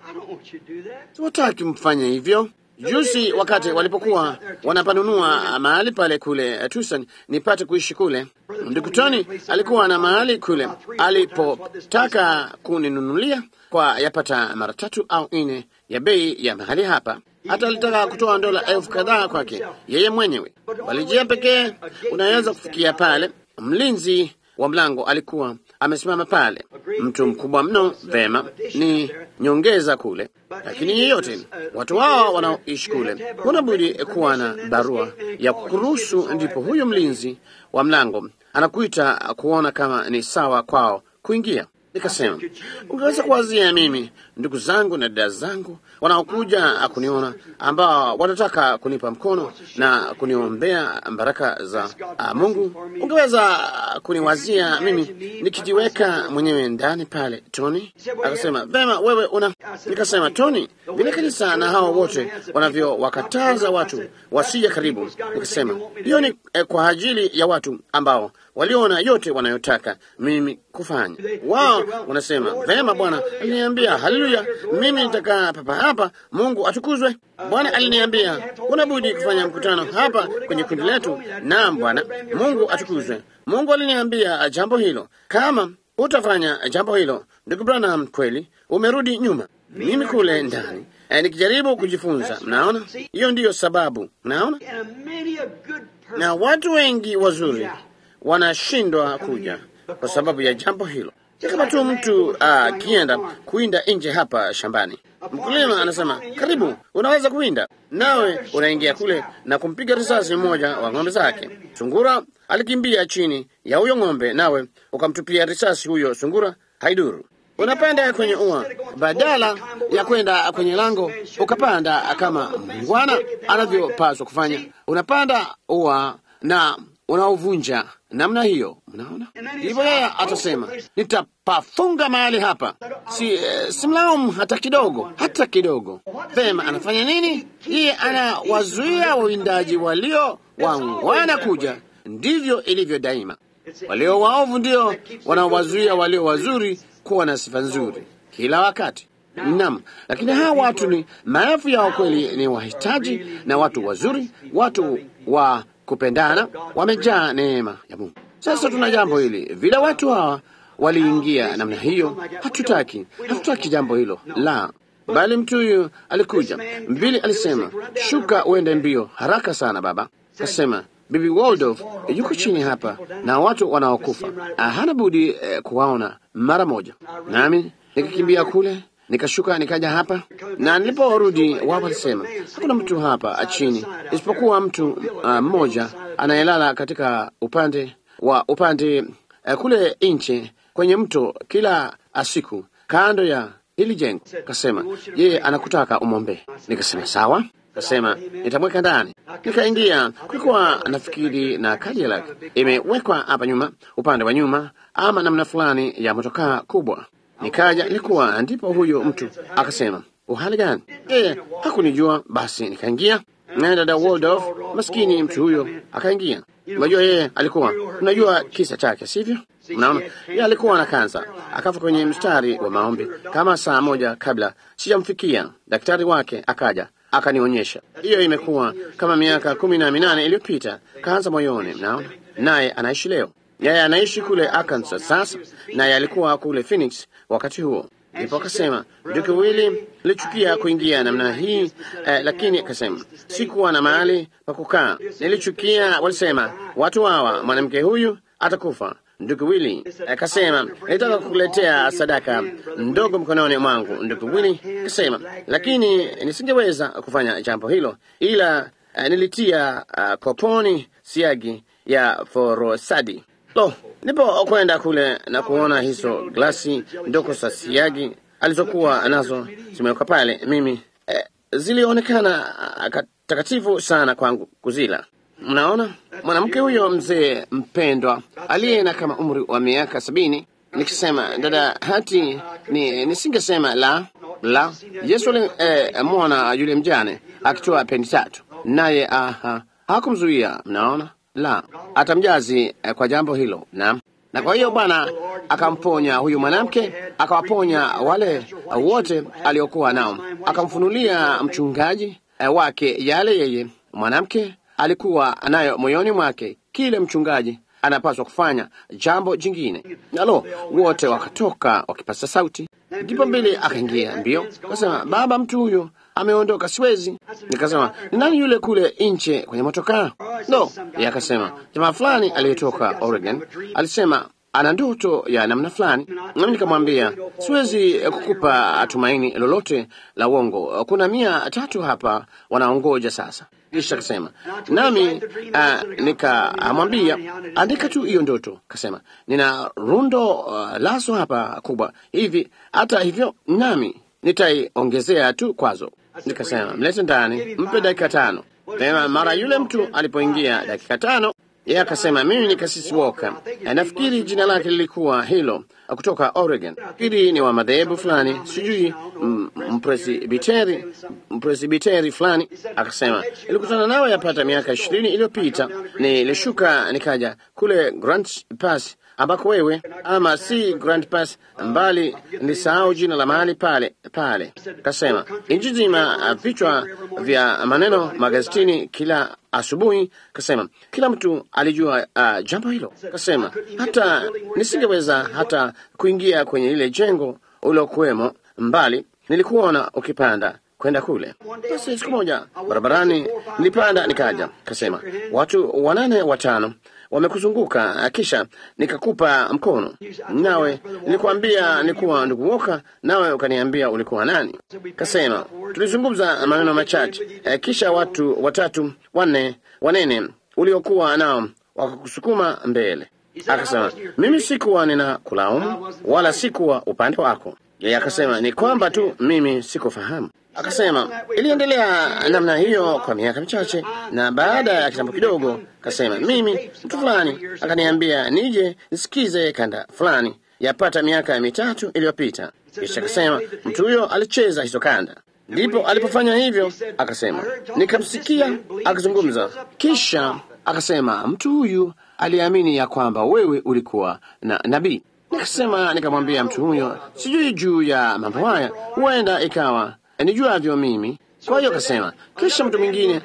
Siwataki mfanye hivyo. Juzi wakati walipokuwa wanapanunua mahali pale kule Tucson, nipate kuishi kule, ndugu Tony alikuwa na mahali kule, alipotaka kuninunulia kwa yapata mara tatu au nne ya bei ya mahali hapa. Hata alitaka kutoa dola elfu kadhaa kwake yeye mwenyewe. Walijia pekee unaweza kufikia pale. Mlinzi wa mlango alikuwa amesimama pale, mtu mkubwa mno. Vema, ni nyongeza kule, lakini yeyote watu hao wanaoishi kule wanabudi kuwa na barua ya kuruhusu. Ndipo huyo mlinzi wa mlango anakuita kuona kama ni sawa kwao kuingia. Nikasema, ungeweza kuwazia mimi ndugu zangu na dada zangu wanaokuja kuniona, ambao wanataka kunipa mkono na kuniombea baraka za uh, Mungu. Ungeweza kuniwazia mimi nikijiweka mwenyewe ndani pale, Tony? Akasema, vema, wewe una. Nikasema, Tony, vile kanisa na hao wote wanavyowakataza watu wasije karibu. Nikasema, hiyo ni eh, kwa ajili ya watu ambao waliona yote wanayotaka mimi kufanya. Wao wanasema, vema, Bwana aliniambia, haleluya, mimi nitakaa papa hapa, Mungu atukuzwe. Bwana aliniambia unabudi kufanya mkutano hapa kwenye kundi letu. Naam Bwana, Mungu atukuzwe. Mungu aliniambia jambo hilo. Kama utafanya jambo hilo. Ndugu Branham, kweli umerudi nyuma. Mimi kule ndani e, nikijaribu kujifunza. Mnaona, hiyo ndiyo sababu. Mnaona, na watu wengi wazuri wanashindwa kuja kwa sababu ya jambo hilo. Kama tu mtu akienda uh, kuinda nje hapa shambani, mkulima anasema karibu, unaweza kuinda, nawe unaingia kule na kumpiga risasi mmoja wa ng'ombe zake. Sungura alikimbia chini ya huyo ng'ombe, nawe ukamtupia risasi huyo sungura, haiduru. Unapanda kwenye ua badala ya kwenda kwenye lango ukapanda kama mwana anavyopaswa kufanya. Unapanda ua na unaovunja namna hiyo. Mnaona, hivyo yeye atasema nitapafunga mahali hapa. Si eh, simlaumu hata kidogo, hata kidogo. Vema, anafanya nini? Yeye anawazuia wawindaji walio wangwana kuja. Ndivyo ilivyo daima. Walio waovu ndio wanawazuia walio wazuri kuwa na sifa nzuri kila wakati. Naam, lakini hawa watu ni maelfu yao kweli, ni wahitaji na watu wazuri, watu wa kupendana, wamejaa neema ya Mungu. Sasa tuna jambo hili, vile watu hawa waliingia namna hiyo, hatutaki, hatutaki jambo hilo la, bali mtu huyu alikuja. Mbili alisema, shuka uende mbio haraka sana baba. Kasema, Bibi Waldorf yuko chini hapa na watu wanaokufa, hana budi eh, kuwaona mara moja. Nami nikakimbia kule, nikashuka nikaja hapa, na niliporudi wao walisema hakuna mtu hapa chini isipokuwa mtu uh, mmoja anayelala katika upande wa upande uh, kule nje kwenye mto kila siku kando ya hili jengo. Kasema yeye anakutaka umombe. Nikasema sawa. Kasema nitamweka ndani. Nikaingia, kulikuwa nafikiri na Cadillac imewekwa hapa nyuma, upande wa nyuma, ama namna fulani ya motokaa kubwa. Nikaja, nilikuwa ndipo huyo mtu akasema, uhali gani? Eh, hakunijua. Basi nikaingia, na dada Waldorf, maskini mtu huyo akaingia. Unajua yeye alikuwa, unajua kisa chake, sivyo? Unaona, yeye alikuwa na kansa, akafa kwenye mstari wa maombi kama saa moja kabla sijamfikia. Daktari wake akaja akanionyesha. Hiyo imekuwa kama miaka kumi na minane iliyopita. Kansa moyoni, mnaona, naye anaishi leo. Yeye anaishi kule Arkansas sasa, naye alikuwa kule Phoenix wakati huo. Ndipo akasema, Ndugu Willie, nilichukia kuingia namna hii eh, lakini akasema sikuwa na mahali pa kukaa. Nilichukia, walisema watu hawa, mwanamke huyu atakufa. Ndugu Willie akasema, nitaka kukuletea sadaka ndogo mkononi mwangu. Ndugu Willie akasema, lakini nisingeweza kufanya jambo hilo, ila uh, nilitia uh, koponi siagi ya forosadi. Lo, nipo kwenda kule na kuona hizo glasi ndogo za siagi alizokuwa nazo zimewekwa pale, mimi eh, zilionekana uh, takatifu sana kwangu kuzila. Mnaona, mwanamke huyo mzee mpendwa aliye na kama umri wa miaka sabini. Nikisema dada hati ni nisingesema la la. Yesu alimwona eh, yule mjane akitoa peni tatu, naye aha hakumzuia. Mnaona, la, atamjazi eh, kwa jambo hilo. Na na kwa hiyo Bwana akamponya huyu mwanamke, akawaponya wale uh, wote aliokuwa nao, akamfunulia mchungaji uh, wake yale yeye mwanamke alikuwa nayo moyoni mwake, kile mchungaji anapaswa kufanya jambo jingine. Nalo wote wakatoka wakipasa sauti. Ndipo mbili akaingia mbio, akasema, baba, mtu huyo ameondoka, siwezi. Nikasema, ni nani yule kule nje kwenye motokaa? No, yeye akasema, jamaa fulani aliyetoka Oregon, alisema ana ndoto ya namna fulani. Nami nikamwambia, siwezi kukupa tumaini lolote la uongo, kuna mia tatu hapa wanaongoja sasa. Kisha kasema, nami uh, nikamwambia, andika tu hiyo ndoto. Kasema, nina rundo uh, lazo hapa kubwa hivi, hata hivyo nami nitaiongezea tu kwazo. Nikasema, mlete ndani, mpe dakika tano. Tena mara yule mtu alipoingia dakika tano, yeye akasema, mimi ni Kasisi Walker. Nafikiri jina lake lilikuwa hilo, kutoka Oregon. Nafikiri ni wa madhehebu fulani, sijui mpresbiteri, mpresbiteri fulani. Akasema, nilikutana nawe yapata miaka ishirini iliyopita. Nilishuka nikaja kule Grants Pass ambako wewe, ama si Grand Pass, mbali nilisahau jina la mahali pale pale. Kasema nchi nzima, vichwa vya maneno magazetini kila asubuhi. Kasema kila mtu alijua uh, jambo hilo. Kasema hata nisingeweza hata kuingia kwenye ile jengo ulokuwemo, mbali nilikuona ukipanda kwenda kule. Basi siku moja barabarani nilipanda nikaja. Kasema watu wanane watano wamekuzunguka, kisha nikakupa mkono, nawe nilikwambia nilikuwa ndugu Walker, nawe ukaniambia ulikuwa nani. Kasema tulizungumza maneno machache, kisha watu watatu wanne wanene uliokuwa nao wakakusukuma mbele. Akasema mimi sikuwa nina kulaumu wala sikuwa upande wako. Yeye akasema ni kwamba tu mimi sikufahamu. Akasema iliendelea namna hiyo kwa miaka michache, na baada ya kitambo kidogo, kasema mimi mtu fulani akaniambia nije nisikize kanda fulani yapata miaka mitatu iliyopita. Kisha akasema mtu huyo alicheza hizo kanda. Ndipo alipofanya hivyo, akasema nikamsikia akizungumza. Kisha akasema mtu huyu aliamini ya kwamba wewe ulikuwa na nabii. Nikasema, nikamwambia mtu huyo, sijui juu ya mambo haya, huenda ikawa nijuavyo mimi. Kwa hiyo akasema, kisha mtu mwingine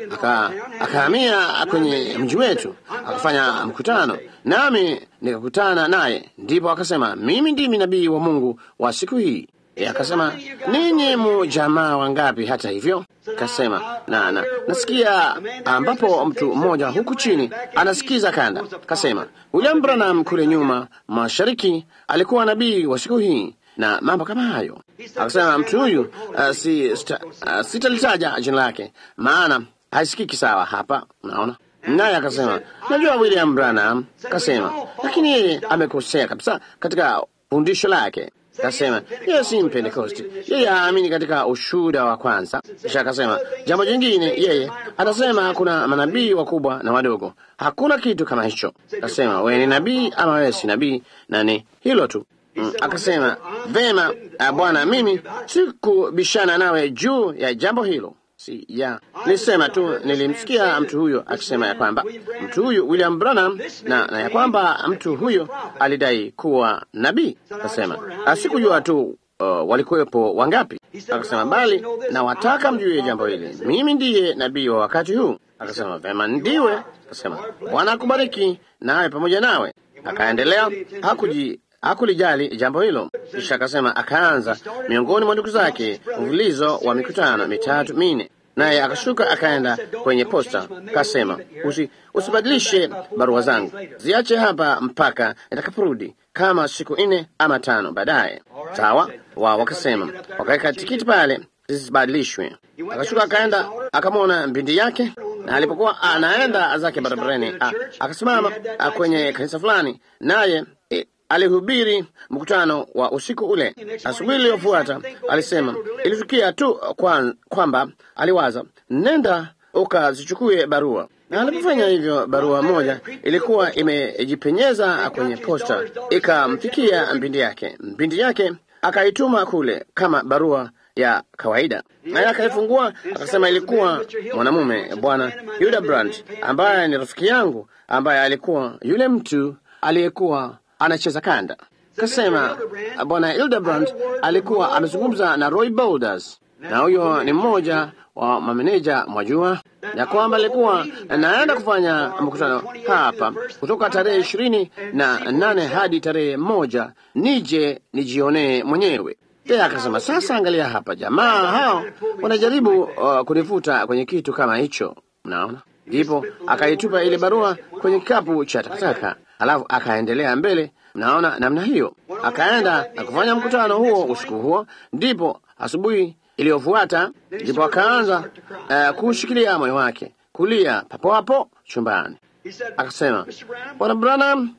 akahamia kwenye mji wetu, akafanya mkutano nami nikakutana naye. Ndipo akasema, mimi ndimi nabii wa Mungu wa siku hii. E, akasema ninyi mu jamaa wangapi hata hivyo? Kasema na, na nasikia ambapo mtu mmoja huku chini anasikiza kanda. Kasema William Branham kule nyuma mashariki alikuwa nabii wa siku hii na mambo kama hayo. Akasema mtu huyu uh, si, uh, sitalitaja jina lake maana haisikiki sawa hapa, unaona. Naye akasema najua William Branham. Kasema lakini yeye amekosea kabisa katika fundisho lake. Kasema yeye si Mpentekosti, yeye haamini katika ushuhuda wa kwanza. Kisha akasema jambo jingine, yeye anasema kuna manabii wakubwa na wadogo. Hakuna kitu kama hicho. Kasema wewe ni nabii ama wewe si nabii, na ni hilo tu. Mm, akasema vema bwana, mimi sikubishana nawe juu ya jambo hilo. Si ya nilisema tu, nilimsikia mtu huyo akisema ya kwamba mtu huyu William Branham na, na ya kwamba mtu huyo alidai kuwa nabii. Akasema asikujua tu uh, walikuwepo wangapi. Akasema bali na wataka mjue jambo hili, mimi ndiye nabii wa wakati huu. Akasema vema ndiwe. Akasema Bwana akubariki nawe pamoja nawe. Akaendelea, hakuji hakulijali jambo hilo. Kisha akasema akaanza miongoni mwa ndugu zake mvulizo wa mikutano mitatu minne, naye akashuka akaenda kwenye posta. Kasema usi, usibadilishe barua zangu, ziache hapa mpaka nitakaporudi, kama siku nne ama tano baadaye. Sawa wao wakasema, wakaweka tikiti pale zisibadilishwe. Akashuka akaenda akamwona binti yake, na alipokuwa anaenda zake barabarani akasimama kwenye kanisa fulani, naye e, alihubiri mkutano wa usiku ule. Asubuhi iliyofuata alisema ilitukia tu kwa, kwamba aliwaza nenda ukazichukue barua, na alipofanya hivyo, barua moja ilikuwa imejipenyeza kwenye posta ikamfikia mbindi yake. Mbindi yake akaituma kule kama barua ya kawaida, naye akaifungua akasema ilikuwa mwanamume, bwana Hildebrand, ambaye ni rafiki yangu, ambaye alikuwa yule mtu aliyekuwa anacheza kanda. Kasema bwana Hildebrand alikuwa amezungumza na Roy Boulders, na huyo ni mmoja wa mameneja mwajua, ya kwamba alikuwa naenda kufanya mkutano hapa kutoka tarehe ishirini na nane hadi tarehe moja, nije nijionee mwenyewe. Yeye akasema sasa, angalia hapa, jamaa hao wanajaribu uh, kunivuta kwenye kitu kama hicho, mnaona. Ndipo akaitupa ile barua kwenye kikapu cha takataka, alafu akaendelea mbele, mnaona namna hiyo. Akaenda na kufanya mkutano huo usiku huo. Ndipo asubuhi iliyofuata, ndipo akaanza uh, kushikilia moyo wake kulia papo hapo chumbani. Akasema, Bwana Branham,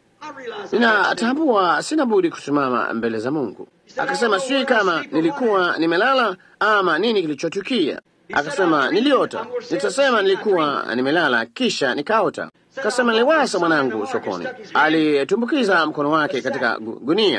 ninatambua sina budi kusimama mbele za Mungu. Akasema sijui kama nilikuwa nimelala ama nini kilichotukia. Akasema niliota, nitasema nilikuwa nimelala kisha nikaota. Akasema niliwasa mwanangu sokoni alitumbukiza mkono wake katika gunia.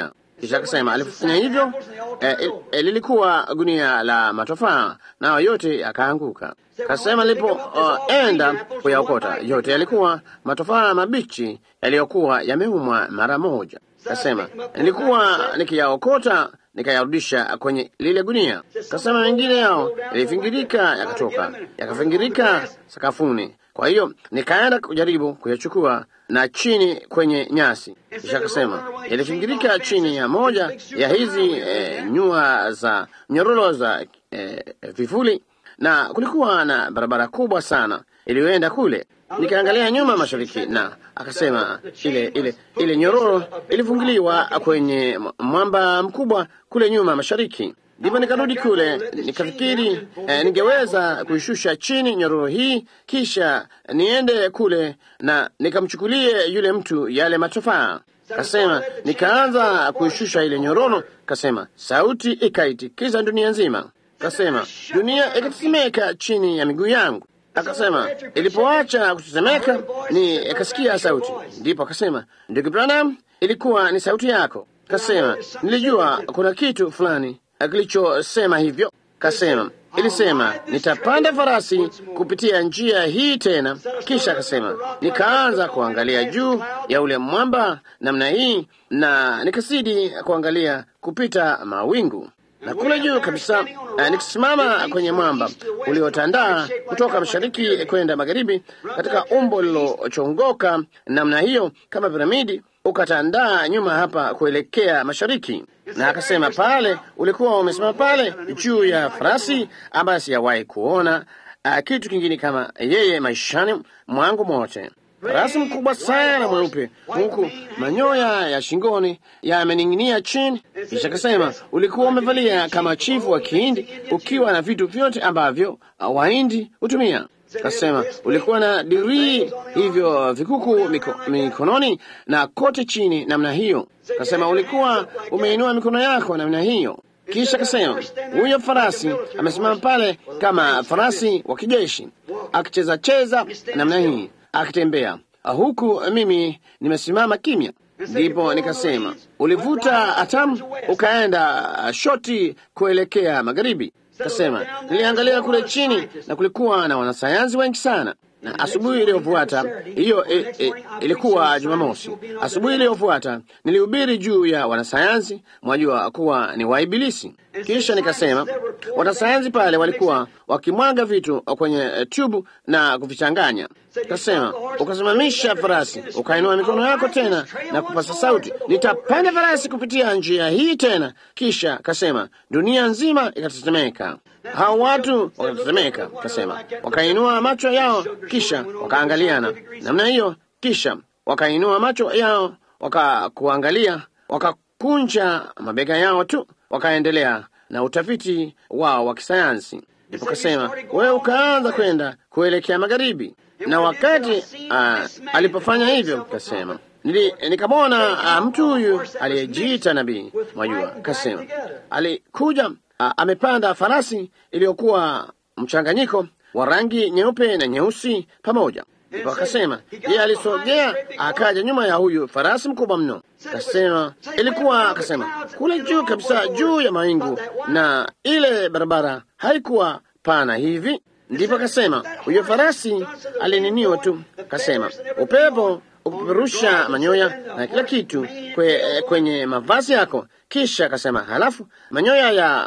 Kisha akasema alifanya hivyo, eh, eh, lilikuwa gunia la matofaa, nao yote yakaanguka. Kasema nilipoenda uh, kuyaokota yote yalikuwa matofaa mabichi yaliyokuwa yameumwa mara moja. Kasema nilikuwa nikiyaokota nikayarudisha kwenye lile gunia. Kasema mengine yao yalifingirika yakatoka yakafingirika sakafuni. Kwa hiyo nikaenda kujaribu kuyachukua na chini kwenye nyasi. Kisha akasema yalifingirika chini ya moja ya hizi e, nyua za nyororo za e, vifuli, na kulikuwa na barabara kubwa sana iliyoenda kule. Nikaangalia nyuma mashariki, na akasema ile ile ile nyororo ilifungiliwa kwenye mwamba mkubwa kule nyuma mashariki. Ndipo nikarudi kule nikafikiri eh, ningeweza kuishusha chini nyororo hii, kisha niende kule na nikamchukulie yule mtu yale matofaa. Kasema nikaanza kuishusha ile nyororo. Kasema sauti ikaitikiza dunia nzima. Kasema dunia ikatetemeka chini ya miguu yangu. Akasema ilipoacha kutetemeka ni ikasikia sauti. Ndipo akasema ndugu Branham, ilikuwa ni sauti yako. Kasema nilijua kuna kitu fulani kilichosema hivyo. Kasema ilisema nitapanda farasi kupitia njia hii tena. Kisha akasema nikaanza kuangalia juu ya ule mwamba namna hii, na nikasidi kuangalia kupita mawingu, na kule juu kabisa uh, nikisimama kwenye mwamba uliotandaa kutoka mashariki kwenda magharibi katika umbo lilochongoka namna hiyo kama piramidi, ukatandaa nyuma hapa kuelekea mashariki. Na akasema pale ulikuwa umesimama pale juu ya farasi ambaye sijawahi kuona uh, kitu kingine kama yeye maishani mwangu mote. Farasi mkubwa sana mweupe, huku manyoya ya shingoni yamening'inia chini. Kisha akasema ulikuwa umevalia kama chifu wa Kihindi, ukiwa na vitu vyote ambavyo Wahindi hutumia. Kasema ulikuwa na dirii hivyo vikuku miko, mikononi na kote chini namna hiyo. Kasema ulikuwa umeinua mikono yako namna hiyo. Kisha kasema huyo farasi amesimama pale kama farasi wa kijeshi, akicheza cheza namna hii, akitembea huku mimi nimesimama kimya. Ndipo nikasema ulivuta hatamu ukaenda shoti kuelekea magharibi. Kasema niliangalia kule chini na kulikuwa na wanasayansi wengi sana. Na asubuhi iliyofuata hiyo e, e, ilikuwa Jumamosi. Asubuhi iliyofuata nilihubiri juu ya wanasayansi, mwajua kuwa ni waibilisi. Kisha nikasema wanasayansi pale walikuwa wakimwaga vitu kwenye tubu na kuvichanganya. Kasema ukasimamisha farasi, ukainua mikono yako tena na kupasa sauti, nitapanda farasi kupitia njia hii tena. Kisha kasema dunia nzima ikatetemeka. Hao watu wakatetemeka. Kasema wakainua macho yao, kisha wakaangaliana namna hiyo, kisha wakainua macho yao wakakuangalia, wakakunja mabega yao tu, wakaendelea na utafiti wao wa kisayansi. Ndipo kasema wewe ukaanza kwenda kuelekea magharibi. Na wakati uh, alipofanya hivyo, kasema nili nikamwona uh, mtu huyu aliyejiita nabii, mwajua. Kasema alikuja uh, amepanda farasi iliyokuwa mchanganyiko wa rangi nyeupe na nyeusi pamoja. Ndipo akasema yeye alisogea akaja nyuma ya huyu farasi mkubwa mno. Kasema ilikuwa akasema kule juu kabisa, juu ya mawingu, na ile barabara haikuwa pana hivi. Ndipo akasema huyo farasi alininiwa tu. Kasema upepo ukupeperusha manyoya na kila kitu kwe, kwenye mavazi yako. Kisha akasema halafu manyoya ya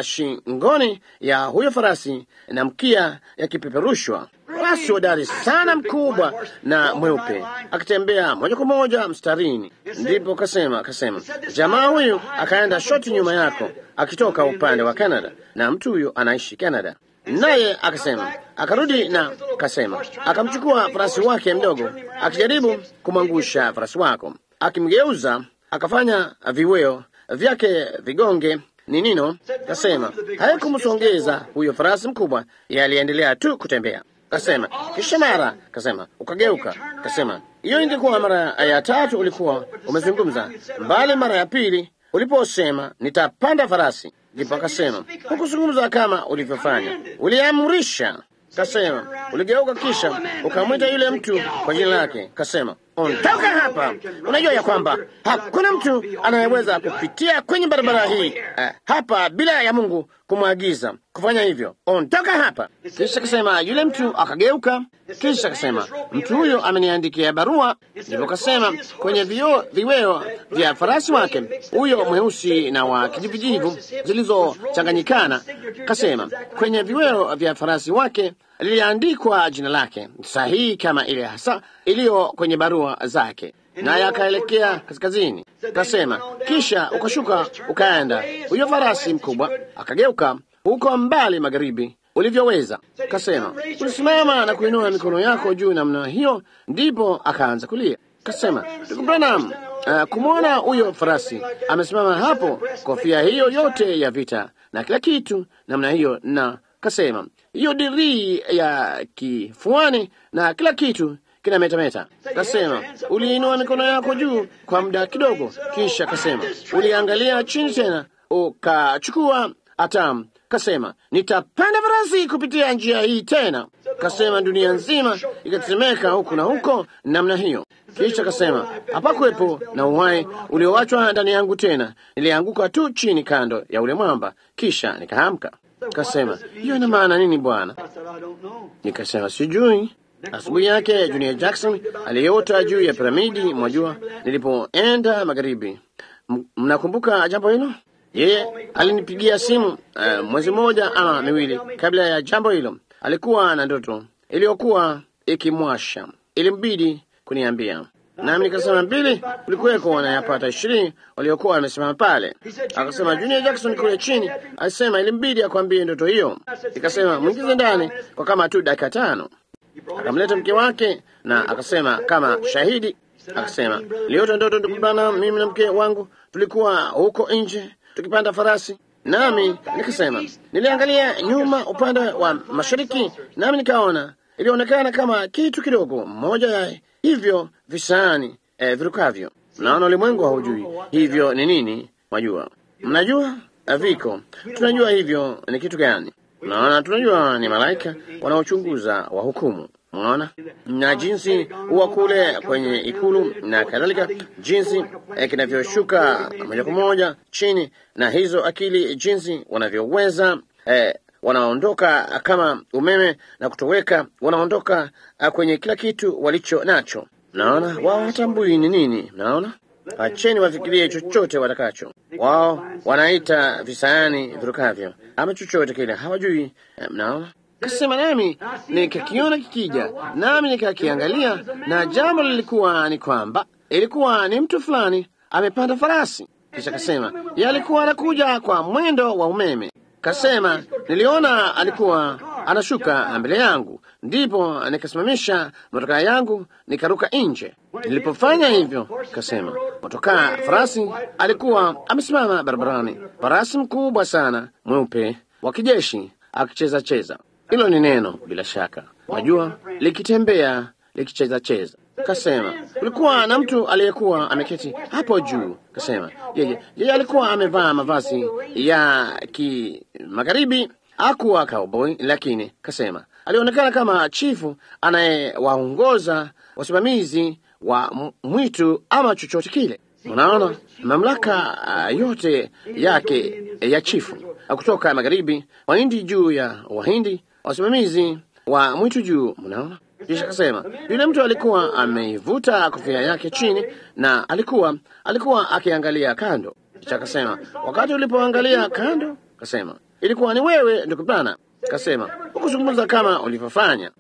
shingoni ya huyo farasi na mkia yakipeperushwa. Farasi hodari sana mkubwa na mweupe akitembea moja kwa moja mstarini. Ndipo kasema kasema jamaa huyu akaenda shoti nyuma yako akitoka upande wa Canada, na mtu huyo anaishi Canada. Naye akasema akarudi na kasema akamchukua farasi wake mdogo, akijaribu kumwangusha farasi wako, akimgeuza akafanya viweo vyake vigonge ni nino. Kasema haikumsongeza huyo farasi mkubwa, yaliendelea tu kutembea. Kasema kisha mara kasema ukageuka. Kasema hiyo ingekuwa mara ya tatu ulikuwa umezungumza, mbali mara ya pili uliposema nitapanda farasi. Ndipo akasema hukuzungumza kama ulivyofanya, uliamrisha. Kasema uligeuka kisha ukamwita yule mtu kwa jina lake. Kasema ondoka hapa. Unajua ya kwamba hakuna mtu anayeweza kupitia kwenye barabara hii uh, hapa bila ya Mungu kumwagiza kufanya hivyo. Ondoka hapa. Kisha akasema, yule mtu akageuka. Kisha akasema, mtu huyo ameniandikia barua. Ndipo akasema, kwenye vio, viweo vya farasi wake, huyo mweusi na wa kijivujivu zilizochanganyikana, kasema kwenye viweo vya farasi wake liliandikwa jina lake sahihi kama ile hasa iliyo kwenye barua zake, naye akaelekea kaskazini. Kasema, kisha ukashuka ukaenda. Huyo farasi mkubwa akageuka huko mbali magharibi ulivyoweza. Kasema, ulisimama na kuinua mikono yako juu namna hiyo, ndipo akaanza kulia. Kasema, ndugu Branham, uh, kumwona huyo farasi amesimama hapo, kofia hiyo yote ya vita na kila kitu namna hiyo, na kasema hiyo dirii ya kifuani na kila kitu kinametameta. Kasema, uliinua mikono yako juu kwa muda kidogo, kisha kasema uliangalia chini tena ukachukua hatamu. Kasema, nitapanda farasi kupitia njia hii tena. Kasema, dunia nzima ikatetemeka huku na huko namna hiyo. Kisha kasema, hapakuwepo na uhai ulioachwa ndani yangu tena. Nilianguka tu chini kando ya ule mwamba, kisha nikaamka. Kasema, hiyo ina maana nini bwana? Nikasema, sijui. Asubuhi yake Junior Jackson aliota juu ya piramidi, mwajua, nilipoenda magharibi. Mnakumbuka jambo hilo? Yeye alinipigia simu uh, mwezi mmoja ama miwili kabla ya jambo hilo. Alikuwa na ndoto iliyokuwa ikimwasha, ilimbidi kuniambia. Nami nikasema, mbili, kulikuweko wanayapata ishirini waliokuwa wamesimama pale. Akasema, Junior Jackson kule chini alisema ilimbidi akwambie ndoto hiyo. Nikasema, mwingize ndani kwa kama tu dakika tano. Akamleta mke wake na akasema kama shahidi. Akasema, liota ndoto ndugu bwana, mimi na mke wangu tulikuwa huko nje tukipanda farasi. Nami nikasema, niliangalia nyuma upande wa mashariki, nami nikaona ilionekana kama kitu kidogo, mmoja ya hivyo visani eh, virukavyo. Naona ulimwengu haujui hivyo ni nini, wajua. Mnajua viko, tunajua hivyo ni kitu gani. Naona tunajua ni malaika wanaochunguza wa hukumu. Mwaona na jinsi huwa kule kwenye ikulu na kadhalika, jinsi eh, kinavyoshuka moja kwa moja chini, na hizo akili jinsi wanavyoweza eh, wanaondoka kama umeme na kutoweka, wanaondoka kwenye kila kitu walicho nacho. Naona wao hatambui ni nini. Naona acheni wafikirie chochote watakacho. Wao wanaita visayani virukavyo ama chochote kile, hawajui. Naona kasema, nami nikakiona kikija, nami nikakiangalia, na jambo lilikuwa ni kwamba ilikuwa ni mtu fulani amepanda farasi. Kisha kasema yeye alikuwa anakuja kwa mwendo wa umeme. Kasema niliona alikuwa anashuka mbele yangu, ndipo nikasimamisha motokaa yangu nikaruka nje. Nilipofanya hivyo, kasema motokaa farasi alikuwa amesimama barabarani, farasi mkubwa sana mweupe wa kijeshi akicheza cheza. Hilo ni neno bila shaka, wajua, likitembea likicheza cheza. Kasema kulikuwa na mtu aliyekuwa ameketi hapo juu. Kasema yeye yeye alikuwa amevaa mavazi ya ki magharibi, hakuwa cowboy, lakini kasema alionekana kama chifu anayewaongoza wasimamizi wa mwitu ama chochote kile. Unaona mamlaka uh, yote yake ya chifu kutoka magharibi, Wahindi juu ya Wahindi, wasimamizi wa mwitu juu. Unaona. Kisha kasema yule mtu alikuwa ameivuta kofia yake chini na alikuwa alikuwa akiangalia kando. Kisha kasema wakati ulipoangalia kando, kasema ilikuwa ni wewe ndugu bwana. Kasema ukuzungumza kama ulivyofanya.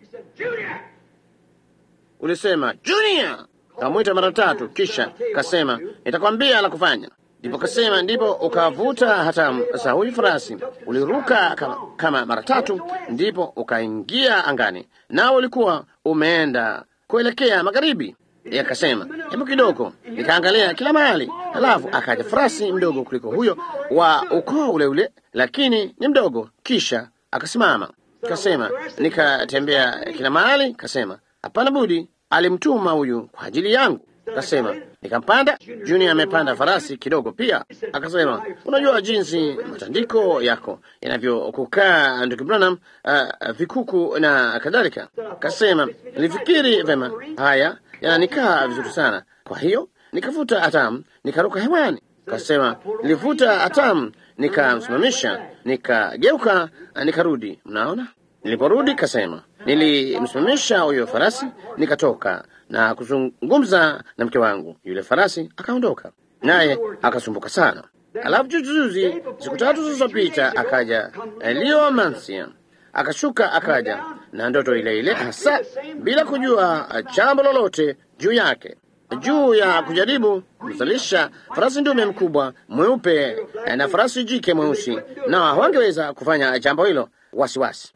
Ulisema Junior, kamwita mara tatu. Kisha kasema nitakwambia la kufanya. Ndipo kasema ndipo ukavuta hata za huyu farasi, uliruka kama, kama mara tatu, ndipo ukaingia angani, nao ulikuwa umeenda kuelekea magharibi. Yakasema hebu kidogo, nikaangalia kila mahali. Halafu akaja farasi mdogo kuliko huyo wa ukoo ule ule, lakini ni mdogo. Kisha akasimama. Kasema nikatembea kila mahali. Kasema hapana budi, alimtuma huyu kwa ajili yangu. Kasema nikampanda. Junior amepanda farasi kidogo pia. Akasema unajua jinsi matandiko yako yanavyokukaa ndugu Branham, uh, vikuku na kadhalika. Kasema nilifikiri vema haya yananikaa vizuri sana. Kwa hiyo nikavuta hatamu, nikaruka hewani. Kasema nilivuta hatamu, nikamsimamisha, nikageuka, nikarudi. Mnaona, niliporudi kasema nilimsimamisha huyo farasi, nikatoka na kuzungumza na mke wangu. Yule farasi akaondoka, naye akasumbuka sana. Alafu juzi, siku tatu zilizopita, akaja Leo Mansia, akashuka akaja na ndoto ile ile hasa, bila kujua jambo lolote juu yake, juu ya kujaribu kuzalisha farasi ndume mkubwa mweupe na farasi jike mweusi, na hawangeweza kufanya jambo hilo wasiwasi.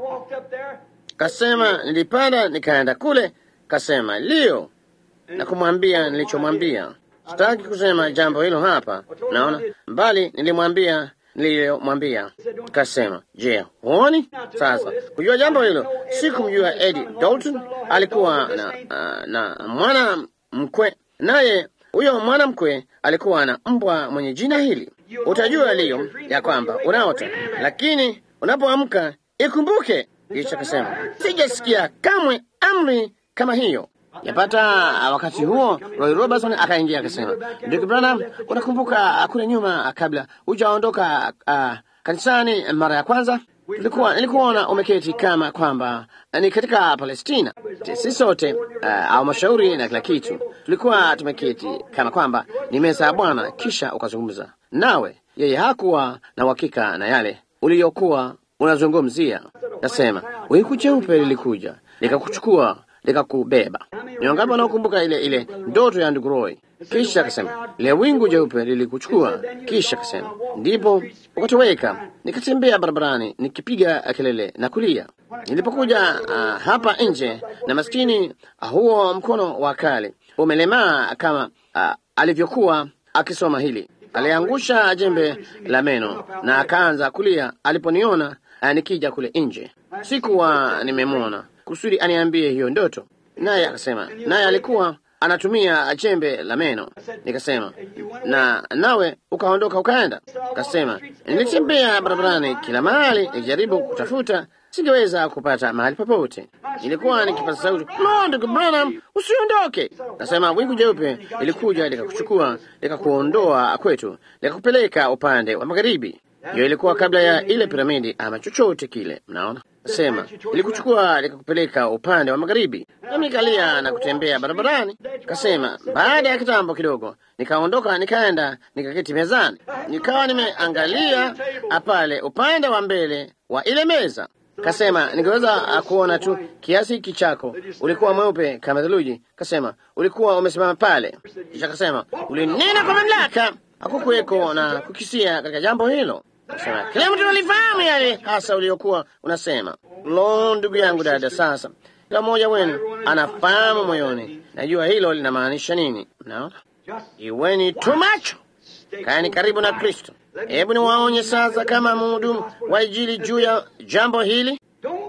Kasema nilipanda nikaenda kule, kasema Leo, na kumwambia nilichomwambia. Sitaki kusema jambo hilo hapa, naona mbali, nilimwambia niliyomwambia. Kasema, je, huoni sasa? Kujua jambo hilo, si kumjua Eddie Dalton. Alikuwa na, uh, na mwana mkwe, naye huyo mwana mkwe alikuwa na mbwa mwenye jina hili. Utajua Leo ya kwamba unaota, lakini unapoamka ikumbuke. Kisha kasema, sijasikia kamwe amri kama hiyo. Yapata wakati huo Roy Robertson akaingia akasema, Ndugu Branham, unakumbuka kule nyuma kabla hujaondoka uh, kanisani mara ya kwanza, tulikuwa nilikuona umeketi kama kwamba ni katika Palestina. Sisi sote uh, au mashauri na kila kitu tulikuwa tumeketi kama kwamba ni meza ya Bwana, kisha ukazungumza nawe. Yeye hakuwa na uhakika na yale uliyokuwa unazungumzia. Nasema wingu jeupe lilikuja likakuchukua likakubeba. Ni wangapi wanaokumbuka ile ile ndoto ya ndugu Roy? Kisha akasema ile wingu jeupe lilikuchukua, kisha akasema ndipo ukatoweka. Nikatembea barabarani nikipiga kelele na kulia. Nilipokuja uh, hapa nje, na maskini uh, huo mkono wa kale umelemaa kama uh, alivyokuwa akisoma hili. Aliangusha jembe la meno na akaanza kulia aliponiona uh, nikija kule nje. Sikuwa nimemwona kusudi aniambie hiyo ndoto. Naye akasema, naye alikuwa anatumia jembe la meno. Nikasema, na nawe ukaondoka ukaenda? Akasema, nilitembea barabarani kila mahali nikijaribu kutafuta, singeweza kupata mahali popote. Nilikuwa nikipata sauti, "Lo, ndugu Branham, usiondoke." Nasema wingu jeupe ilikuja likakuchukua, likakuondoa kwetu, likakupeleka upande wa magharibi. Hiyo ilikuwa kabla ya ile piramidi ama chochote kile, mnaona? Sema ilikuchukua likakupeleka upande wa magharibi. Nami nikalia na kutembea barabarani. Kasema baada ya kitambo kidogo nikaondoka, nikaenda nikaketi mezani, nikawa nimeangalia pale upande wa mbele wa ile meza. Kasema ningeweza kuona tu kiasi hiki chako, ulikuwa mweupe kama theluji. Kasema ulikuwa umesimama pale. Kisha kasema ulinena kwa mamlaka, hakukuweko na kukisia katika jambo hilo. Kasema kila mtu alifahamu yale hasa uliokuwa unasema. Lo, ndugu yangu dada, sasa kila mmoja wenu anafahamu moyoni. Najua hilo linamaanisha nini. Naona iweni tu macho, kaeni karibu na Kristo. Hebu niwaonye sasa kama mhudumu wa Injili juu ya jambo hili.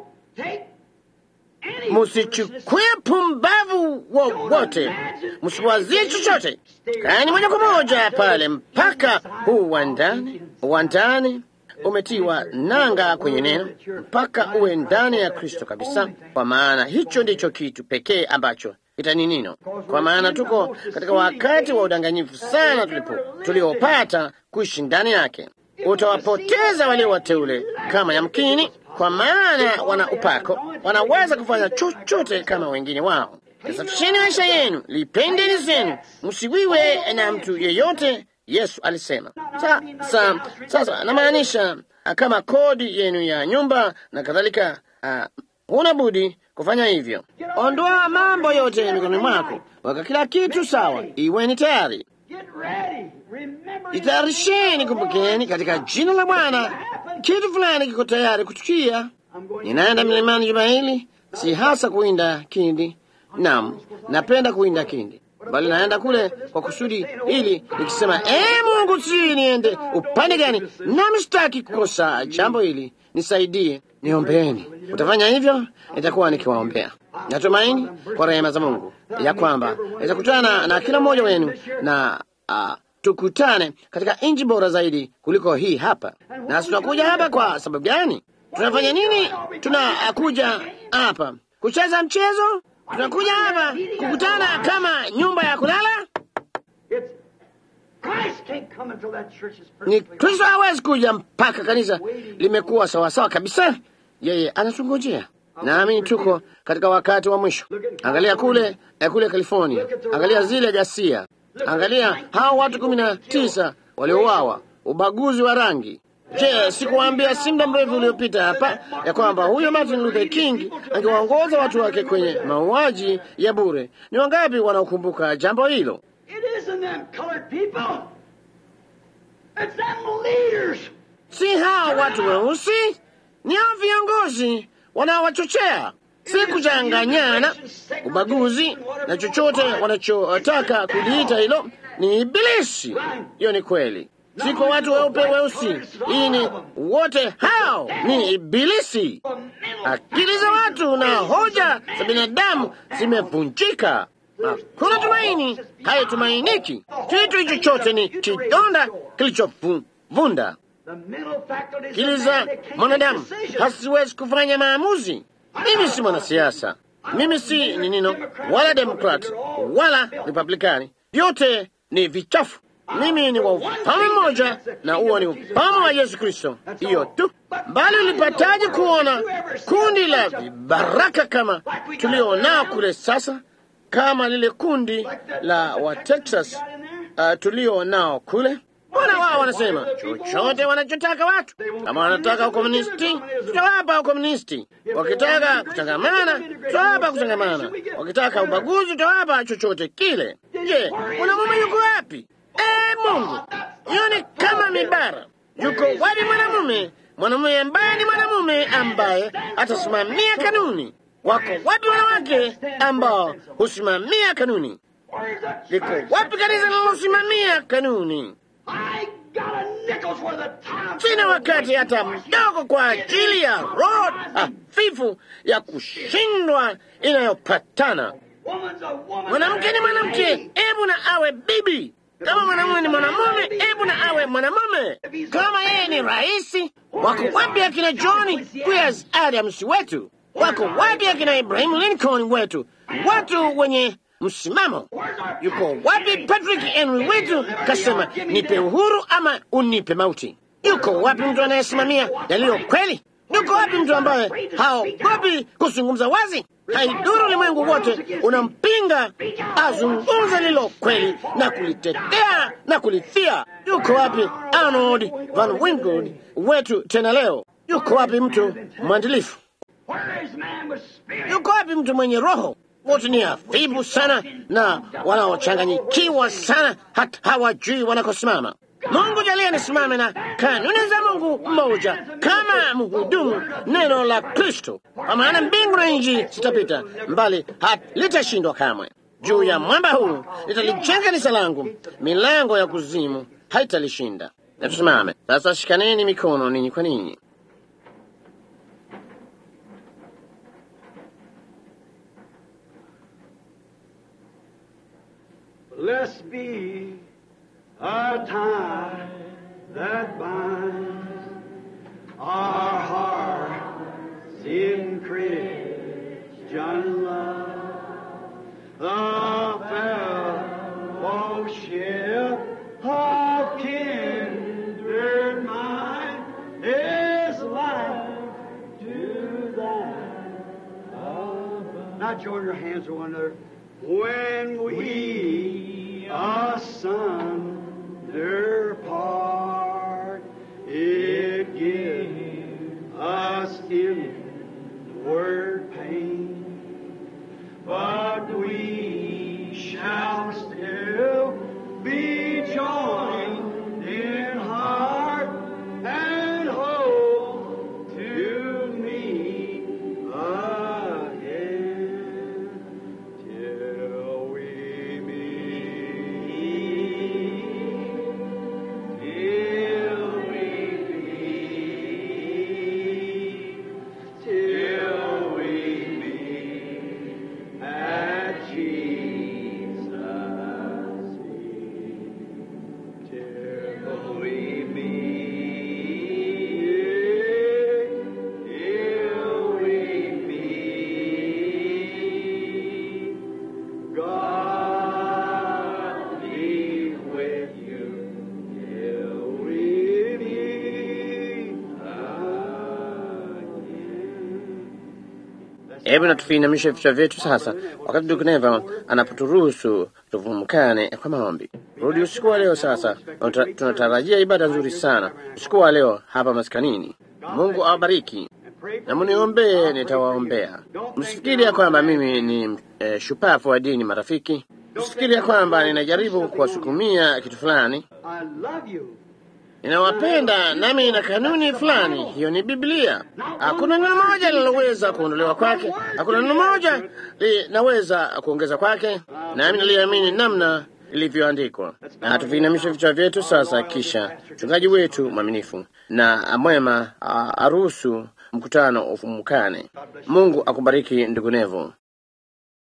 Musichukue pumbavu wowote, msiwazie chochote. Kaeni moja kwa moja pale mpaka huu wa ndani wa ndani umetiwa nanga kwenye neno, mpaka uwe ndani ya Kristo kabisa, kwa maana hicho ndicho kitu pekee ambacho itaninino. Kwa maana tuko katika wakati wa udanganyifu sana tulipo tuliopata kuishi ndani yake. Utawapoteza walio wateule kama yamkini, kwa maana wana upako, wanaweza kufanya chochote kama wengine wao. Safisheni maisha yenu, lipendeni zenu, msiwiwe na mtu yeyote. Yesu alisema. Sa, sa, sasa namaanisha kama kodi yenu ya nyumba na kadhalika, uh, huna budi kufanya hivyo. Ondoa mambo yote mikononi mwako, weka kila kitu sawa, iweni tayari. Itayarisheni, kumbukeni katika jina la Bwana kitu fulani kiko tayari kutukia. Ninaenda milimani juma hili, si hasa kuwinda kindi. Naam, napenda kuwinda kindi, bali naenda kule kwa kusudi hili, nikisema ee Mungu, si niende upande gani? Nami sitaki kukosa jambo hili, nisaidie, niombeeni. Utafanya hivyo, itakuwa nikiwaombea. Natumaini kwa rehema za Mungu ya kwamba nitakutana na kila mmoja wenu na uh, tukutane katika nchi bora zaidi kuliko hii hapa. Na tunakuja hapa kwa sababu gani? Tunafanya nini? Tunakuja hapa kucheza mchezo? Tunakuja hapa kukutana kama nyumba ya kulala? It's Christ can't come until that church is Ni perfectly Kristo hawezi kuja mpaka kanisa limekuwa sawasawa kabisa. Yeye anatungojea. Naamini tuko katika wakati wa mwisho. Angalia kule eh, kule California. Angalia zile ghasia. Angalia hao watu kumi na tisa waliouawa, ubaguzi wa rangi. Je, sikuambia si muda mrefu uliopita hapa ya kwamba huyo Martin Luther King angewaongoza watu wake kwenye mauaji ya bure? Ni wangapi wanaokumbuka jambo hilo? It isn't them colored people. It's them leaders. Si hao watu weusi, ni hao viongozi wanaowachochea. Si kuchanganyana, ubaguzi na chochote wanachotaka kuliita hilo ni ibilisi. Hiyo ni kweli. Si kwa watu weupe weusi, hii ni wote hao ni ibilisi. Akili za watu na hoja za binadamu zimevunjika. Hakuna tumaini, haitumainiki. Kitu hicho chote ni kidonda kilichovunda. Akili za mwanadamu hasiwezi kufanya maamuzi. Mimi si mwanasiasa, mimi si ni nino wala Demokrat wala Republikani, vyote ni vichafu. Mimi ni wa ufalme mmoja, na huo ni ufalme wa Yesu Kristo. Hiyo tu. Bali ulipataje kuona kundi la vibaraka kama tulionao kule sasa, kama lile kundi la wa Texas uh, tulionao kule? Mbona wao wanasema chochote wanachotaka watu? Kama wanataka ukomunisti, tutawapa ukomunisti. Wakitaka kutangamana, tutawapa kutangamana. Wakitaka ubaguzi, tutawapa chochote kile. Je, mwanamume yuko wapi? Eh, Mungu, hiyo ni kama mibara. Yuko wapi mwanamume? Mwanamume ambaye ni mwanamume ambaye atasimamia kanuni. Wako wapi wanawake ambao husimamia kanuni? Liko wapi kanisa linalosimamia kanuni? Sina wakati hata mdogo kwa ajili ya roho hafifu ya kushindwa inayopatana. Mwanamke ni mwanamke, hebu na awe bibi. Kama mwanamume ni mwanamume, hebu na awe mwanamume. Kama yeye ni raisi, wako wapi akina John Quincy Adams wetu? Wako wapi akina Abraham Lincoln wetu? Watu wenye msimamo. Yuko wapi Patrick Henry wetu kasema nipe uhuru ama unipe mauti? Yuko wapi mtu anayesimamia yaliyo kweli? Yuko wapi mtu ambaye haogopi kuzungumza wazi? Haidhuru ulimwengu wote unampinga, azungumza lilo kweli na kulitetea na kulithia. Yuko wapi Arnold Van Winkle wetu tena leo? Yuko wapi mtu mwandilifu? Yuko wapi mtu mwenye roho? Wote ni hafifu sana na wanaochanganyikiwa sana, hata hawajui wanakosimama. Mungu jalia nisimame na kanuni za Mungu mmoja kama mhudumu neno la Kristo, kwa maana mbingu na nchi zitapita, mbali halitashindwa kamwe. Juu ya mwamba huu nitalijenga kanisa langu, milango ya kuzimu haitalishinda. Na tusimame sasa, shikaneni mikono ninyi kwa ninyi. Let's be a tie that binds our hearts in Christian love, the fellowship of kindred mind is life to that above. Now join your hands with one another. When we asunder part, it gives us inward pain, but we shall still be joined in heart and hope to meet again, till we Hebu na tuviinamishe vichwa vyetu sasa, wakati ndugu Neva anapoturuhusu tuvumukane kwa maombi. Rudi usiku wa leo sasa, tunatarajia ibada nzuri sana usiku wa leo hapa maskanini. Mungu awabariki na muniombee, nitawaombea. Msifikiri ya kwamba mimi ni e, shupavu wa dini, marafiki. Msifikiri ya kwamba ninajaribu kuwasukumia kitu fulani. Ninawapenda nami na kanuni fulani, hiyo ni Biblia. Hakuna neno moja linaloweza kuondolewa kwake, hakuna neno moja linaweza kuongeza kwake, nami naliamini namna ilivyoandikwa. Na tuviinamishe vichwa vyetu sasa, kisha mchungaji wetu mwaminifu na mwema aruhusu mkutano ufumukane. Mungu akubariki ndugu Nevo.